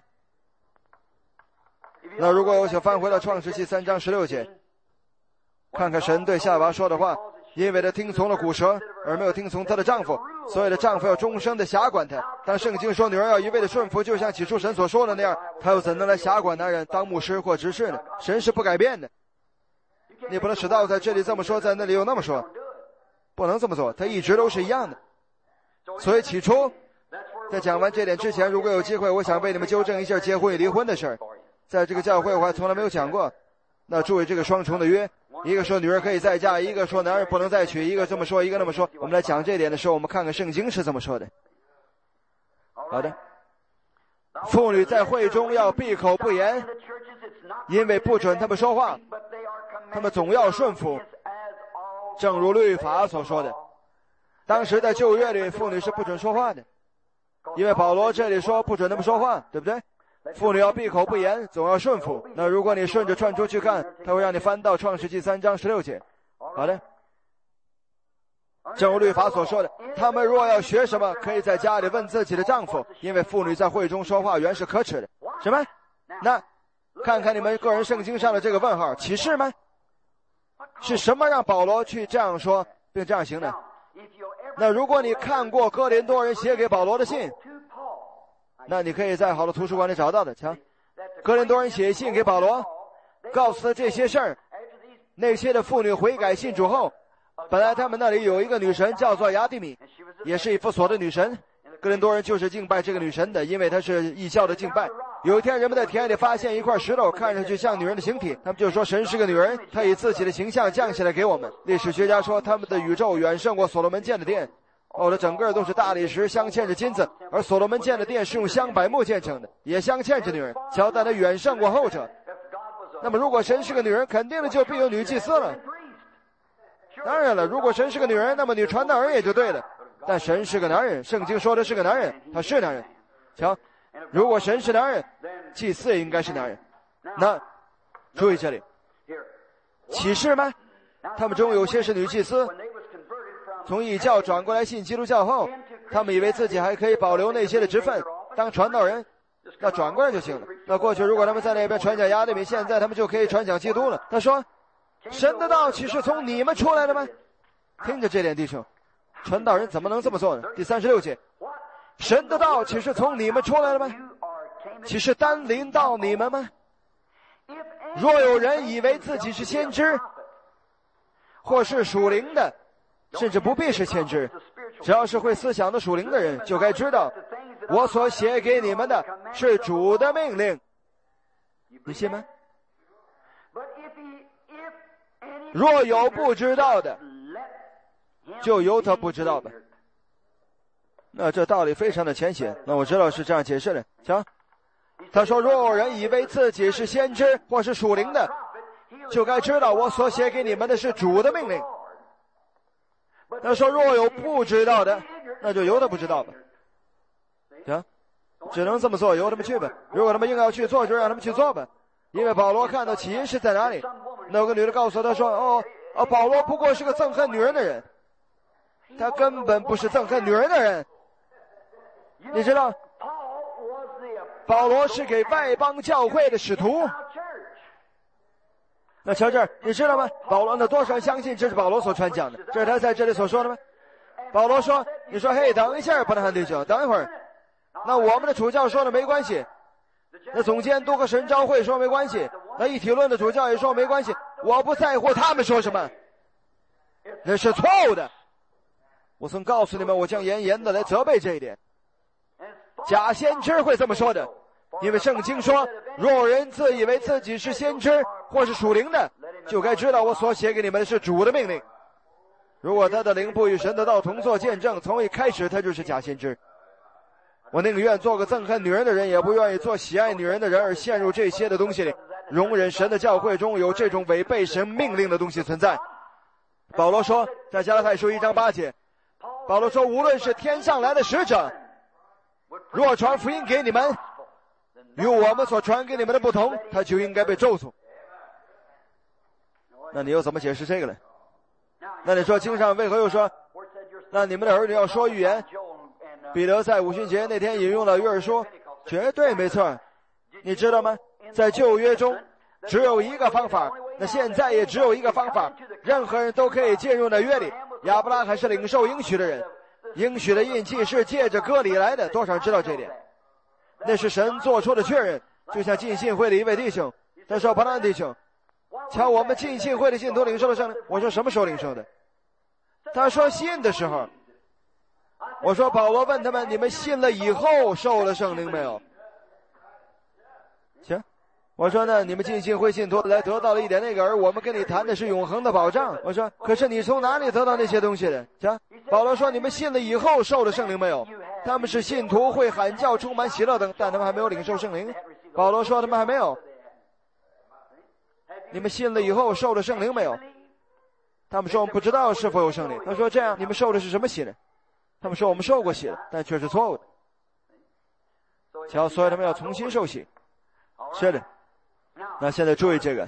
那如果我想翻回到创世纪3章16节，看看神对夏娃说的话，因为她听从了古蛇，而没有听从她的丈夫，所以她丈夫要终生的辖管她。当圣经说女人要一味的顺服，就像起初神所说的那样，她又怎能来辖管男人当牧师或执事呢？神是不改变的。你不能使到在这里这么说，在那里又那么说，不能这么做，他一直都是一样的。所以起初在讲完这点之前，如果有机会，我想为你们纠正一下结婚与离婚的事儿。在这个教会我还从来没有讲过。那注意这个双重的约，一个说女人可以再嫁，一个说男人不能再娶，一个这么说，一个那么说。我们来讲这点的时候，我们看看圣经是怎么说的。好的，妇女在会中要闭口不言，因为不准他们说话，他们总要顺服，正如律法所说的。当时在旧约里，妇女是不准说话的，因为保罗这里说不准他们说话，对不对？妇女要闭口不言，总要顺服。那如果你顺着串珠去看，他会让你翻到创世纪3章16节。好的，正如律法所说的，他们若要学什么，可以在家里问自己的丈夫，因为妇女在会中说话原是可耻的。什么？那看看你们个人圣经上的这个问号，启示吗？是什么让保罗去这样说并这样行的？那如果你看过哥林多人写给保罗的信，那你可以在好的图书馆里找到的。瞧，哥林多人写信给保罗，告诉他这些事儿。那些的妇女悔改信主后， 本来他们那里有一个女神叫做雅典米，也是以弗所的女神。哥林多人就是敬拜这个女神的，因为她是异教的敬拜。有一天人们在田里发现一块石头，看上去像女人的形体，他们就说神是个女人，她以自己的形象降下来给我们。历史学家说他们的宇宙远胜过所罗门建的殿，这整个都是大理石镶嵌着金子，而所罗门建的殿是用香柏木建成的，也镶嵌着女人，乔但它远胜过后者。那么如果神是个女人，肯定的就必有女祭司了。当然了，如果神是个女人，那么女传道人也就对了。但神是个男人，圣经说的是个男人，他是男人。瞧，如果神是男人，祭司也应该是男人。那注意这里，启示吗？他们中有些是女祭司，从异教转过来信基督教后，他们以为自己还可以保留那些的职分，当传道人，那转过来就行了。那过去如果他们在那边传讲雅典米，现在他们就可以传讲基督了。他说，神的道岂是从你们出来的吗？听着这点弟兄，传道人怎么能这么做呢？第36节，神的道岂是从你们出来的吗？岂是单临到你们吗？若有人以为自己是先知，或是属灵的，甚至不必是先知，只要是会思想的属灵的人，就该知道我所写给你们的是主的命令。你信吗？若有不知道的，就由他不知道吧。那这道理非常的浅显，那我知道是这样解释的。瞧，他说若有人以为自己是先知或是属灵的，就该知道我所写给你们的是主的命令。他说若有不知道的，那就由他不知道吧。行，只能这么做，由他们去吧。如果他们硬要去做，就让他们去做吧。因为保罗看到起因是在哪里。那有个女的告诉他说，保罗不过是个憎恨女人的人，他根本不是憎恨女人的人。你知道保罗是给外邦教会的使徒。那瞧这儿，你知道吗？保罗那多少人相信这是保罗所传讲的，这是他在这里所说的吗？保罗说，你说嘿，等一下，伯纳罕弟兄，等一会儿。那我们的主教说的没关系，那总监督和神召会说没关系，那一体论的主教也说没关系，我不在乎他们说什么，那是错误的。我曾告诉你们，我将严严的来责备这一点。假先知会这么说的，因为圣经说，若有人自以为自己是先知或是属灵的，就该知道我所写给你们的是主的命令。如果他的灵不与神的道同作见证，从一开始他就是假先知。我宁愿做个憎恨女人的人，也不愿意做喜爱女人的人而陷入这些的东西里，容忍神的教会中有这种违背神命令的东西存在。保罗说，在加拉太书1章8节，保罗说，无论是天上来的使者，若传福音给你们，与我们所传给你们的不同，他就应该被咒诅。那你又怎么解释这个呢？那你说经上为何又说，那你们的儿女要说预言？彼得在五旬节那天引用了约珥书，绝对没错。你知道吗？在旧约中只有一个方法，那现在也只有一个方法，任何人都可以进入那约里。亚伯拉罕是领受应许的人，应许的印记是借着割礼来的，多少人知道这点？那是神做出的确认。就像浸信会的一位弟兄，他说，伯纳弟兄，瞧我们浸信会的信徒领受了圣灵。我说什么时候领受的？他说信的时候。我说保罗问他们，你们信了以后受了圣灵没有？行，我说呢，你们浸信会信徒来得到了一点那个，而我们跟你谈的是永恒的保障。我说可是你从哪里得到那些东西的？行，保罗说你们信了以后受了圣灵没有？他们是信徒，会喊叫，充满喜乐等，但他们还没有领受圣灵。保罗说他们还没有。你们信了以后受了圣灵没有？他们说我们不知道是否有圣灵。他说这样，你们受的是什么洗呢？他们说我们受过洗了，但却是错误的。瞧，所以他们要重新受洗。是的。那现在注意这个，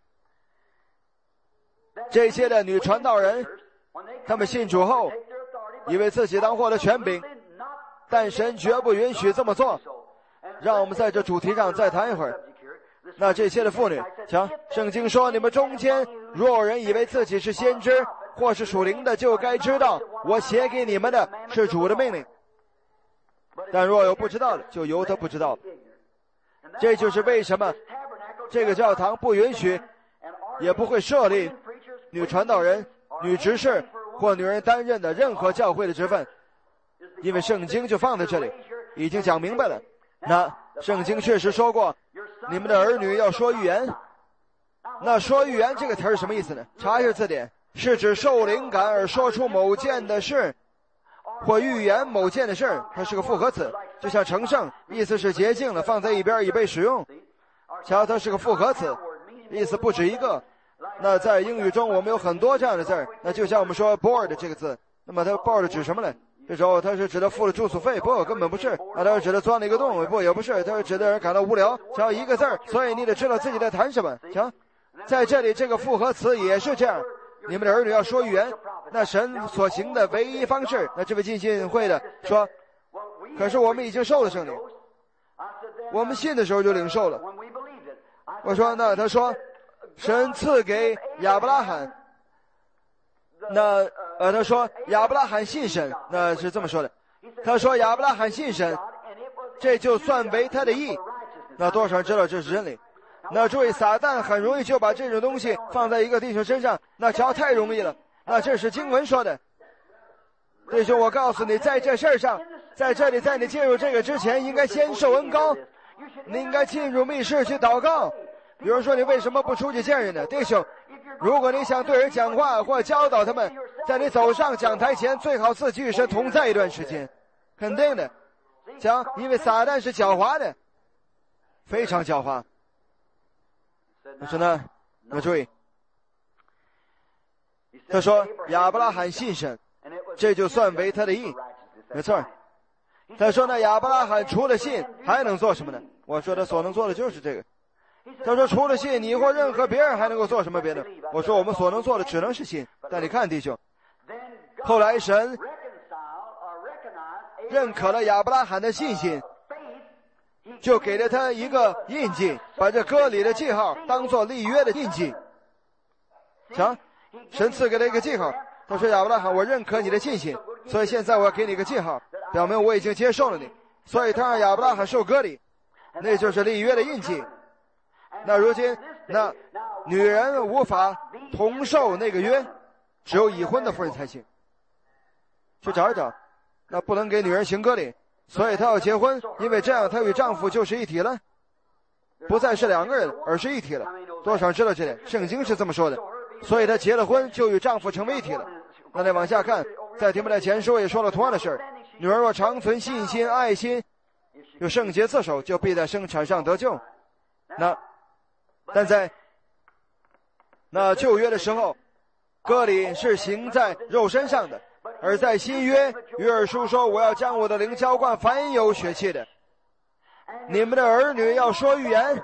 这些的女传道人，他们信主后以为自己当获得权柄，但神绝不允许这么做。让我们在这主题上再谈一会儿。那这些的妇女，瞧，圣经说，你们中间若有人以为自己是先知或是属灵的，就该知道我写给你们的是主的命令。但若有不知道的，就由他不知道。这就是为什么这个教堂不允许也不会设立女传道人女执事或女人担任的任何教会的职分，因为圣经就放在这里，已经讲明白了。那圣经确实说过，你们的儿女要说预言。那说预言这个词是什么意思呢？查一下字典，是指受灵感而说出某件的事，或预言某件的事，它是个复合词，就像成圣，意思是洁净了，放在一边以备使用。瞧，它是个复合词，意思不止一个。那在英语中我们有很多这样的字儿，那就像我们说 board 这个字，那么它 board 指什么呢？这时候它是指的付了住宿费，不，根本不是。那它是指的钻了一个洞，不，也不是。它是指的人感到无聊。瞧，一个字儿，所以你得知道自己在谈什么。瞧，在这里这个复合词也是这样。你们的儿女要说预言，那神所行的唯一方式。那这位浸信会的说，可是我们已经受了圣灵，我们信的时候就领受了。我说，那他说神赐给亚伯拉罕，那他说亚伯拉罕信神，那是这么说的。他说亚伯拉罕信神，这就算为他的义。那多少人知道这是真理？那注意，撒旦很容易就把这种东西放在一个弟兄身上，那瞧太容易了。那这是经文说的。弟兄，我告诉你，在这事儿上，在这里，在你进入这个之前，应该先受恩膏，你应该进入密室去祷告。有人说你为什么不出去见人呢？弟兄，如果你想对人讲话或教导他们，在你走上讲台前，最好自己与神同在一段时间，肯定的。讲，因为撒旦是狡猾的，非常狡猾。我说呢，那注意，他说亚伯拉罕信神，这就算为他的义，没错。他说呢，亚伯拉罕除了信还能做什么呢？我说他所能做的就是这个。他说除了信，你或任何别人还能够做什么别的？我说我们所能做的只能是信。但你看弟兄，后来神认可了亚伯拉罕的信心，就给了他一个印记，把这割礼的记号当作立约的印记。瞧，神赐给他一个记号，他说亚伯拉罕，我认可你的信心，所以现在我要给你一个记号，表明我已经接受了你。所以他让亚伯拉罕受割礼，那就是立约的印记。那如今，那女人无法同受那个约，只有已婚的妇人才行。去找一找，那不能给女人行割礼，所以她要结婚，因为这样她与丈夫就是一体了，不再是两个人，而是一体了。多少人知道这点？圣经是这么说的。所以她结了婚，就与丈夫成为一体了。那再往下看，在提摩太前书也说了同样的事儿。女人若长存信心、爱心，有圣洁自守，就必在生产上得救。但在那旧约的时候，割礼是行在肉身上的，而在新约，约珥书说，我要将我的灵浇灌凡有血气的。你们的儿女要说预言。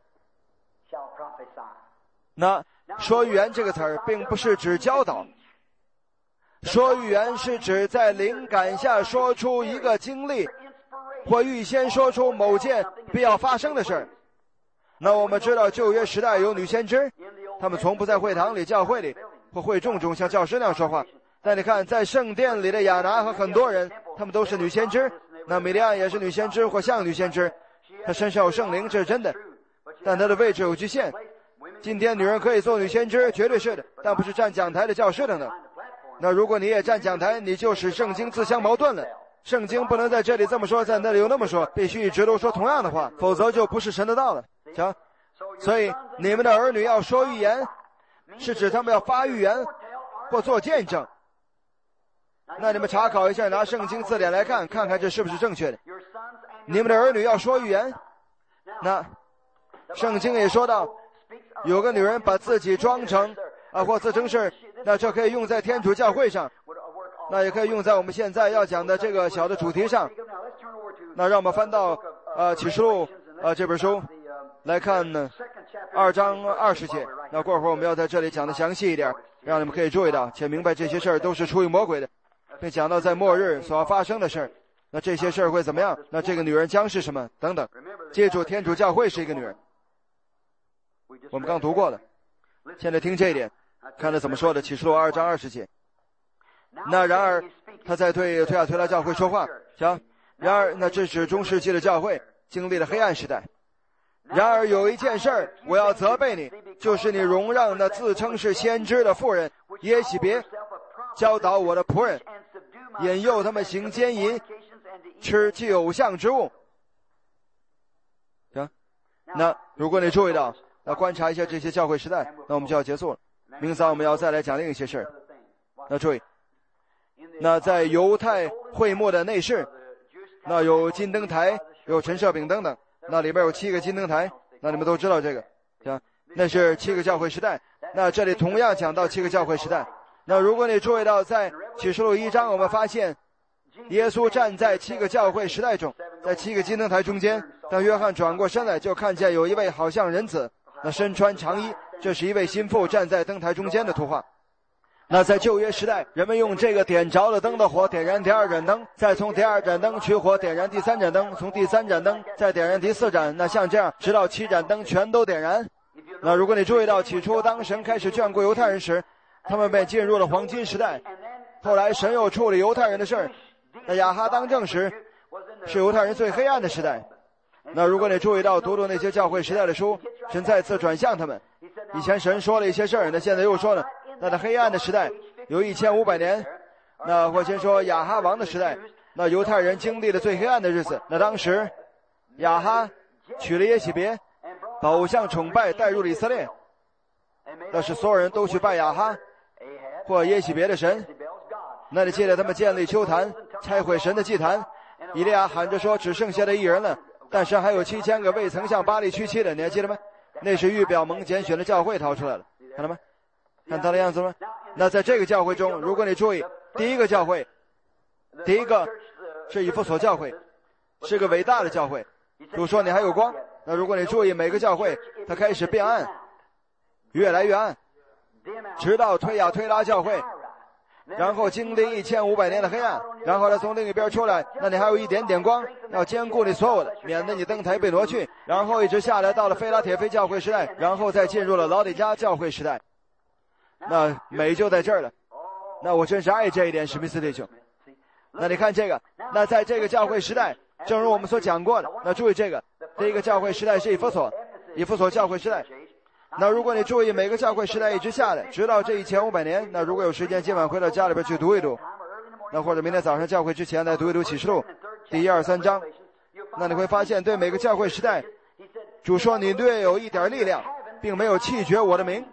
那说预言这个词儿并不是指教导，说预言是指在灵感下说出一个经历，或预先说出某件必要发生的事儿。那我们知道旧约时代有女先知，他们从不在会堂里、教会里或会众中像教师那样说话。但你看，在圣殿里的亚拿和很多人，他们都是女先知。那米利暗也是女先知或像女先知，她身上有圣灵，这是真的，但她的位置有局限。今天女人可以做女先知，绝对是的，但不是站讲台的教师等等。那如果你也站讲台，你就使圣经自相矛盾了。圣经不能在这里这么说，在那里又那么说，必须一直都说同样的话，否则就不是神的道了。瞧，所以你们的儿女要说预言，是指他们要发预言或做见证。那你们查考一下，拿圣经字典来看，看看这是不是正确的。你们的儿女要说预言。那圣经也说到，有个女人把自己装成或自称是，那这可以用在天主教会上，那也可以用在我们现在要讲的这个小的主题上。那让我们翻到启示录这本书来看呢，2章20节。那过会儿我们要在这里讲的详细一点，让你们可以注意到且明白这些事儿都是出于魔鬼的，并讲到在末日所要发生的事儿。那这些事儿会怎么样？那这个女人将是什么？等等。记住，天主教会是一个女人，我们刚读过了。现在听这一点，看他怎么说的。启示录2章20节。那然而他在对推亚推拉教会说话，讲，然而那这是中世纪的教会经历了黑暗时代。然而有一件事儿我要责备你，就是你容让那自称是先知的妇人耶洗别教导我的仆人，引诱他们行奸淫，吃祭偶像之物。行，那如果你注意到，那观察一下这些教会时代，那我们就要结束了。明早我们要再来讲另一些事儿。那注意，那在犹太会幕的内室，那有金灯台，有陈设饼等等，那里边有7个金灯台，那你们都知道这个，行，那是7个教会时代。那这里同样讲到7个教会时代。那如果你注意到，在启示录1章，我们发现耶稣站在7个教会时代中，在7个金灯台中间。当约翰转过身来，就看见有一位好像人子，那身穿长衣，这是一位心腹站在灯台中间的图画。那在旧约时代，人们用这个点着了灯的火点燃第2盏灯，再从第2盏灯取火点燃第3盏灯，从第3盏灯再点燃第4盏，那像这样直到7盏灯全都点燃。那如果你注意到，起初当神开始眷顾犹太人时，他们便进入了黄金时代。后来神又处理犹太人的事儿，那亚哈当政时是犹太人最黑暗的时代。那如果你注意到读那些教会时代的书，神再次转向他们。以前神说了一些事儿，那现在又说了，那在黑暗的时代有1500年，那或先说亚哈王的时代，那犹太人经历了最黑暗的日子。那当时亚哈娶了耶洗别，把偶像崇拜带入了以色列，那是所有人都去拜亚哈或耶洗别的神。那里记得他们建立丘坛，拆毁神的祭坛。以利亚喊着说只剩下了1人了，但是还有7000个未曾向巴力屈膝的，你还记得吗？那是预表蒙拣选的教会逃出来了，看到吗？看到的样子吗？那在这个教会中，如果你注意，第一个教会，第一个是以弗所教会，是个伟大的教会，主说你还有光。那如果你注意，每个教会它开始变暗，越来越暗，直到推雅推拉教会，然后经历1500年的黑暗，然后他从另一边出来，那你还有一点点光，要兼顾你所有的，免得你灯台被挪去，然后一直下来到了菲拉铁非教会时代，然后再进入了老底嘉教会时代。那美就在这儿了。那我真是爱这一点，史密斯弟兄。那你看这个，那在这个教会时代，正如我们所讲过的，那注意这个，第一个教会时代是以弗所教会时代。那如果你注意，每个教会时代一直下来，直到这1500年。那如果有时间，今晚回到家里边去读一读，那或者明天早上教会之前来读一读启示录第1、2、3章。那你会发现，对每个教会时代，主说你略有一点力量，并没有弃绝我的名。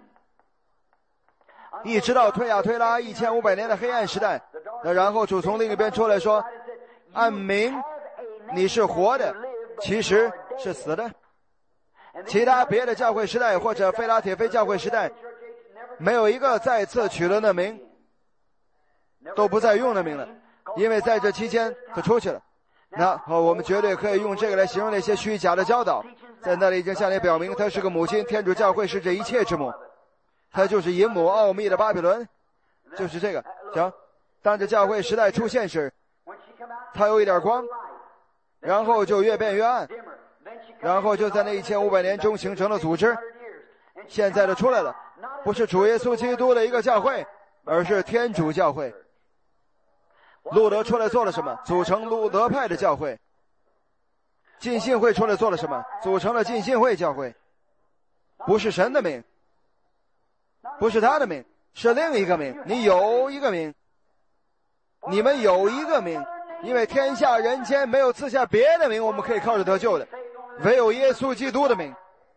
一直到推雅推拉1500年的黑暗时代，那然后主从另一边出来说，按名你是活的，其实是死的。其他别的教会时代或者菲拉铁非教会时代，没有一个再次取了那名，都不再用那名了，因为在这期间他出去了。那我们绝对可以用这个来形容那些虚假的教导，在那里已经向你表明，他是个母亲，天主教会是这一切之母，他就是淫母奥秘的巴比伦，就是这个。行，当这教会时代出现时，他有一点光，然后就越变越暗，然后就在那1500年中形成了组织。现在的出来了，不是主耶稣基督的一个教会，而是天主教会。路德出来做了什么？组成路德派的教会。浸信会出来做了什么？组成了浸信会教会。不是神的名，不是他的名，是另一个名。你有一个名，你们有一个名，因为天下人间没有赐下别的名我们可以靠着得救的，唯有耶稣基督的名。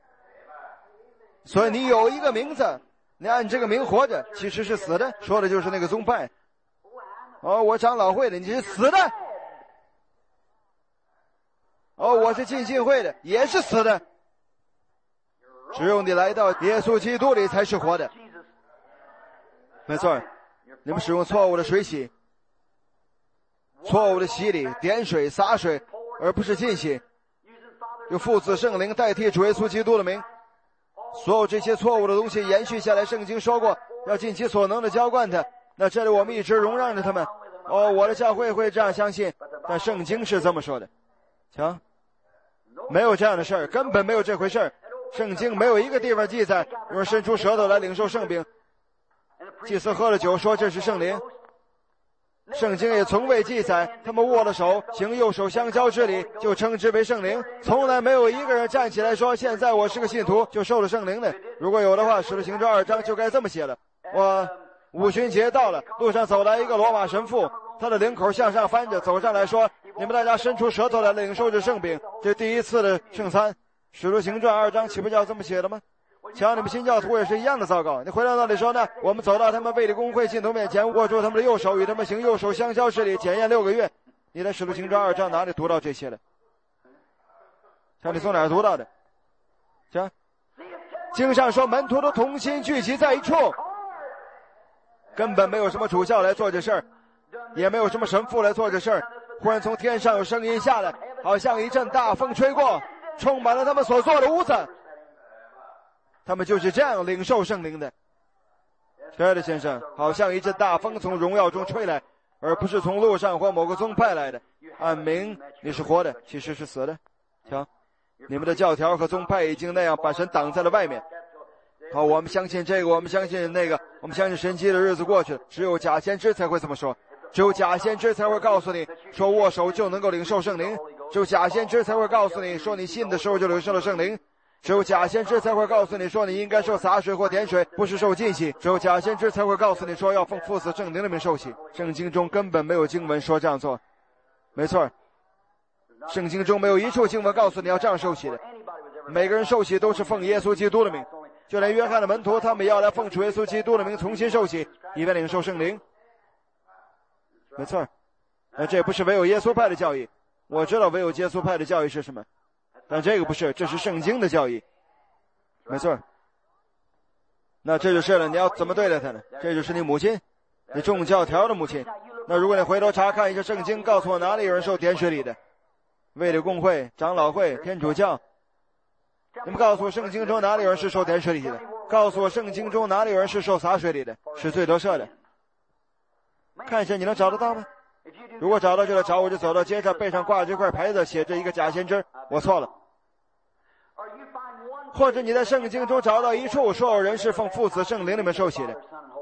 所以你有一个名字，你按这个名活着，其实是死的，说的就是那个宗派。我长老会的，你是死的。我是浸信会的，也是死的。只有你来到耶稣基督里才是活的。没错，你们使用错误的水洗，错误的洗礼，点水洒水，而不是浸洗，用父子圣灵代替主耶稣基督的名。所有这些错误的东西延续下来，圣经说过要尽其所能的浇灌它。那这里我们一直容让着他们。我的教会会这样相信，但圣经是这么说的。行，没有这样的事儿，根本没有这回事儿。圣经没有一个地方记载有人伸出舌头来领受圣饼，祭司喝了酒说这是圣灵。圣经也从未记载他们握了手行右手相交之礼就称之为圣灵，从来没有一个人站起来说现在我是个信徒就受了圣灵的。如果有的话，使徒行传2章就该这么写了。 五旬节到了，路上走来一个罗马神父，他的领口向上翻着，走上来说：“你们大家伸出舌头来领受这圣饼，这第一次的圣餐。”使徒行传2章岂不叫这么写的吗？瞧，你们新教徒也是一样的糟糕。你回到那里说呢，我们走到他们卫理公会信徒面前，握住他们的右手，与他们行右手相交施礼，检验6个月。你在使徒行传2章哪里读到这些的？瞧，你从哪儿读到的？瞧，经上说门徒都同心聚集在一处，根本没有什么主教来做这事儿，也没有什么神父来做这事儿。忽然从天上有声音下来，好像一阵大风吹过，充满了他们所坐的屋子。他们就是这样领受圣灵的。亲爱的先生，好像一阵大风从荣耀中吹来，而不是从路上或某个宗派来的。按明你是活的，其实是死的。瞧，你们的教条和宗派已经那样把神挡在了外面。好，我们相信这个，我们相信那个，我们相信神迹的日子过去了。只有假先知才会这么说，只有假先知才会告诉你说握手就能够领受圣灵，只有假先知才会告诉你说你信的时候就领受了圣灵，只有假先知才会告诉你说你应该受洒水或点水，不是受浸洗，只有假先知才会告诉你说要奉父子圣灵的名受洗。圣经中根本没有经文说这样做。没错，圣经中没有一处经文告诉你要这样受洗的。每个人受洗都是奉耶稣基督的名，就连约翰的门徒他们也要来奉主耶稣基督的名重新受洗，以便领受圣灵。没错，这不是唯有耶稣派的教义。我知道唯有耶稣派的教义是什么，但这个不是，这是圣经的教义。没错，那这就是了，你要怎么对待他呢？这就是你母亲，你众教条的母亲。那如果你回头查看一下圣经，告诉我哪里有人受点水礼的？卫理公会、长老会、天主教。你们告诉我圣经中哪里有人是受点水礼的？告诉我圣经中哪里有人是受洒水礼的？是最得赦的。看一下你能找得到吗？如果找到就来找我，就走到街上，背上挂着一块牌子，写着一个假先知，我错了。或者你在圣经中找到一处说有人是奉父子圣灵里面受洗的，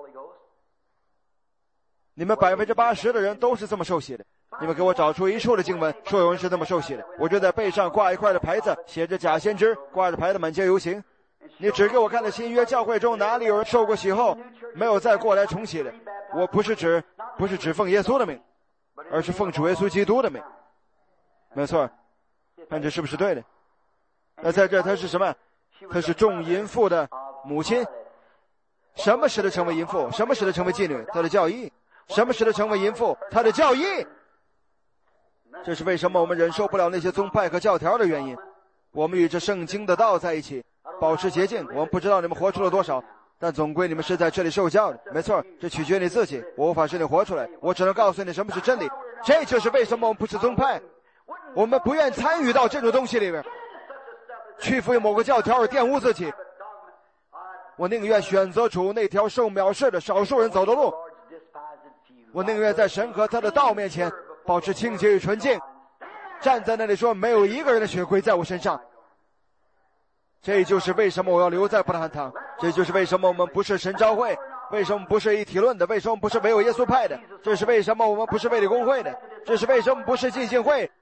你们80%的人都是这么受洗的。你们给我找出一处的经文说有人是这么受洗的，我就在背上挂一块的牌子，写着假先知，挂着牌子满街游行。你只给我看的新约教会中哪里有人受过洗后没有再过来重洗的？我不是指奉耶稣的名，而是奉主耶稣基督的名。没错，看这是不是对的？那在这他是什么？他是众淫妇的母亲。什么使他成为淫妇？什么使他成为妓女？他的教义。什么使他成为淫妇？他的教义。这是为什么我们忍受不了那些宗派和教条的原因。我们与这圣经的道在一起，保持洁净。我们不知道你们活出了多少，但总归你们是在这里受教的。没错，这取决你自己，我无法使你活出来，我只能告诉你什么是真理。这就是为什么我们不是宗派，我们不愿参与到这种东西里面，屈服于某个教条而玷污自己。我宁愿选择主那条受藐视的少数人走的路，我宁愿在神和他的道面前保持清洁与纯净，站在那里说没有一个人的血归在我身上。这就是为什么我要留在布兰堂，这就是为什么我们不是神召会，为什么不是一体论的，为什么不是唯有耶稣派的，这是为什么我们不是卫理公会的，这是为什么不是浸信会。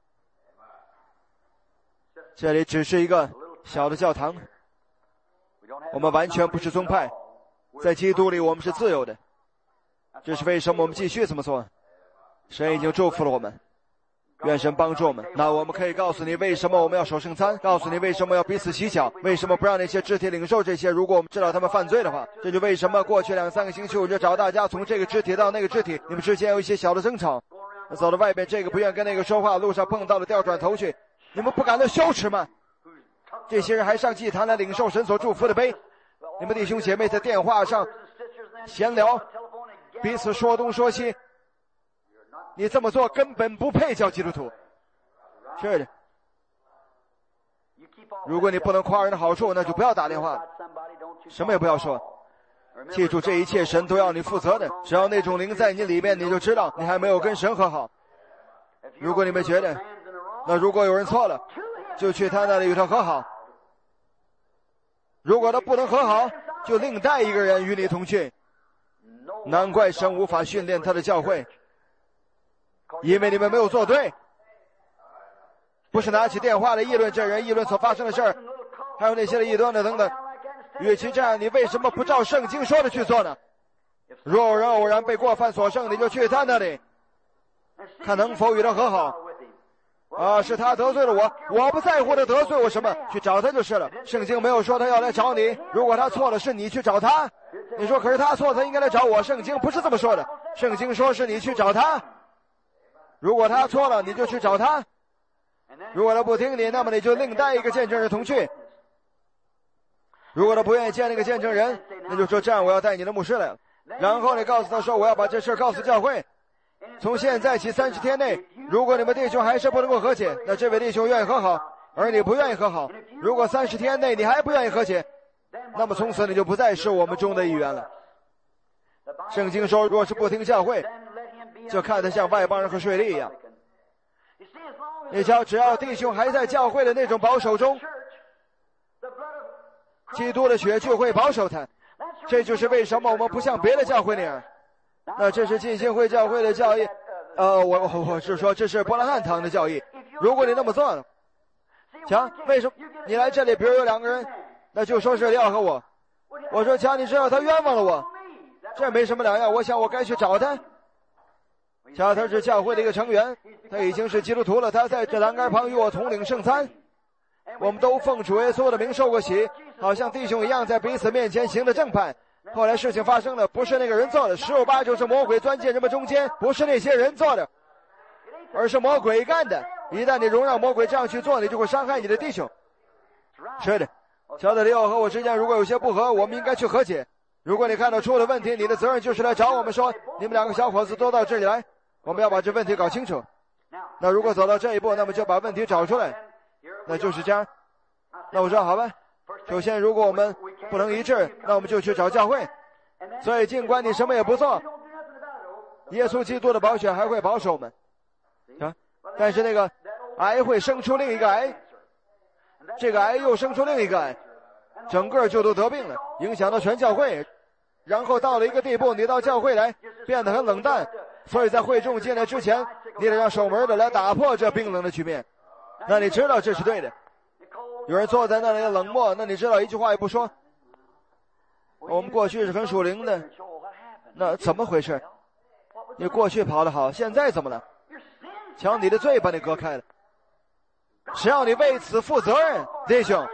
这里只是一个小的教堂，我们完全不是宗派，在基督里我们是自由的。这是为什么我们继续这么做。神已经祝福了我们，愿神帮助我们。那我们可以告诉你为什么我们要守圣餐，告诉你为什么要彼此洗脚，为什么不让那些肢体领受这些，如果我们知道他们犯罪的话。这就为什么过去2-3个星期我就找大家从这个肢体到那个肢体，你们之间有一些小的争吵，走到外边这个不愿跟那个说话，路上碰到了调转头去，你们不感到羞耻吗？这些人还上祭坛来领受神所祝福的杯，你们弟兄姐妹在电话上闲聊，彼此说东说西，你这么做根本不配叫基督徒。是的，如果你不能夸人的好处，那就不要打电话，什么也不要说。记住，这一切神都要你负责的，只要那种灵在你里面，你就知道你还没有跟神和好。如果你们觉得，那如果有人错了，就去他那里与他和好，如果他不能和好，就另带一个人与你同去。难怪神无法训练他的教会，因为你们没有做对。不是拿起电话来议论这人，议论所发生的事儿，还有那些异端的等等。与其这样，你为什么不照圣经说的去做呢？ 若有人偶然被过犯所胜，你就去他那里，看能否与他和好。是他得罪了我，我不在乎他得罪我什么，去找他就是了。圣经没有说他要来找你，如果他错了，是你去找他。你说可是他错，他应该来找我，圣经不是这么说的，圣经说是你去找他。如果他错了，你就去找他。如果他不听你，那么你就另带一个见证人同去。如果他不愿意见那个见证人，那就说这样，我要带你的牧师来了。然后你告诉他说，我要把这事告诉教会。从现在起30天内，如果你们弟兄还是不能够和解，那这位弟兄愿意和好，而你不愿意和好。如果30天内你还不愿意和解，那么从此你就不再是我们中的一员了。圣经说，若是不听教会，就看他像外邦人和税吏一样。你瞧，只要弟兄还在教会的那种保守中，基督的血就会保守他。这就是为什么我们不像别的教会那样。那这是浸信会教会的教义，我是说这是伯拉罕堂的教义。如果你那么做了，瞧，为什么你来这里，比如有2个人，那就说是廖和我说瞧，你知道他冤枉了我，这没什么两样，我想我该去找他。瞧，他是教会的一个成员，他已经是基督徒了，他在这栏杆旁与我同领圣餐，我们都奉主耶稣的名受过洗，好像弟兄一样，在彼此面前行的正派。后来事情发生了，不是那个人做的，10有8就是魔鬼钻进人们中间，不是那些人做的，而是魔鬼干的。一旦你容让魔鬼这样去做，你就会伤害你的弟兄。是的，乔德里奥和我之间如果有些不和，我们应该去和解。如果你看到出了问题，你的责任就是来找我们说，你们2个小伙子都到这里来，我们要把这问题搞清楚。那如果走到这一步，那么就把问题找出来，那就是这样。那我说好吧，首先如果我们不能一致，那我们就去找教会。所以尽管你什么也不做，耶稣基督的宝血还会保守我们。但是那个癌会生出另一个癌，这个癌又生出另一个癌，整个就都得病了，影响到全教会。然后到了一个地步，你到教会来变得很冷淡，所以在会众进来之前，你得让守门的来打破这冰冷的局面。那你知道这是对的。有人坐在那里冷漠，那你知道一句话也不说。我们过去是很属灵的，那怎么回事？你过去跑得好，现在怎么了？瞧，你的罪把你隔开了，谁要你为此负责任，弟兄？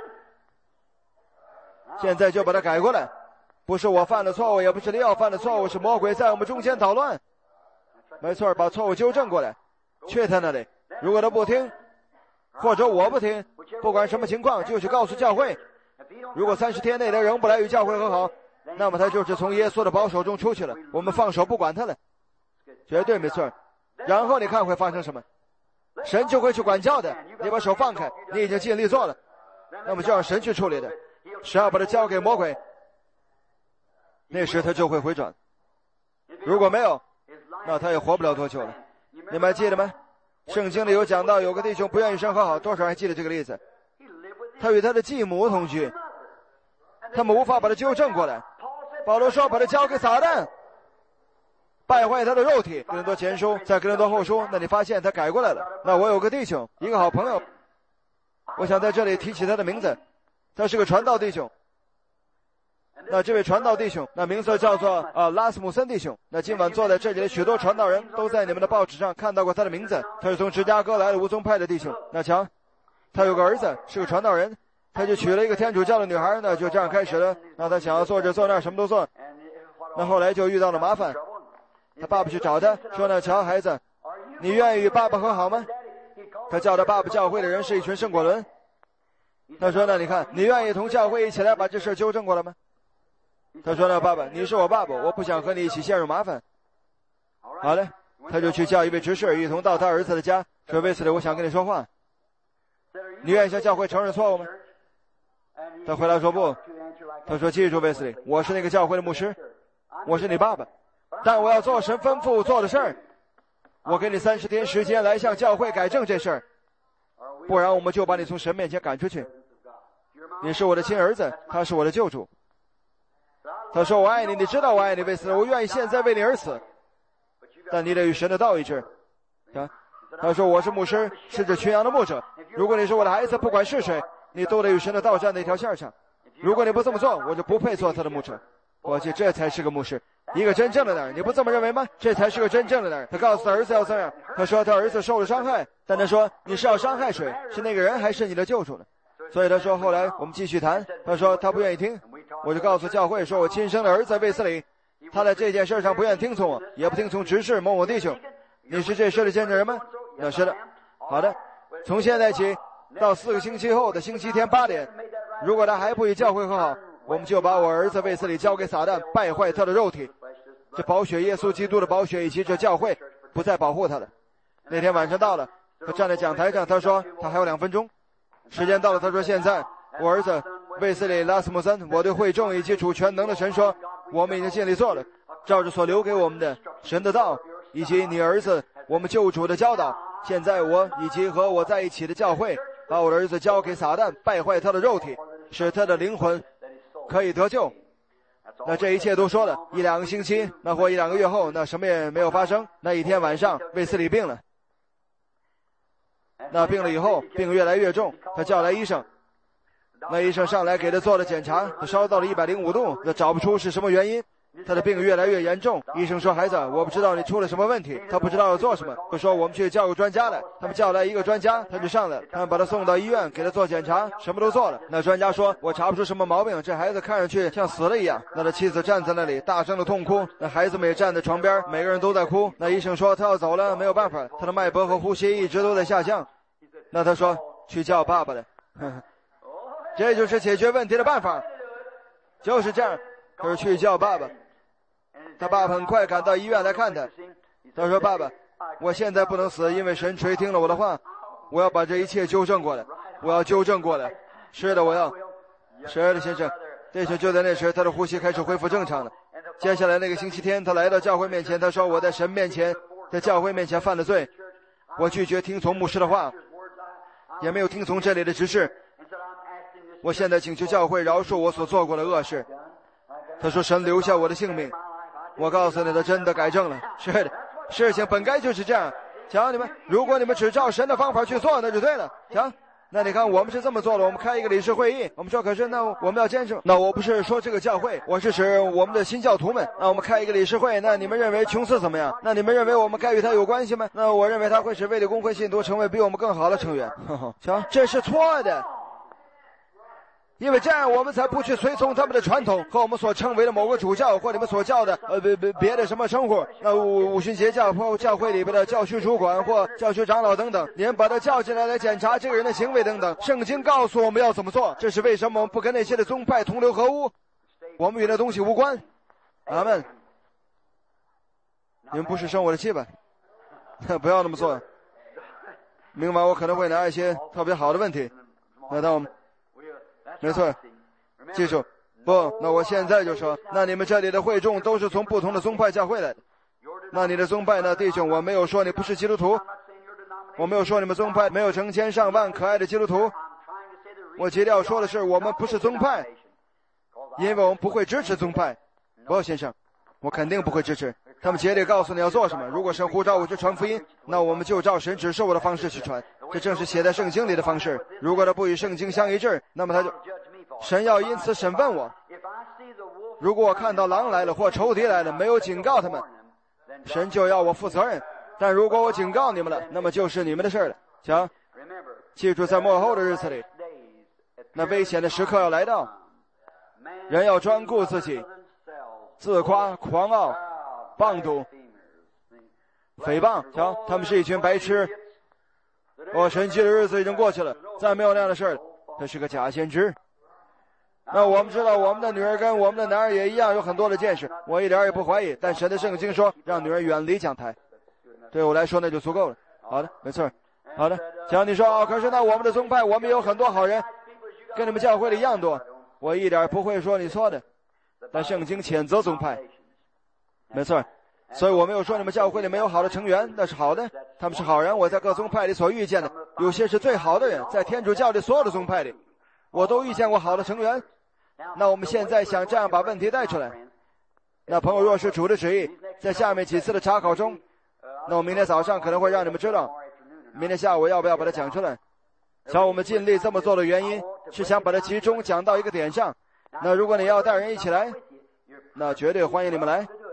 现在就把它改过来，不是我犯了错误，也不是利奥犯了错误，是魔鬼在我们中间捣乱。没错，把错误纠正过来，去他那里。如果他不听，或者我不听，不管什么情况，就去告诉教会。如果30天内他仍不来与教会和好，那么他就是从耶稣的保守中出去了，我们放手不管他了，绝对没错。然后你看会发生什么？神就会去管教的。你把手放开，你已经尽力做了，那么就让神去处理的。神要把它交给魔鬼，那时他就会回转。如果没有，那他也活不了多久了。你们还记得吗？圣经里有讲到有个弟兄不愿与神和好，多少人还记得这个例子？他与他的继母同居，他们无法把他纠正过来。保罗说把他交给撒旦，败坏他的肉体。哥林多前书，在哥林多后书，那你发现他改过来了。那我有个弟兄，一个好朋友，我想在这里提起他的名字，他是个传道弟兄。那这位传道弟兄，那名字叫做拉斯姆森弟兄。那今晚坐在这里的许多传道人都在你们的报纸上看到过他的名字。他是从芝加哥来的无宗派的弟兄。那瞧，他有个儿子是个传道人，他就娶了一个天主教的女孩，那就这样开始了。那他想要做这做那，什么都做。那后来就遇到了麻烦，他爸爸去找他说呢，瞧孩子，你愿意与爸爸和好吗？他叫他爸爸教会的人是一群圣果伦。他说呢，你看，你愿意同教会一起来把这事纠正过来吗？他说呢，爸爸，你是我爸爸，我不想和你一起陷入麻烦。好嘞，他就去叫一位执事一同到他儿子的家，说卫斯理，我想跟你说话。你愿意向教会承认错误吗？他回答说不。他说记住卫斯理，我是那个教会的牧师，我是你爸爸，但我要做神吩咐做的事儿。我给你30天时间来向教会改正这事儿，不然我们就把你从神面前赶出去。你是我的亲儿子，他是我的救主。他说我爱你，你知道我爱你，卫斯理，我愿意现在为你而死，但你得与神的道一致。他说我是牧师，是这群羊的牧者，如果你是我的孩子，不管是谁，你都得与神的道站在一条线上。如果你不这么做，我就不配做他的牧者。我去，这才是个牧师。 一个真正的男人，你不这么认为吗？这才是个真正的男人。他告诉他儿子要这样，他说他儿子受了伤害，但他说你是要伤害谁？是那个人还是你的救主呢？所以他说后来我们继续谈，他说他不愿意听，我就告诉教会说我亲生的儿子卫斯理，他在这件事上不愿听从我，也不听从执事某某弟兄。你是这事的见证人吗？那是的。好的，从现在起到4个星期后的星期天8点，如果他还不与教会和好，我们就把我儿子卫斯理交给撒旦，败坏他的肉体。这宝血耶稣基督的宝血以及这教会不再保护他了。那天晚上到了，他站在讲台上，他说他还有2分钟，时间到了。他说现在我儿子卫斯理拉斯穆森，我对会众以及主全能的神说，我们已经尽力做了，照着所留给我们的神的道以及你儿子我们救主的教导，现在我以及和我在一起的教会把我的儿子交给撒旦，败坏他的肉体，使他的灵魂可以得救。那这一切都说了1-2个星期，那或1-2个月后，那什么也没有发生。那一天晚上卫斯理病了，那病了以后病越来越重，他叫来医生，那医生上来给他做了检查，他烧到了105度，那找不出是什么原因，他的病越来越严重。医生说孩子，我不知道你出了什么问题。他不知道要做什么，就说我们去叫个专家来。他们叫来一个专家，他就上来，他们把他送到医院给他做检查，什么都做了。那专家说我查不出什么毛病，这孩子看上去像死了一样。那他妻子站在那里大声的痛哭，那孩子们也站在床边，每个人都在哭。那医生说他要走了，没有办法，他的脉搏和呼吸一直都在下降。那他说去叫爸爸来，这就是解决问题的办法，就是这样。他说去叫爸爸。他爸爸很快赶到医院来看他，他说爸爸，我现在不能死，因为神垂听了我的话，我要把这一切纠正过来，我要纠正过来。是的，我要。是的，先生。这时就在那时，他的呼吸开始恢复正常了。接下来那个星期天，他来到教会面前，他说我在神面前，在教会面前犯了罪，我拒绝听从牧师的话，也没有听从这里的指示，我现在请求教会饶恕我所做过的恶事。他说神留下我的性命，我告诉你，他真的改正了。是的，事情本该就是这样。瞧你们，如果你们只照神的方法去做，那就对了。瞧，那你看我们是这么做的，我们开一个理事会议，我们说可是那我们要坚持。那我不是说这个教会，我是指我们的新教徒们。那我们开一个理事会，那你们认为琼斯怎么样？那你们认为我们该与他有关系吗？那我认为他会使卫理公会信徒成为比我们更好的成员。瞧，这是错的。因为这样我们才不去随从他们的传统和我们所称为的某个主教或你们所叫的别的什么称呼。那五旬节教会里边的教区主管或教区长老等等，你们把他叫进来检查这个人的行为等等。圣经告诉我们要怎么做，这是为什么我们不跟那些的宗派同流合污，我们与那东西无关。阿们。你们不是生我的气吧？不要那么做。明晚我可能会拿一些特别好的问题。那当我们没错，记住，不，那我现在就说，那你们这里的会众都是从不同的宗派教会来的。那你的宗派呢，弟兄，我没有说你不是基督徒，我没有说你们宗派没有成千上万可爱的基督徒。我急着要说的是，我们不是宗派，因为我们不会支持宗派。不，先生，我肯定不会支持。他们竭力告诉你要做什么。如果神呼召我去传福音，那我们就照神指示我的方式去传。这正是写在圣经里的方式。如果他不与圣经相一致，那么他就神要因此审问我。如果我看到狼来了或仇敌来了，没有警告他们，神就要我负责任。但如果我警告你们了，那么就是你们的事了。瞧，记住，在末后的日子里，那危险的时刻要来到，人要专顾自己，自夸、狂傲、棒赌、诽谤。瞧，他们是一群白痴。神迹的日子已经过去了，再没有那样的事了。这是个假先知。那我们知道，我们的女儿跟我们的男儿也一样有很多的见识，我一点也不怀疑。但神的圣经说，让女儿远离讲台，对我来说那就足够了。好的，没错。好的，像你说可是那我们的宗派，我们有很多好人，跟你们教会的一样多。我一点不会说你错的，但圣经谴责宗派，没错。所以我没有说你们教会里没有好的成员，那是好的，他们是好人。我在各宗派里所遇见的，有些是最好的人，在天主教的所有的宗派里，我都遇见过好的成员。那我们现在想这样把问题带出来，那朋友若是主的旨意，在下面几次的查考中，那我明天早上可能会让你们知道，明天下午要不要把它讲出来。想我们尽力这么做的原因是想把它集中讲到一个点上。那如果你要带人一起来，那绝对欢迎你们来。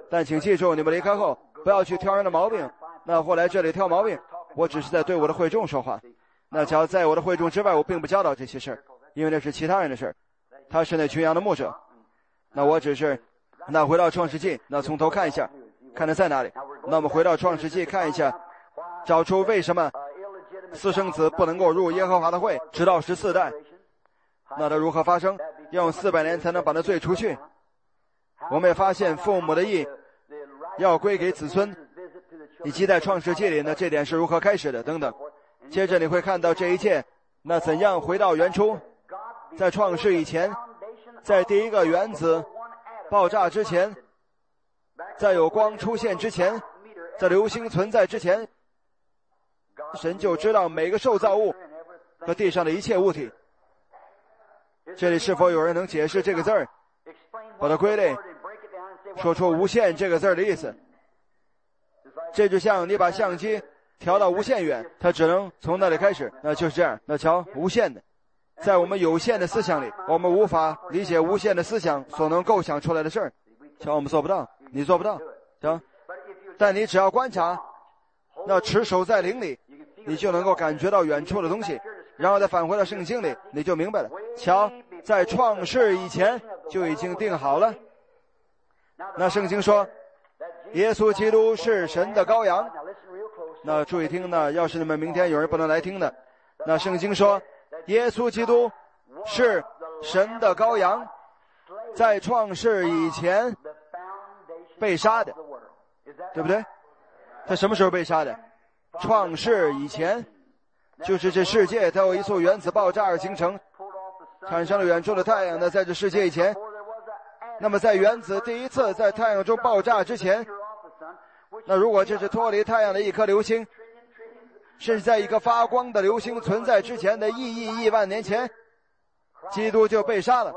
但请记住，你们离开后不要去挑人的毛病。那或来这里挑毛病，我只是在对我的会众说话。那只要在我的会众之外，我并不教导这些事儿，因为那是其他人的事儿。他是那群羊的牧者，那我只是那回到创世纪，那从头看一下，看他在哪里。那我们回到创世纪看一下，找出为什么私生子不能够入耶和华的会，直到14代。那它如何发生？要用400年才能把那罪除去。我们也发现父母的义要归给子孙，以及在创世纪里呢，这点是如何开始的等等。接着你会看到这一切，那怎样回到原初，在创世以前，在第一个原子爆炸之前，在有光出现之前，在流星存在之前，神就知道每个受造物和地上的一切物体。这里是否有人能解释这个字儿，把它归类，说出无限这个字儿的意思？这就像你把相机调到无限远，它只能从那里开始，那就是这样。那瞧，无限的，在我们有限的思想里，我们无法理解无限的思想所能构想出来的事儿。瞧，我们做不到，你做不到，瞧。但你只要观察，那持守在灵里，你就能够感觉到远处的东西，然后再返回到圣经里，你就明白了。瞧，在创世以前就已经定好了。那圣经说耶稣基督是神的羔羊。那注意听呢，要是你们明天有人不能来听的，那圣经说耶稣基督是神的羔羊，在创世以前被杀的，对不对？他什么时候被杀的？创世以前，就是这世界它有一束原子爆炸而形成，产生了远处的太阳呢，在这世界以前。那么在原子第一次在太阳中爆炸之前，那如果这是脱离太阳的一颗流星，甚至在一个发光的流星存在之前的亿万年前，基督就被杀了。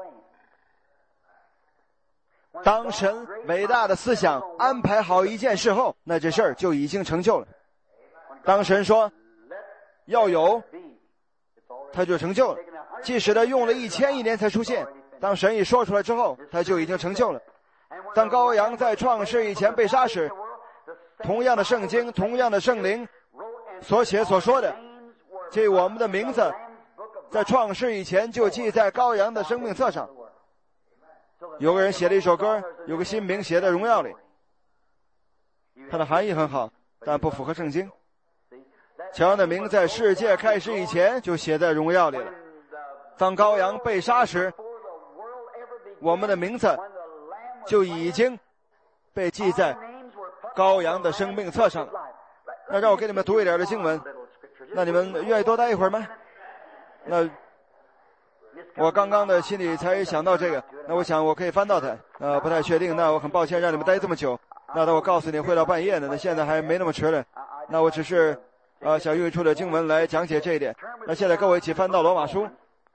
当神伟大的思想安排好一件事后，那这事儿就已经成就了。当神说要有，他就成就了，即使他用了1000亿年才出现，当神一说出来之后，他就已经成就了。当羔羊在创世以前被杀时，同样的圣经，同样的圣灵所写所说的，这我们的名字在创世以前就记在羔羊的生命册上。有个人写了一首歌，有个新名写在荣耀里，它的含义很好，但不符合圣经。乔的名在世界开始以前就写在荣耀里了。当羔羊被杀时，我们的名字就已经被记在羔羊的生命册上了。那让我给你们读一点的经文，那你们愿意多待一会儿吗？那我刚刚的心里才想到这个，那我想我可以翻到它，不太确定，那我很抱歉让你们待这么久。那我告诉你会到半夜的，那现在还没那么迟了。那我只是想用一处的经文来讲解这一点。那现在跟我一起翻到罗马书，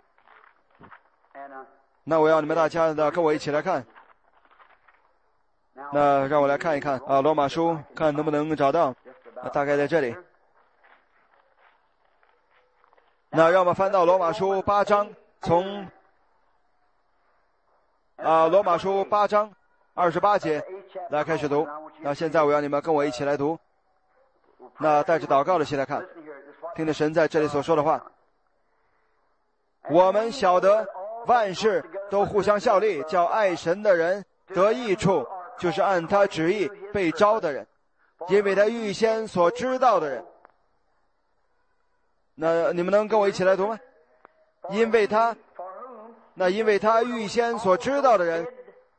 那我要你们大家的跟我一起来看。那让我来看一看罗马书，看能不能找到，大概在这里。那让我们翻到罗马书8章，从罗马书8章28节来开始读。那现在我要你们跟我一起来读，那带着祷告的心来看，听着神在这里所说的话。我们晓得万事都互相效力，叫爱神的人得益处，就是按他旨意被招的人，因为他预先所知道的人。那你们能跟我一起来读吗？因为他预先所知道的人，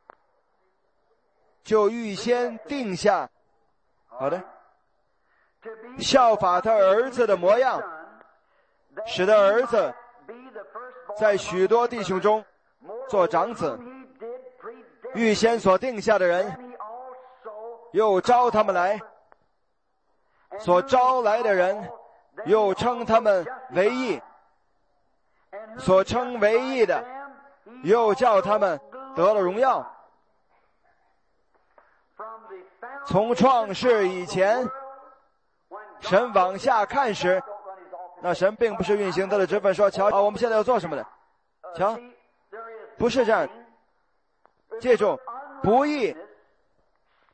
就预先定下，好的，效法他儿子的模样，使得儿子在许多弟兄中做长子。预先所定下的人，又招他们来，所招来的人，又称他们为义，所称为义的，又叫他们得了荣耀。从创世以前，神往下看时，那神并不是运行他的职分说，瞧我们现在要做什么的，瞧，不是这样。记住，不义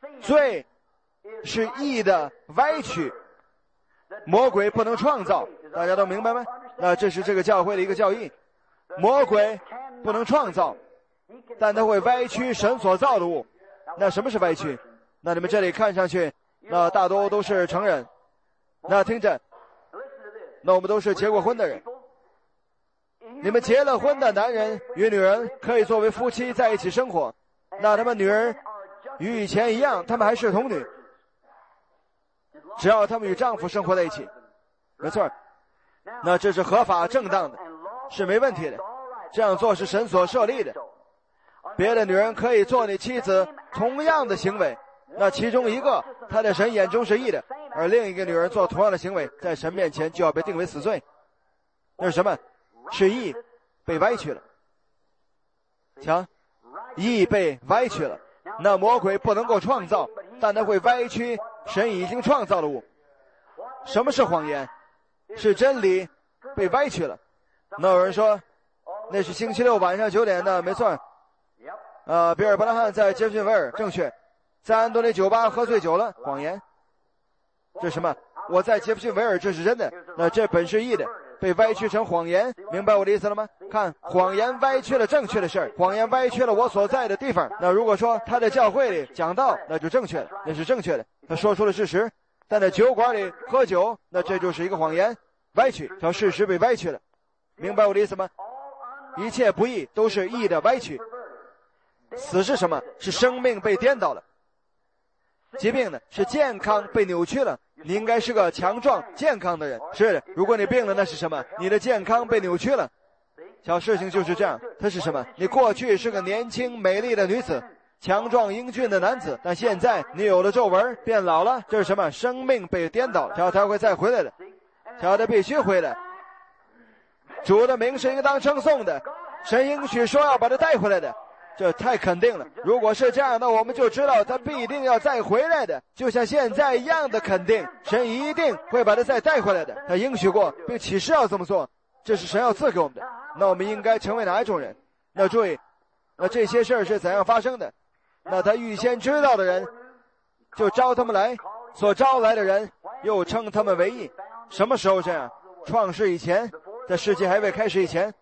罪是义的歪曲，魔鬼不能创造，大家都明白吗？那这是这个教会的一个教义，魔鬼不能创造，但他会歪曲神所造的物。那什么是歪曲？那你们这里看上去那大多都是成人，那听着，那我们都是结过婚的人，你们结了婚的男人与女人可以作为夫妻在一起生活，那他们女人与以前一样，他们还是童女，只要他们与丈夫生活在一起，没错，那这是合法正当的，是没问题的，这样做是神所设立的。别的女人可以做你妻子同样的行为，那其中一个她在神眼中是义的，而另一个女人做同样的行为，在神面前就要被定为死罪。那是什么？是义被歪曲了。瞧，义被歪曲了，那魔鬼不能够创造，但他会歪曲神已经创造的物。什么是谎言？是真理被歪曲了。那有人说那是星期六晚上9点的，没错，比尔·伯拉罕在杰弗逊维尔，正确，在安东尼酒吧喝醉酒了，谎言。这是什么？我在杰弗逊维尔，这是真的，那这本是义的，被歪曲成谎言，明白我的意思了吗？看，谎言歪曲了正确的事儿，谎言歪曲了我所在的地方。那如果说他在教会里讲道，那就正确的，那是正确的，他说出了事实。但在酒馆里喝酒，那这就是一个谎言，歪曲，叫事实被歪曲了，明白我的意思吗？一切不义都是义的歪曲。死是什么？是生命被颠倒了。疾病呢？是健康被扭曲了。你应该是个强壮健康的人，是的。如果你病了，那是什么？你的健康被扭曲了。小事情就是这样，它是什么？你过去是个年轻美丽的女子，强壮英俊的男子，但现在你有了皱纹，变老了，这是什么？生命被颠倒了。瞧，他会再回来的，瞧，他必须回来。主的名是应当称颂的，神应许说要把他带回来的，这太肯定了。如果是这样，那我们就知道他必定要再回来的，就像现在一样的肯定，神一定会把他再带回来的，他应许过并启示要这么做，这是神要赐给我们的。那我们应该成为哪一种人？那注意，那这些事儿是怎样发生的？那他预先知道的人就招他们来，所招来的人又称他们为义。什么时候这样？创世以前，在世界还未开始以前。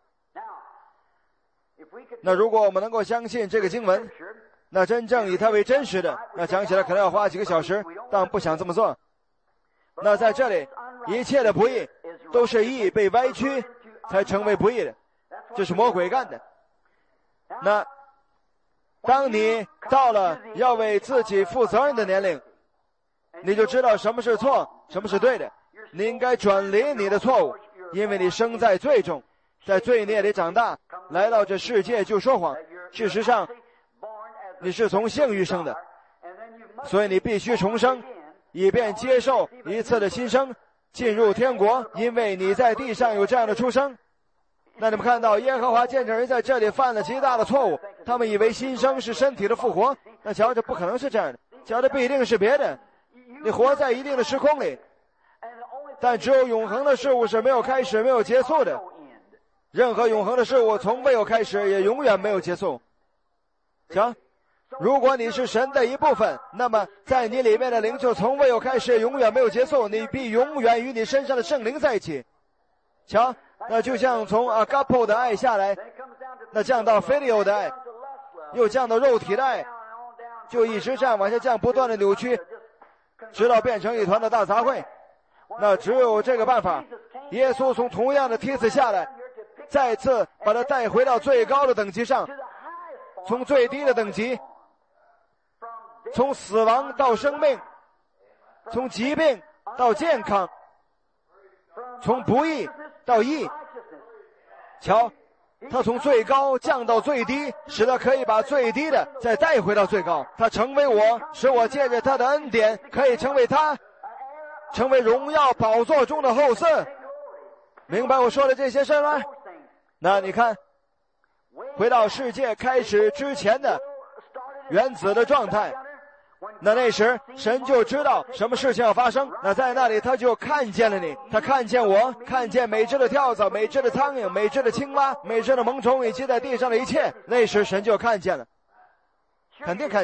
那如果我们能够相信这个经文，那真正以它为真实的，那讲起来可能要花几个小时，但不想这么做。那在这里，一切的不义都是义被歪曲才成为不义的，这是魔鬼干的。那当你到了要为自己负责任的年龄，你就知道什么是错，什么是对的。你应该转离你的错误，因为你生在罪中，在罪孽里长大，来到这世界就说谎。事实上你是从性欲生的，所以你必须重生，以便接受一次的新生，进入天国，因为你在地上有这样的出生。那你们看到耶和华见证人在这里犯了极大的错误，他们以为新生是身体的复活，那瞧着不可能是这样的，瞧着必定是别的。你活在一定的时空里，但只有永恒的事物是没有开始没有结束的，任何永恒的事物从未有开始也永远没有结束。行，如果你是神的一部分，那么在你里面的灵就从未有开始也永远没有结束，你必永远与你身上的圣灵在一起。瞧，那就像从agapo的爱下来，那降到phileo的爱，又降到肉体的爱，就一直这样往下降，不断的扭曲，直到变成一团的大杂烩。那只有这个办法，耶稣从同样的梯子下来，再次把他带回到最高的等级上，从最低的等级，从死亡到生命，从疾病到健康，从不义到义。瞧，他从最高降到最低，使他可以把最低的再带回到最高。他成为我，使我借着他的恩典可以成为他，成为荣耀宝座中的后嗣。明白我说的这些事吗？那你看，回到世界开始之前的原子的状态，那时神就知道什么事情要发生，那在那里他就看见了你，他看见我，看见每只的跳蚤，每只的苍蝇，每只的青蛙，每只的萌虫，以及在地上的一切。那时神就看见了，肯定看见了。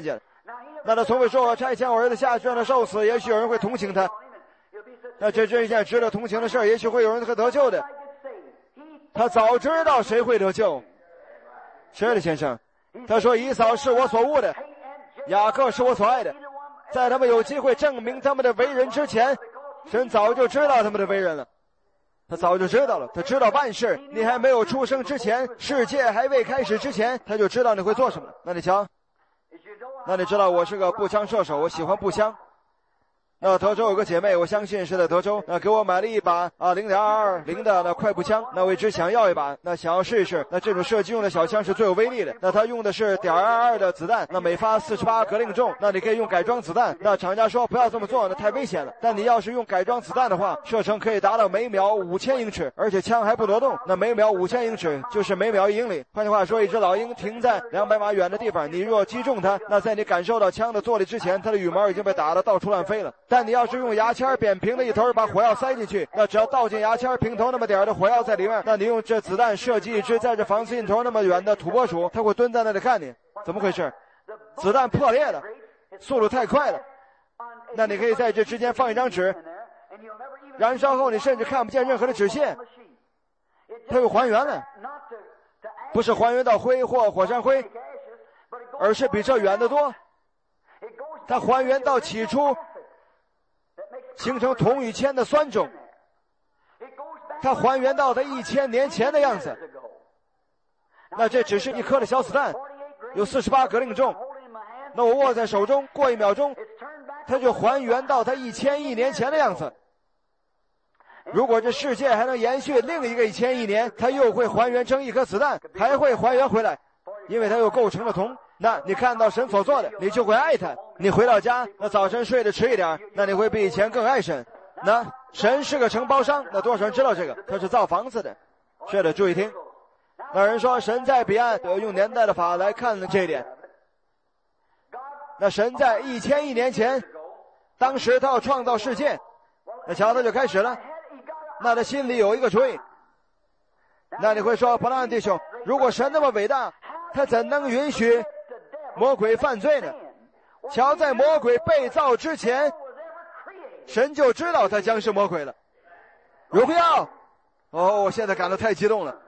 那他从未说我差遣我儿子下去让他受死，也许有人会同情他。那这真是一件值得同情的事，也许会有人会得救的。他早知道谁会得救。是的，先生。他说以扫是我所恶的，雅各是我所爱的。在他们有机会证明他们的为人之前，神早就知道他们的为人了。他早就知道了，他知道万事。你还没有出生之前，世界还未开始之前，他就知道你会做什么。那你瞧，那你知道我是个步枪射手，我喜欢步枪。那德州有个姐妹，我相信是在德州，那给我买了一把0.220的那快步枪，那我一直想要一把，那想要试一试。那这种射击用的小枪是最有威力的，那它用的是.22的子弹，那每发48格令重，那你可以用改装子弹。那厂家说不要这么做，那太危险了。但你要是用改装子弹的话，射程可以达到每秒5000英尺，而且枪还不挪动。那每秒5000英尺就是每秒1英里。换句话说，一只老鹰停在200码远的地方，你若击中它，那在你感受到枪的坐力之前，它的羽毛已经被打得到处乱飞了。但你要是用牙签扁平的一头把火药塞进去，那只要倒进牙签平头那么点的火药在里面，那你用这子弹射击一只在这房子尽头那么远的土拨鼠，它会蹲在那里看你。怎么回事？子弹破裂了，速度太快了。那你可以在这之间放一张纸，燃烧后你甚至看不见任何的纸屑，它又还原了，不是还原到灰或火山灰，而是比这远得多。它还原到起初形成铜与铅的酸种，它还原到它1000年前的样子。那这只是一颗的小子弹，有48格令重。那我握在手中，过1秒钟，它就还原到它1000亿年前的样子。如果这世界还能延续另一个1000亿年，它又会还原成一颗子弹，还会还原回来，因为它又构成了铜。那你看到神所做的，你就会爱他。你回到家，那早晨睡得迟一点，那你会比以前更爱神。那神是个承包商，那多少人知道这个？他是造房子的。是的，注意听。那人说神在彼岸，用年代的法来看这一点。那神在1000亿年前，当时他要创造世界，那瞧他就开始了。那他心里有一个主意。那你会说，伯拉罕弟兄，如果神那么伟大，他怎能允许魔鬼犯罪呢？瞧，在魔鬼被造之前，神就知道他将是魔鬼了。有必要？我现在感到太激动了。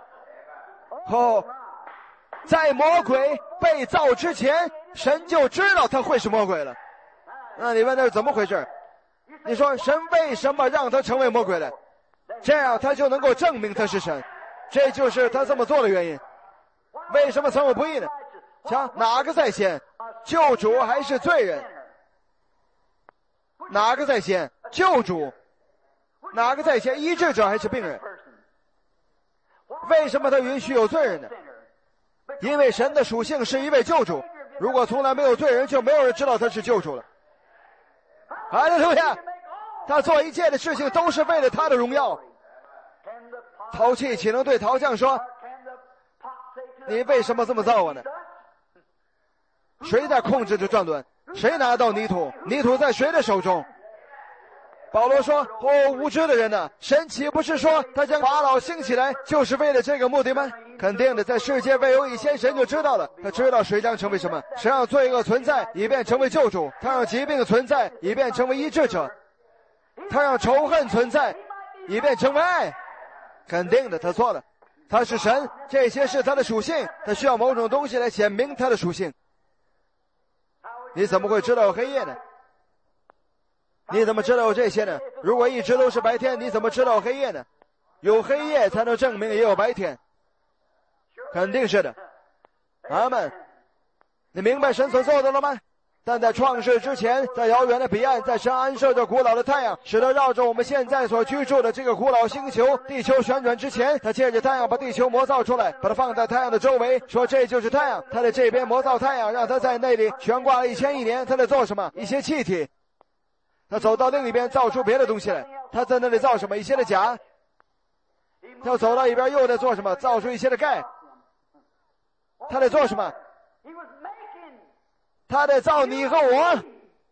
在魔鬼被造之前，神就知道他会是魔鬼了。那你问他是怎么回事？你说神为什么让他成为魔鬼的？这样他就能够证明他是神，这就是他这么做的原因。为什么曾有不义呢？瞧，哪个在先？救主还是罪人？哪个在先？救主。哪个在先？医治者还是病人？为什么他允许有罪人呢？因为神的属性是一位救主，如果从来没有罪人，就没有人知道他是救主了。哈利路亚！他做一切的事情都是为了他的荣耀。陶器岂能对陶匠说，你为什么这么造我呢？谁在控制着转轮？谁拿到泥土？泥土在谁的手中？保罗说，无知的人呢？神岂不是说他将法老兴起来就是为了这个目的吗？肯定的，在世界未有以前，神就知道了，他知道谁将成为什么。神让罪恶存在，以便成为救主；他让疾病存在，以便成为医治者；他让仇恨存在，以便成为爱。肯定的，他错了。他是神，这些是他的属性，他需要某种东西来显明他的属性。你怎么会知道有黑夜呢？你怎么知道有这些呢？如果一直都是白天，你怎么知道有黑夜呢？有黑夜才能证明也有白天。肯定是的。阿们。你明白神所做的了吗？但在创世之前，在遥远的彼岸，在神安设着古老的太阳，使得绕着我们现在所居住的这个古老星球地球旋转之前，他借着太阳把地球磨造出来，把它放在太阳的周围，说这就是太阳。他在这边磨造太阳，让它在那里悬挂了1000亿年。他在做什么？一些气体。他走到另一边造出别的东西来。他在那里造什么？一些的钾。他走到一边又在做什么？造出一些的钙。他在做什么？他在造你和我。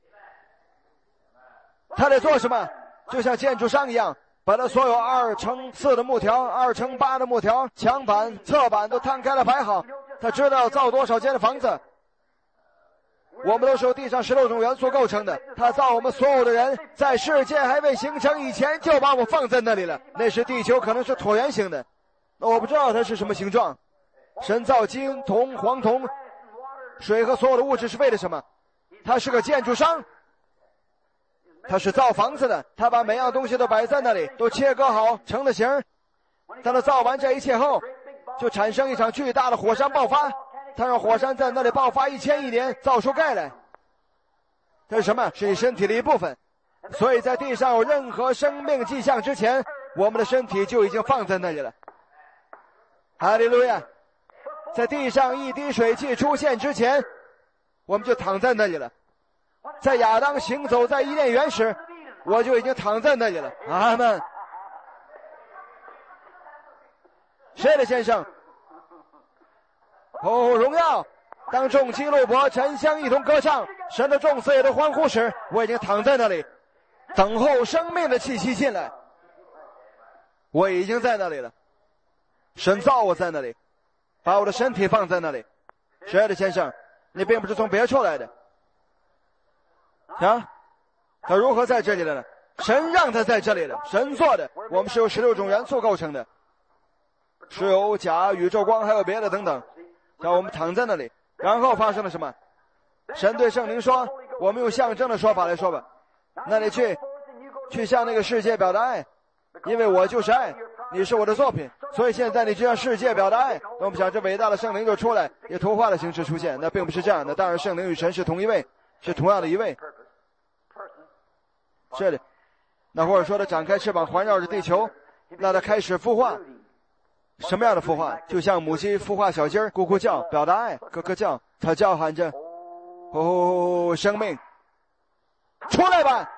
他在做什么？就像建筑商一样，把他所有2×4的木条、2×8的木条、墙板、侧板都摊开了摆好。他知道造多少间的房子。 我们都是由地上16种元素构成的。他造我们所有的人，在世界还未形成以前就把我放在那里了。那时地球可能是椭圆形的，那我不知道它是什么形状。神造金、铜、黄铜、水和所有的物质是为了什么？他是个建筑商，他是造房子的，他把每样东西都摆在那里，都切割好成了形。当他造完这一切后，就产生一场巨大的火山爆发，他让火山在那里爆发1000亿年，造出钙来。这是什么？是你身体的一部分。所以在地上有任何生命迹象之前，我们的身体就已经放在那里了。哈利路亚！在地上一滴水汽出现之前，我们就躺在那里了。在亚当行走在伊甸园时，我就已经躺在那里了。阿们。谁的先生？哦，荣耀！当众基路伯、沉香一同歌唱，神的众子也都欢呼时，我已经躺在那里，等候生命的气息进来。我已经在那里了。神造我在那里，把我的身体放在那里。谁的先生？你并不是从别处来的。啊，他如何在这里的呢？神让他在这里的，神做的。我们是由16种元素构成的，石油、钾、宇宙光还有别的等等。让我们躺在那里，然后发生了什么？神对圣灵说，我们用象征的说法来说吧，那你去向那个世界表达爱，因为我就是爱，你是我的作品，所以现在你就向世界表达爱。那我们想这伟大的圣灵就出来，以图画的形式出现，那并不是这样的。当然圣灵与神是同一位，是同样的一位。这里那或者说他展开翅膀环绕着地球，让他开始孵化。什么样的孵化？就像母鸡孵化小鸡儿，咕咕叫，表达爱，咯咯叫，它叫喊着，哦，生命出来吧。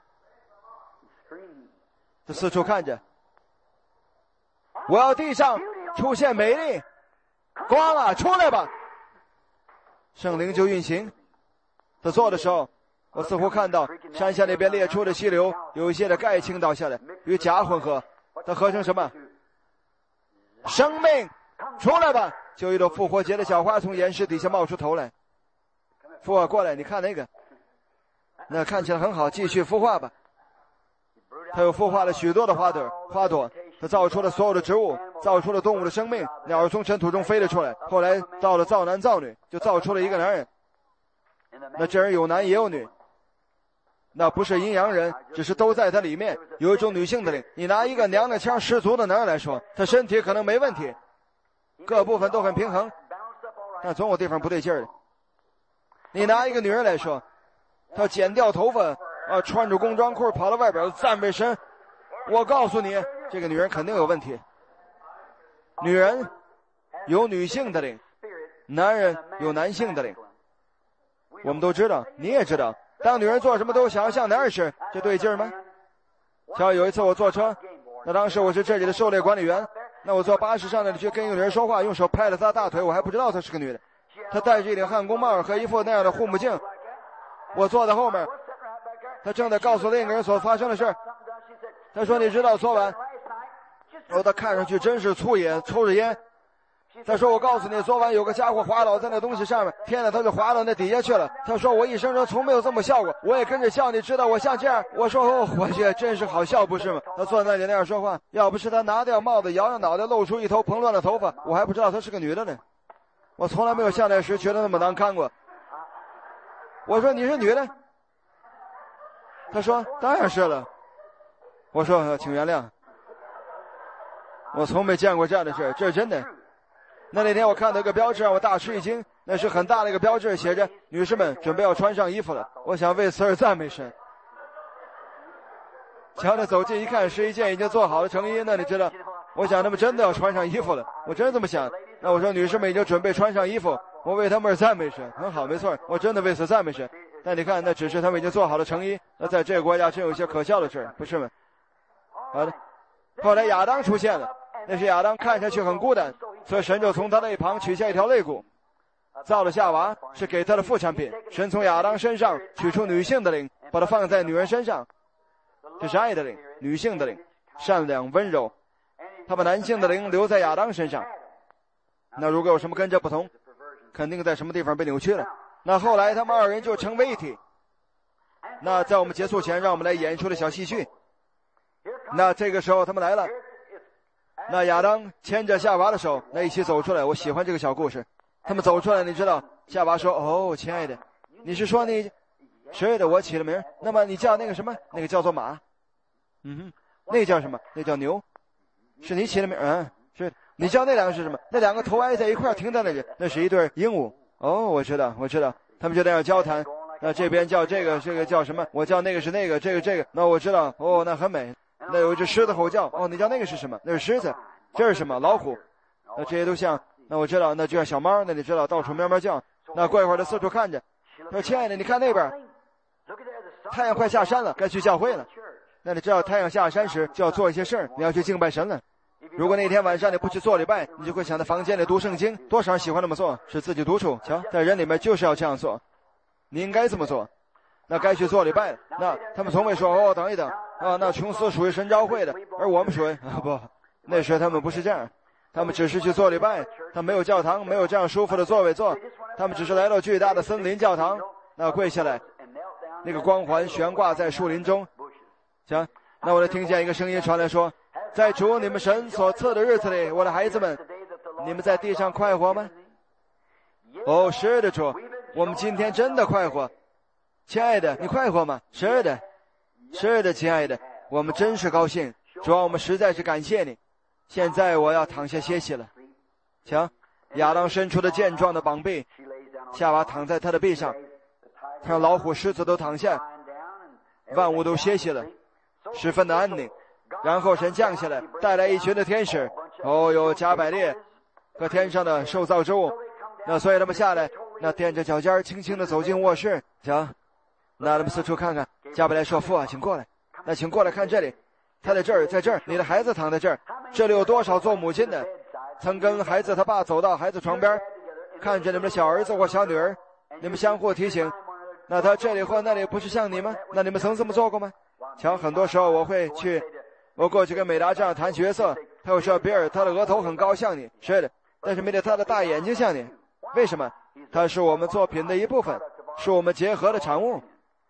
他四处看着，我要地上出现美丽光啊，出来吧。圣灵就运行。他做的时候，我似乎看到山下那边列出的溪流有一些的钙倾倒下来，与钾混合，它合成什么？生命出来吧。就一朵复活节的小花从岩石底下冒出头来。孵化过来，你看那个，那看起来很好，继续孵化吧。它又孵化了许多的花朵，它造出了所有的植物，造出了动物的生命，鸟儿从尘土中飞了出来。后来到了造男造女，就造出了一个男人。那这人有男也有女，那不是阴阳人，只是都在他里面有一种女性的灵。你拿一个娘娘腔十足的男人来说，他身体可能没问题，各部分都很平衡，但总有地方不对劲儿的。你拿一个女人来说，她剪掉头发穿着工装裤跑到外边赞美神，我告诉你，这个女人肯定有问题。女人有女性的灵，男人有男性的灵。我们都知道，你也知道，当女人做什么都想要像男人时，这对劲儿吗？像有一次我坐车，那当时我是这里的狩猎管理员，那我坐巴士上那里去跟一个女人说话，用手拍了她大腿，我还不知道她是个女的。她戴着一顶汉宫帽和一副那样的护目镜，我坐在后面，她正在告诉另一个人所发生的事。她说你知道昨晚，她看上去真是粗野，抽着烟。他说我告诉你，昨晚有个家伙滑倒在那东西上面，天哪，他就滑到那底下去了。他说我一生中从没有这么笑过，我也跟着笑，你知道我像这样。我说哦，我去，真是好笑不是吗？他坐在那里那样说话，要不是他拿掉帽子摇摇脑袋露出一头蓬乱的头发，我还不知道她是个女的呢。我从来没有像那时觉得那么难堪过。我说你是女的？他说当然是了。我说请原谅，我从没见过这样的事，这是真的。那天我看到一个标志让我大吃一惊，那是很大的一个标志，写着女士们准备要穿上衣服了。我想为此而赞美神。瞧着走近一看，是一件已经做好的成衣，那你知道，我想他们真的要穿上衣服了，我真这么想。那我说女士们已经准备穿上衣服，我为他们而赞美神。很好，没错，我真的为此赞美神。但你看，那只是他们已经做好了成衣，那在这个国家真有一些可笑的事，不是吗？好的，后来亚当出现了，那是亚当看上去很孤单，所以神就从他的一旁取下一条肋骨，造了夏娃，是给他的副产品。神从亚当身上取出女性的灵，把它放在女人身上，这是爱的灵，女性的灵，善良温柔。他把男性的灵留在亚当身上。那如果有什么跟这不同，肯定在什么地方被扭曲了。 那后来他们二人就成为一体。那在我们结束前，让我们来演出的小戏剧。那这个时候他们来了，那亚当牵着夏娃的手，那一起走出来。我喜欢这个小故事。他们走出来，你知道，夏娃说：“哦，亲爱的，你是说你？是的，我起了名。那么你叫那个什么？那个叫做马。那个叫什么？那叫牛。是你起了名。是的。你叫那两个是什么？那两个头挨在一块停在那里，那是一对鹦鹉。哦，我知道。他们就那样交谈。那这边叫这个叫什么？我叫那个是那个，这个。那我知道。哦，那很美。那有一只狮子吼叫。哦，你叫那个是什么？那是狮子。这是什么？老虎。那这些都像。那我知道，那就像小猫。那你知道，到处喵喵叫。那过一会儿，他四处看着，说：“亲爱的，你看那边，太阳快下山了，该去教会了。那你知道，太阳下山时就要做一些事儿，你要去敬拜神了。如果那天晚上你不去做礼拜，你就会想在房间里读圣经。多少人喜欢这么做，是自己独处。瞧，在人里面就是要这样做，你应该这么做。那该去做礼拜了。那他们从未说哦，等一等啊，那琼斯属于神召会的，而我们属于不，那时他们不是这样。”他们只是去做礼拜，他没有教堂，没有这样舒服的座位坐，他们只是来到巨大的森林教堂，那跪下来，那个光环悬挂在树林中。行，那我就听见一个声音传来说：“在主你们神所赐的日子里，我的孩子们，你们在地上快活吗？”哦，是的，主，我们今天真的快活。亲爱的，你快活吗？是的，亲爱的，我们真是高兴。主啊，我们实在是感谢你。现在我要躺下歇息了。瞧，亚当伸出的健壮的膀臂，夏娃躺在他的臂上，他让老虎狮子都躺下，万物都歇息了，十分的安宁。然后神降下来，带来一群的天使，有加百列和天上的受造之物。那所以他们下来，那踮着脚尖轻轻地走进卧室。瞧，那他们四处看看。加百列说：“父啊，请过来。那请过来看这里，他在这儿，在这儿，你的孩子躺在这儿。这里有多少做母亲的曾跟孩子他爸走到孩子床边，看着你们的小儿子或小女儿，你们相互提醒，那他这里或那里不是像你吗？那你们曾这么做过吗？瞧，很多时候我过去跟美达这样谈角色，他会说：比尔，他的额头很高，像你。是的，但是没得他的大眼睛像你。为什么？他是我们作品的一部分，是我们结合的产物。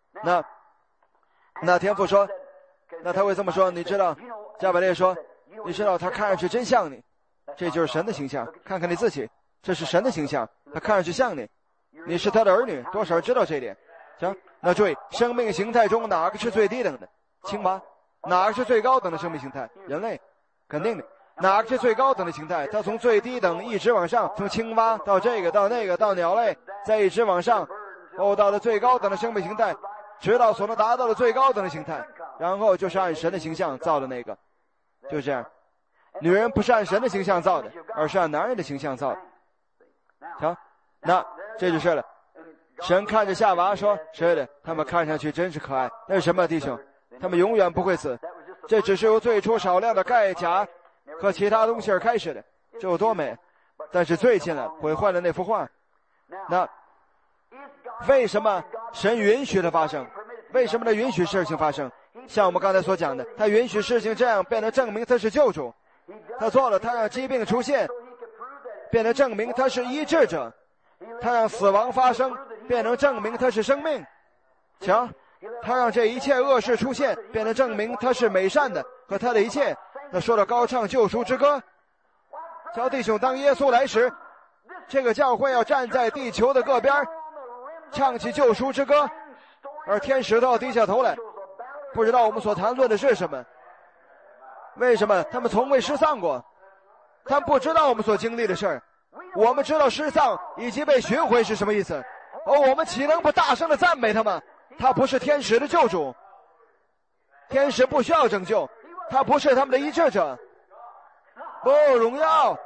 那天父说，那他会这么说，你知道？加百列说，你知道他看上去真像你，这就是神的形象。看看你自己，这是神的形象，他看上去像你，你是他的儿女，多少人知道这一点？行，那注意，生命形态中哪个是最低等的？青蛙。哪个是最高等的生命形态？人类，肯定的。哪个是最高等的形态？它从最低等一直往上，从青蛙到这个到那个到鸟类，再一直往上，到了最高等的生命形态，直到所能达到的最高等的形态，然后就是按神的形象造的那个，就这样。女人不是按神的形象造的，而是按男人的形象造的。瞧，那这就是了。神看着夏娃说：是的，他们看上去真是可爱。那是什么，弟兄？他们永远不会死，这只是由最初少量的钙钾和其他东西而开始的，这有多美！但是最近了，毁坏了那幅画。那为什么神允许它发生？为什么他允许事情发生？像我们刚才所讲的，他允许事情这样，变得证明他是救主。他做了，他让疾病出现，变得证明他是医治者。他让死亡发生，变成证明他是生命。瞧，他让这一切恶事出现，变得证明他是美善的和他的一切。那说到高唱救赎之歌，瞧弟兄，当耶稣来时，这个教会要站在地球的各边，唱起救赎之歌，而天使都要低下头来。不知道我们所谈论的是什么？为什么他们从未失丧过？他们不知道我们所经历的事儿。我们知道失丧以及被寻回是什么意思。我们岂能不大声的赞美他吗？他不是天使的救主，天使不需要拯救，他不是他们的医治者。荣耀，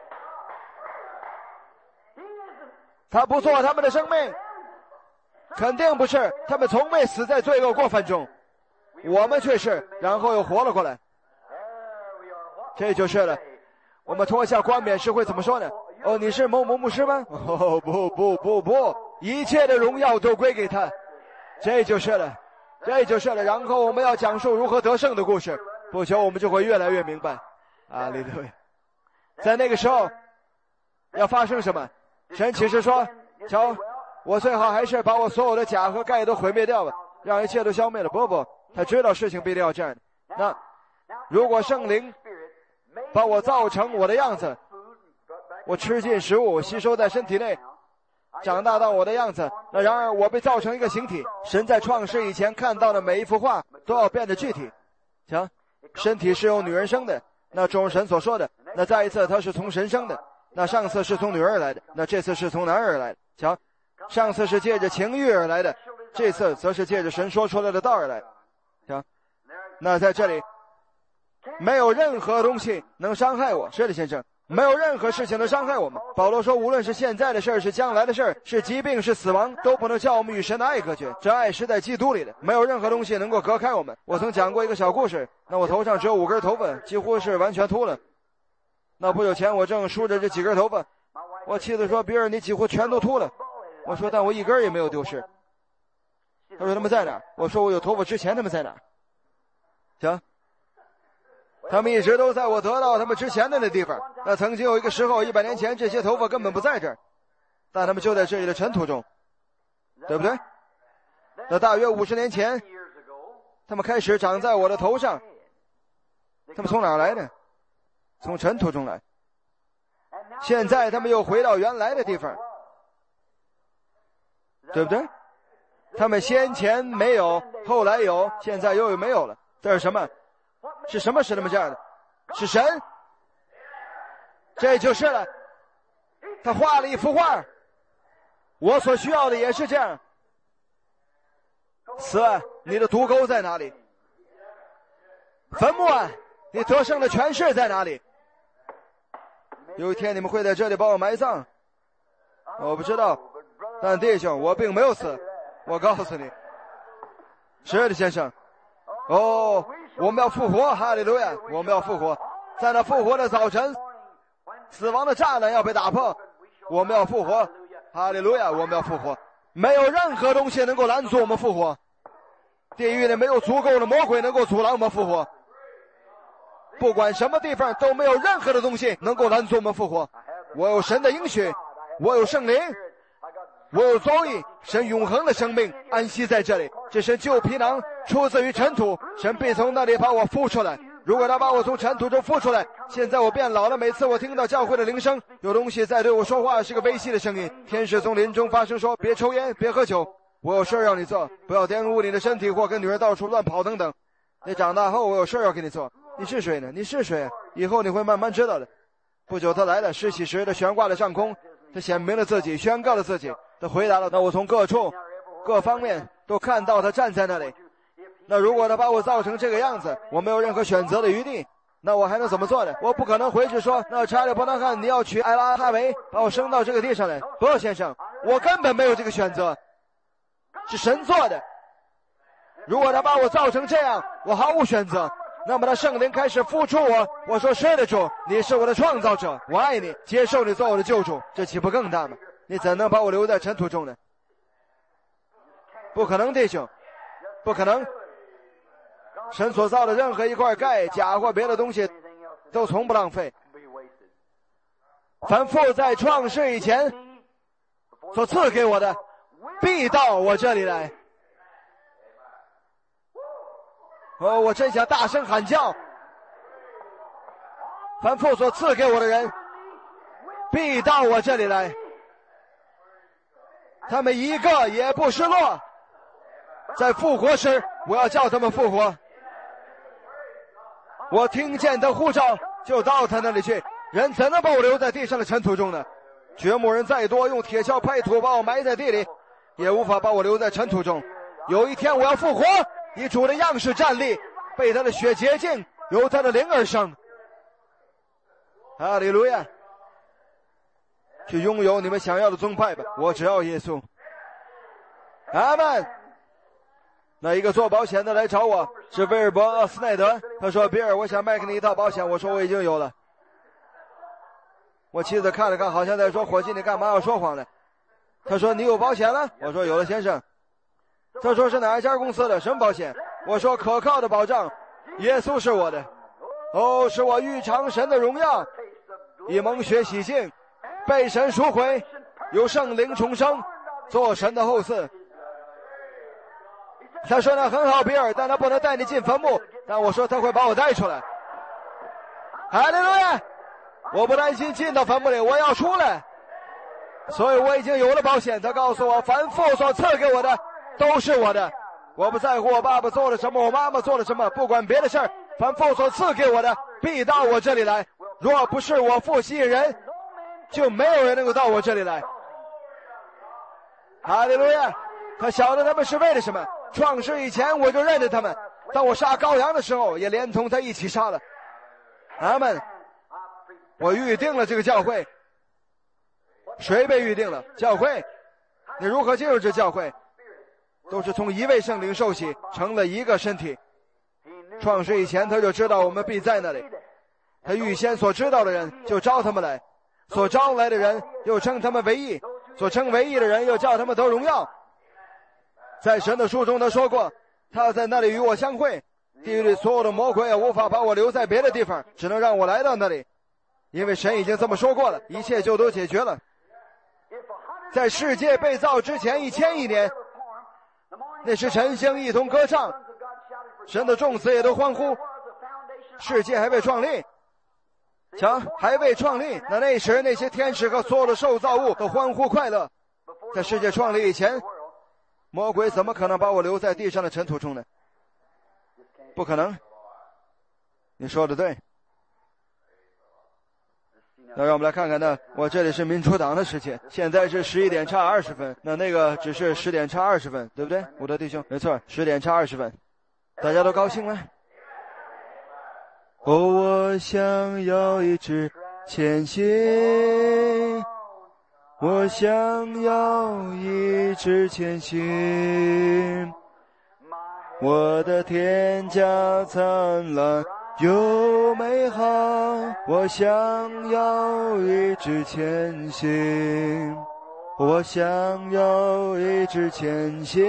他不做他们的生命，肯定不是。他们从未死在罪恶过犯中，我们却是，然后又活了过来。这就是了。我们脱下冠冕时会怎么说呢？你是某某牧师吗？不，一切的荣耀都归给他。这就是了。然后我们要讲述如何得胜的故事，不久我们就会越来越明白。哈利路亚。在那个时候要发生什么？神启示说，瞧， 我最好还是把我所有的甲和钙都毁灭掉吧，让一切都消灭了。不，他知道事情必定要这样的。那如果圣灵把我造成我的样子，我吃进食物，吸收在身体内，长大到我的样子，那然而我被造成一个形体。神在创世以前看到的每一幅画都要变得具体。瞧，身体是由女人生的，那正如神所说的。那再一次他是从神生的，那上次是从女儿而来的，那这次是从男儿而来的。瞧，上次是借着情欲而来的，这次则是借着神说出来的道而来的。瞧，那在这里没有任何东西能伤害我。是的，先生，没有任何事情能伤害我们。保罗说，无论是现在的事儿，是将来的事儿，是疾病，是死亡，都不能叫我们与神的爱隔绝。这爱是在基督里的，没有任何东西能够隔开我们。我曾讲过一个小故事，那我头上只有5根头发，几乎是完全秃了。那不久前我正梳着这几根头发，我妻子说，比尔，你几乎全都秃了。我说，但我一根也没有丢失。他说，他们在哪儿？我说，我有头发之前他们在哪儿？行，他们一直都在我得到他们之前的那地方。那曾经有一个时候，100年前，这些头发根本不在这儿，但他们就在这里的尘土中，对不对？那大约50年前，他们开始长在我的头上。他们从哪儿来的？从尘土中来。现在他们又回到原来的地方，对不对？他们先前没有，后来有，现在又没有了。这是什么？是什么使他们这样的？是神。这就是了。他画了一幅画，我所需要的也是这样。死啊，你的毒钩在哪里？坟墓啊，你得胜的权势在哪里？有一天你们会在这里把我埋葬，我不知道，但弟兄，我并没有死，我告诉你。是的，先生。哦，我们要复活，哈利路亚！我们要复活，在那复活的早晨，死亡的栅栏要被打破，我们要复活，哈利路亚！我们要复活，没有任何东西能够拦阻我们复活，地狱里没有足够的魔鬼能够阻拦我们复活，不管什么地方都没有任何的东西能够拦阻我们复活。我有神的应许，我有圣灵，我有周易，神永恒的生命安息在这里。这身旧皮囊出自于尘土，神必从那里把我孵出来。如果他把我从尘土中孵出来，现在我变老了，每次我听到教会的铃声，有东西在对我说话，是个微细的声音，天使从林中发声说，别抽烟，别喝酒，我有事让你做，不要玷污你的身体或跟女人到处乱跑等等。你长大后我有事要给你做。你是谁呢？你是谁？以后你会慢慢知道的。不久他来了，施洗时他悬挂在上空，他显明了自己，宣告了自己，他回答了。那我从各处各方面都看到他站在那里。那如果他把我造成这个样子，我没有任何选择的余地，那我还能怎么做呢？我不可能回去说，那查理伯纳汉，你要娶艾拉哈维，把我升到这个地上来。不，先生，我根本没有这个选择，是神做的。如果他把我造成这样，我毫无选择，那么他圣灵开始付出我。我说，是的，主，你是我的创造者，我爱你，接受你做我的救主，这岂不更大吗？你怎能把我留在尘土中呢？不可能，弟兄，不可能。神所造的任何一块钙、钾或别的东西都从不浪费。凡父在创世以前所赐给我的，必到我这里来。哦，我真想大声喊叫。凡父所赐给我的人，必到我这里来。他们一个也不失落。在复活时，我要叫他们复活。我听见他呼召，就到他那里去。人怎能把我留在地上的尘土中呢？掘墓人再多，用铁锹拍土把我埋在地里，也无法把我留在尘土中。有一天我要复活，以主的样式站立，被他的血洁净，由他的灵而生。哈利路亚！去拥有你们想要的宗派吧，我只要耶稣。阿们。那一个做保险的来找我，是威尔伯·斯奈德。他说，比尔，我想卖给你一套保险。我说，我已经有了。我妻子看了看，好像在说，伙计，你干嘛要说谎呢？他说，你有保险了？我说，有了，先生。他说，是哪一家公司的？什么保险？我说，可靠的保障，耶稣是我的。哦，使我欲尝神的荣耀，以蒙血洗净，被神赎回，有圣灵重生， 做神的后嗣。他说那很好，比尔，但他不能带你进坟墓。但我说他会把我带出来。哈利路亚！我不担心进到坟墓里，我要出来。所以我已经有了保险。他告诉我，凡父所赐给我的都是我的。我不在乎我爸爸做了什么，我妈妈做了什么，不管别的事儿，凡父所赐给我的必到我这里来。若不是我父吸引人，就没有人能够到我这里来。哈利路亚！他晓得他们是为了什么。创世以前我就认得他们，当我杀羔羊的时候也连同他一起杀了。阿们。我预定了这个教会。谁被预定了？教会。你如何进入这教会？都是从一位圣灵受洗，成了一个身体。创世以前他就知道我们必在那里，他预先所知道的人就招他们来，所招来的人又称他们为义，所称为义的人又叫他们得荣耀。在神的书中他说过，他在那里与我相会，地狱里所有的魔鬼也无法把我留在别的地方，只能让我来到那里，因为神已经这么说过了，一切就都解决了。在世界被造之前1001年，那时晨星一同歌唱，神的众子也都欢呼，世界还未创立。瞧，还未创立，那时那些天使和所有的受造物都欢呼快乐。在世界创立以前，魔鬼怎么可能把我留在地上的尘土中呢？不可能。你说的对。那让我们来看看呢，我这里是民主党的时间，现在是11点差20分，那个只是10点差20分，对不对，我的弟兄？没错，10点差20分。大家都高兴吗？我想要一直前行，我想要一直前行，我的天家灿烂又美好，我想要一直前行，我想要一直前行，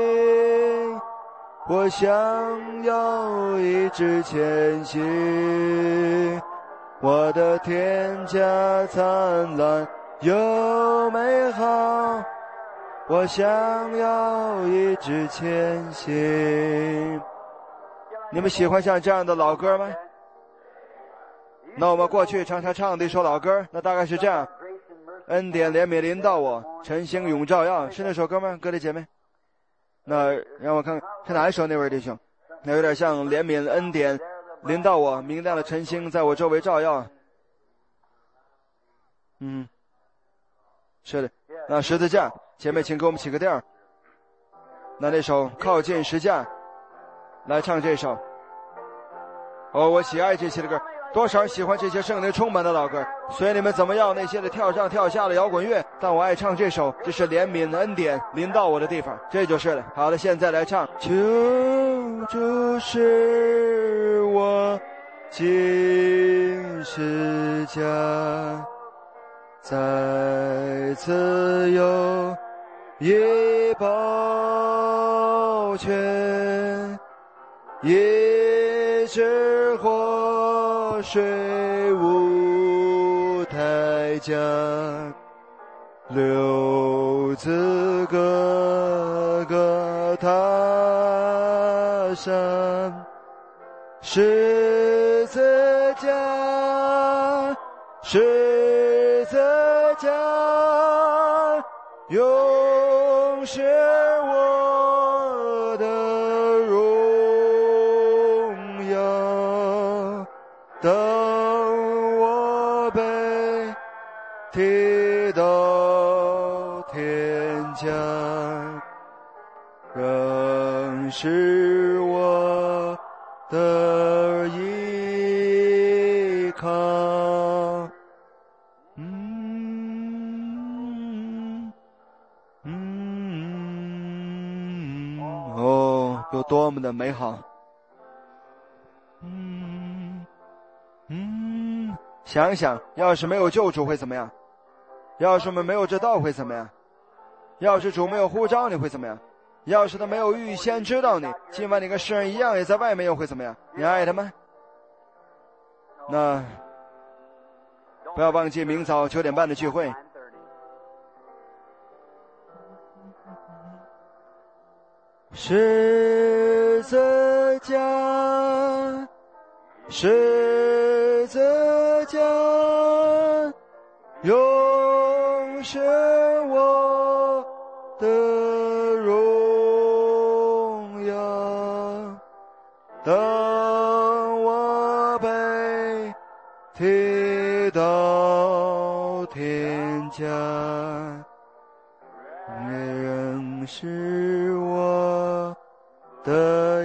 我想要一直前行，我的天家灿烂又美好，我想要一直前行。你们喜欢像这样的老歌吗？那我们过去常常唱的一首老歌，那大概是这样：恩典怜悯临到我，晨星永照耀，是那首歌吗？各位姐妹，那让我看看是哪一首，那位弟兄？那有点像怜悯恩典临到我，明亮的晨星在我周围照耀。是的。那十字架，姐妹请给我们起个调。那首靠近十字架，来唱这首。我喜爱这些的歌，多少人喜欢这些圣灵充满的老歌，随你们怎么样那些的跳上跳下的摇滚乐，但我爱唱这首，这是怜悯恩典临到我的地方，这就是了。好了，现在来唱。求主使我进十字架，再次有一保全，一直活水舞台家，六字哥哥踏上十字架，十字架永是我的荣耀，当我被提到天家，仍是我的依靠。有多么的美好。想想要是没有救主会怎么样？要是我们没有这道会怎么样？要是主没有呼召你会怎么样？要是他没有预先知道你，今晚你跟世人一样也在外面又会怎么样？你爱他吗？那不要忘记明早9点半的聚会。 十字架，十字架，永是我的荣耀。当我被提到天家，你仍是我的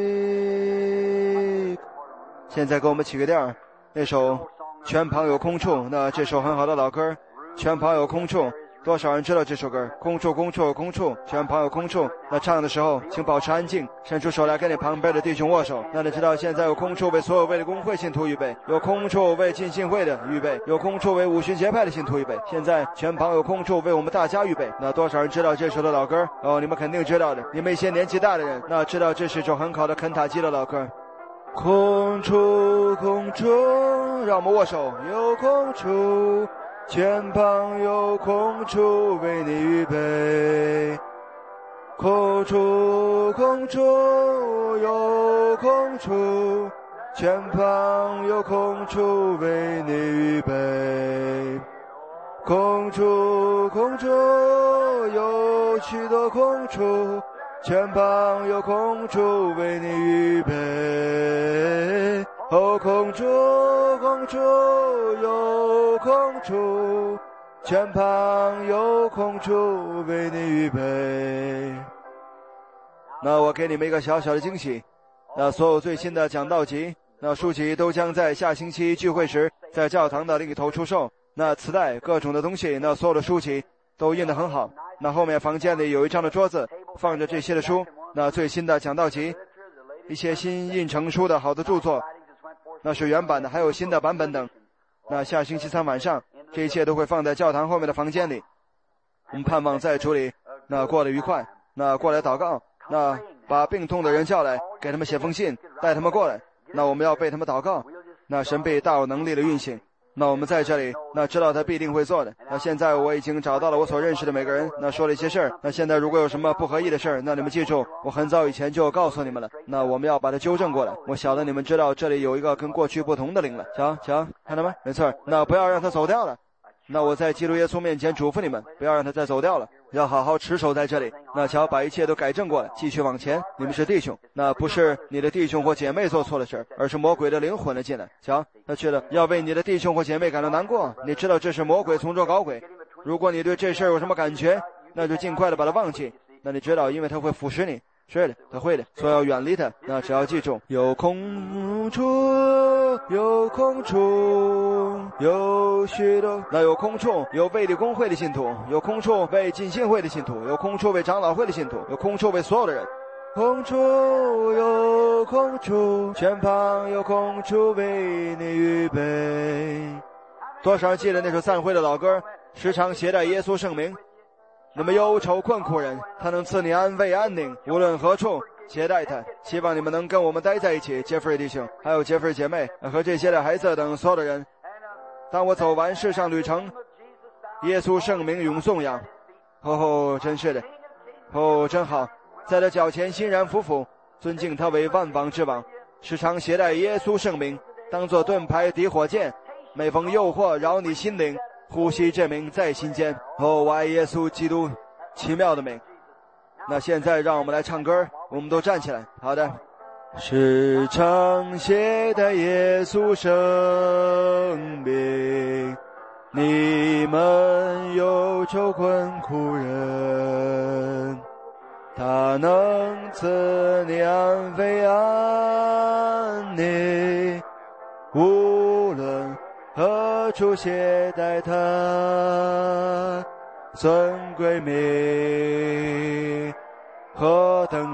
依靠。现在给我们起个调，那首全旁有空处，那这首很好的老歌，全旁有空处。多少人知道这首歌？空处空处空处，全旁有空处。那唱的时候请保持安静，伸出手来跟你旁边的弟兄握手。那你知道现在有空处为所有为的公会信徒预备，有空处为浸信会的预备，有空处为五旬节派的信徒预备，现在全旁有空处为我们大家预备。那多少人知道这首的老歌？哦，你们肯定知道的，你们一些年纪大的人那知道这是一首很好的肯塔基的老歌。空处空处，让我们握手。有空处，前旁有空处为你预备。空处空处有空处，前旁有空处为你预备。空处空处有许多空处，前旁有空处为你预备。哦，空处空处有空处，前旁有空处为你预备。那我给你们一个小小的惊喜，那所有最新的讲道集，那书籍都将在下星期聚会时在教堂的另一头出售。那磁带各种的东西，那所有的书籍都印得很好。那后面房间里有一张的桌子放着这些的书，那最新的讲道集，一些新印成书的好的著作，那是原版的，还有新的版本等。那下星期三晚上这一切都会放在教堂后面的房间里。我们盼望在主里那过得愉快，那过来祷告，那把病痛的人叫来，给他们写封信，带他们过来，那我们要为他们祷告，那神必大有能力的运行。那我们在这里，那知道他必定会做的。那现在我已经找到了我所认识的每个人，那说了一些事儿。那现在如果有什么不合意的事儿，那你们记住，我很早以前就告诉你们了。那我们要把它纠正过来。我晓得你们知道这里有一个跟过去不同的灵了。瞧，看到吗？没错，那不要让他走掉了。那我在基督耶稣面前嘱咐你们，不要让他再走掉了，要好好持守在这里。那瞧，把一切都改正过来，继续往前。你们是弟兄，那不是你的弟兄或姐妹做错了事，而是魔鬼的灵混了进来。瞧，他去了，要为你的弟兄或姐妹感到难过。你知道这是魔鬼从中搞鬼。如果你对这事有什么感觉，那就尽快的把它忘记。那你知道，因为他会腐蚀你。是的，他会的，所以要远离他。那只要记住，有空处，有空处，有许多。那有空处，有卫理公会的信徒，有空处为浸信会的信徒，有空处为长老会的信徒，有空处为所有的人。空处有空处，前旁有空处为你预备。多少人记得那首散会的老歌？时常携带耶稣圣名。那么忧愁困苦人，他能赐你安慰安宁，无论何处携带他。希望你们能跟我们待在一起，杰弗瑞弟兄，还有杰弗瑞姐妹和这些的孩子等所有的人。当我走完世上旅程，耶稣圣名永颂扬。真是的，真好，在他脚前欣然服服，尊敬他为万王之王。时常携带耶稣圣名，当作盾牌抵火箭，每逢诱惑扰你心灵，呼吸这名在心间。我爱耶稣基督奇妙的名。那现在让我们来唱歌，我们都站起来。好的。时常携带耶稣生命，你们忧愁困苦人，他能赐你安慰安宁，无论何处携带他，尊贵名何等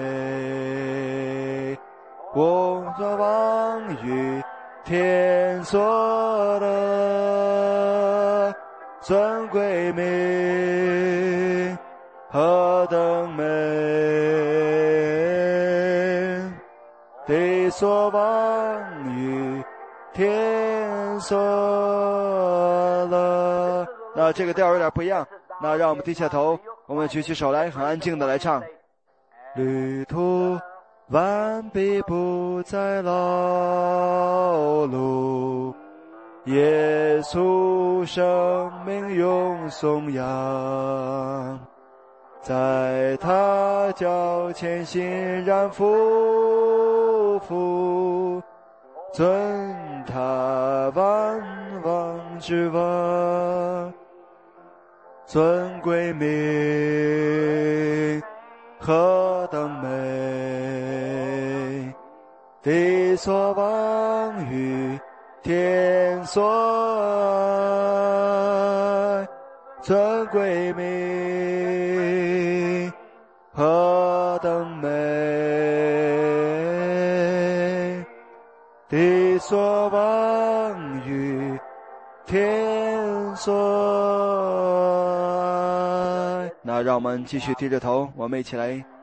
美，我所望于天所的尊贵名何等美，地所望于天所乐。那这个调有点不一样，那让我们低下头，我们举起手来，很安静的来唱。 旅途完毕不再劳碌，耶稣生命永颂扬，在他脚前欣然匍匐，尊他万王之王，尊贵名何等美，地所望与天所爱，尊贵名何等美，地所望与天所爱。那让我们继续低着头，我们一起来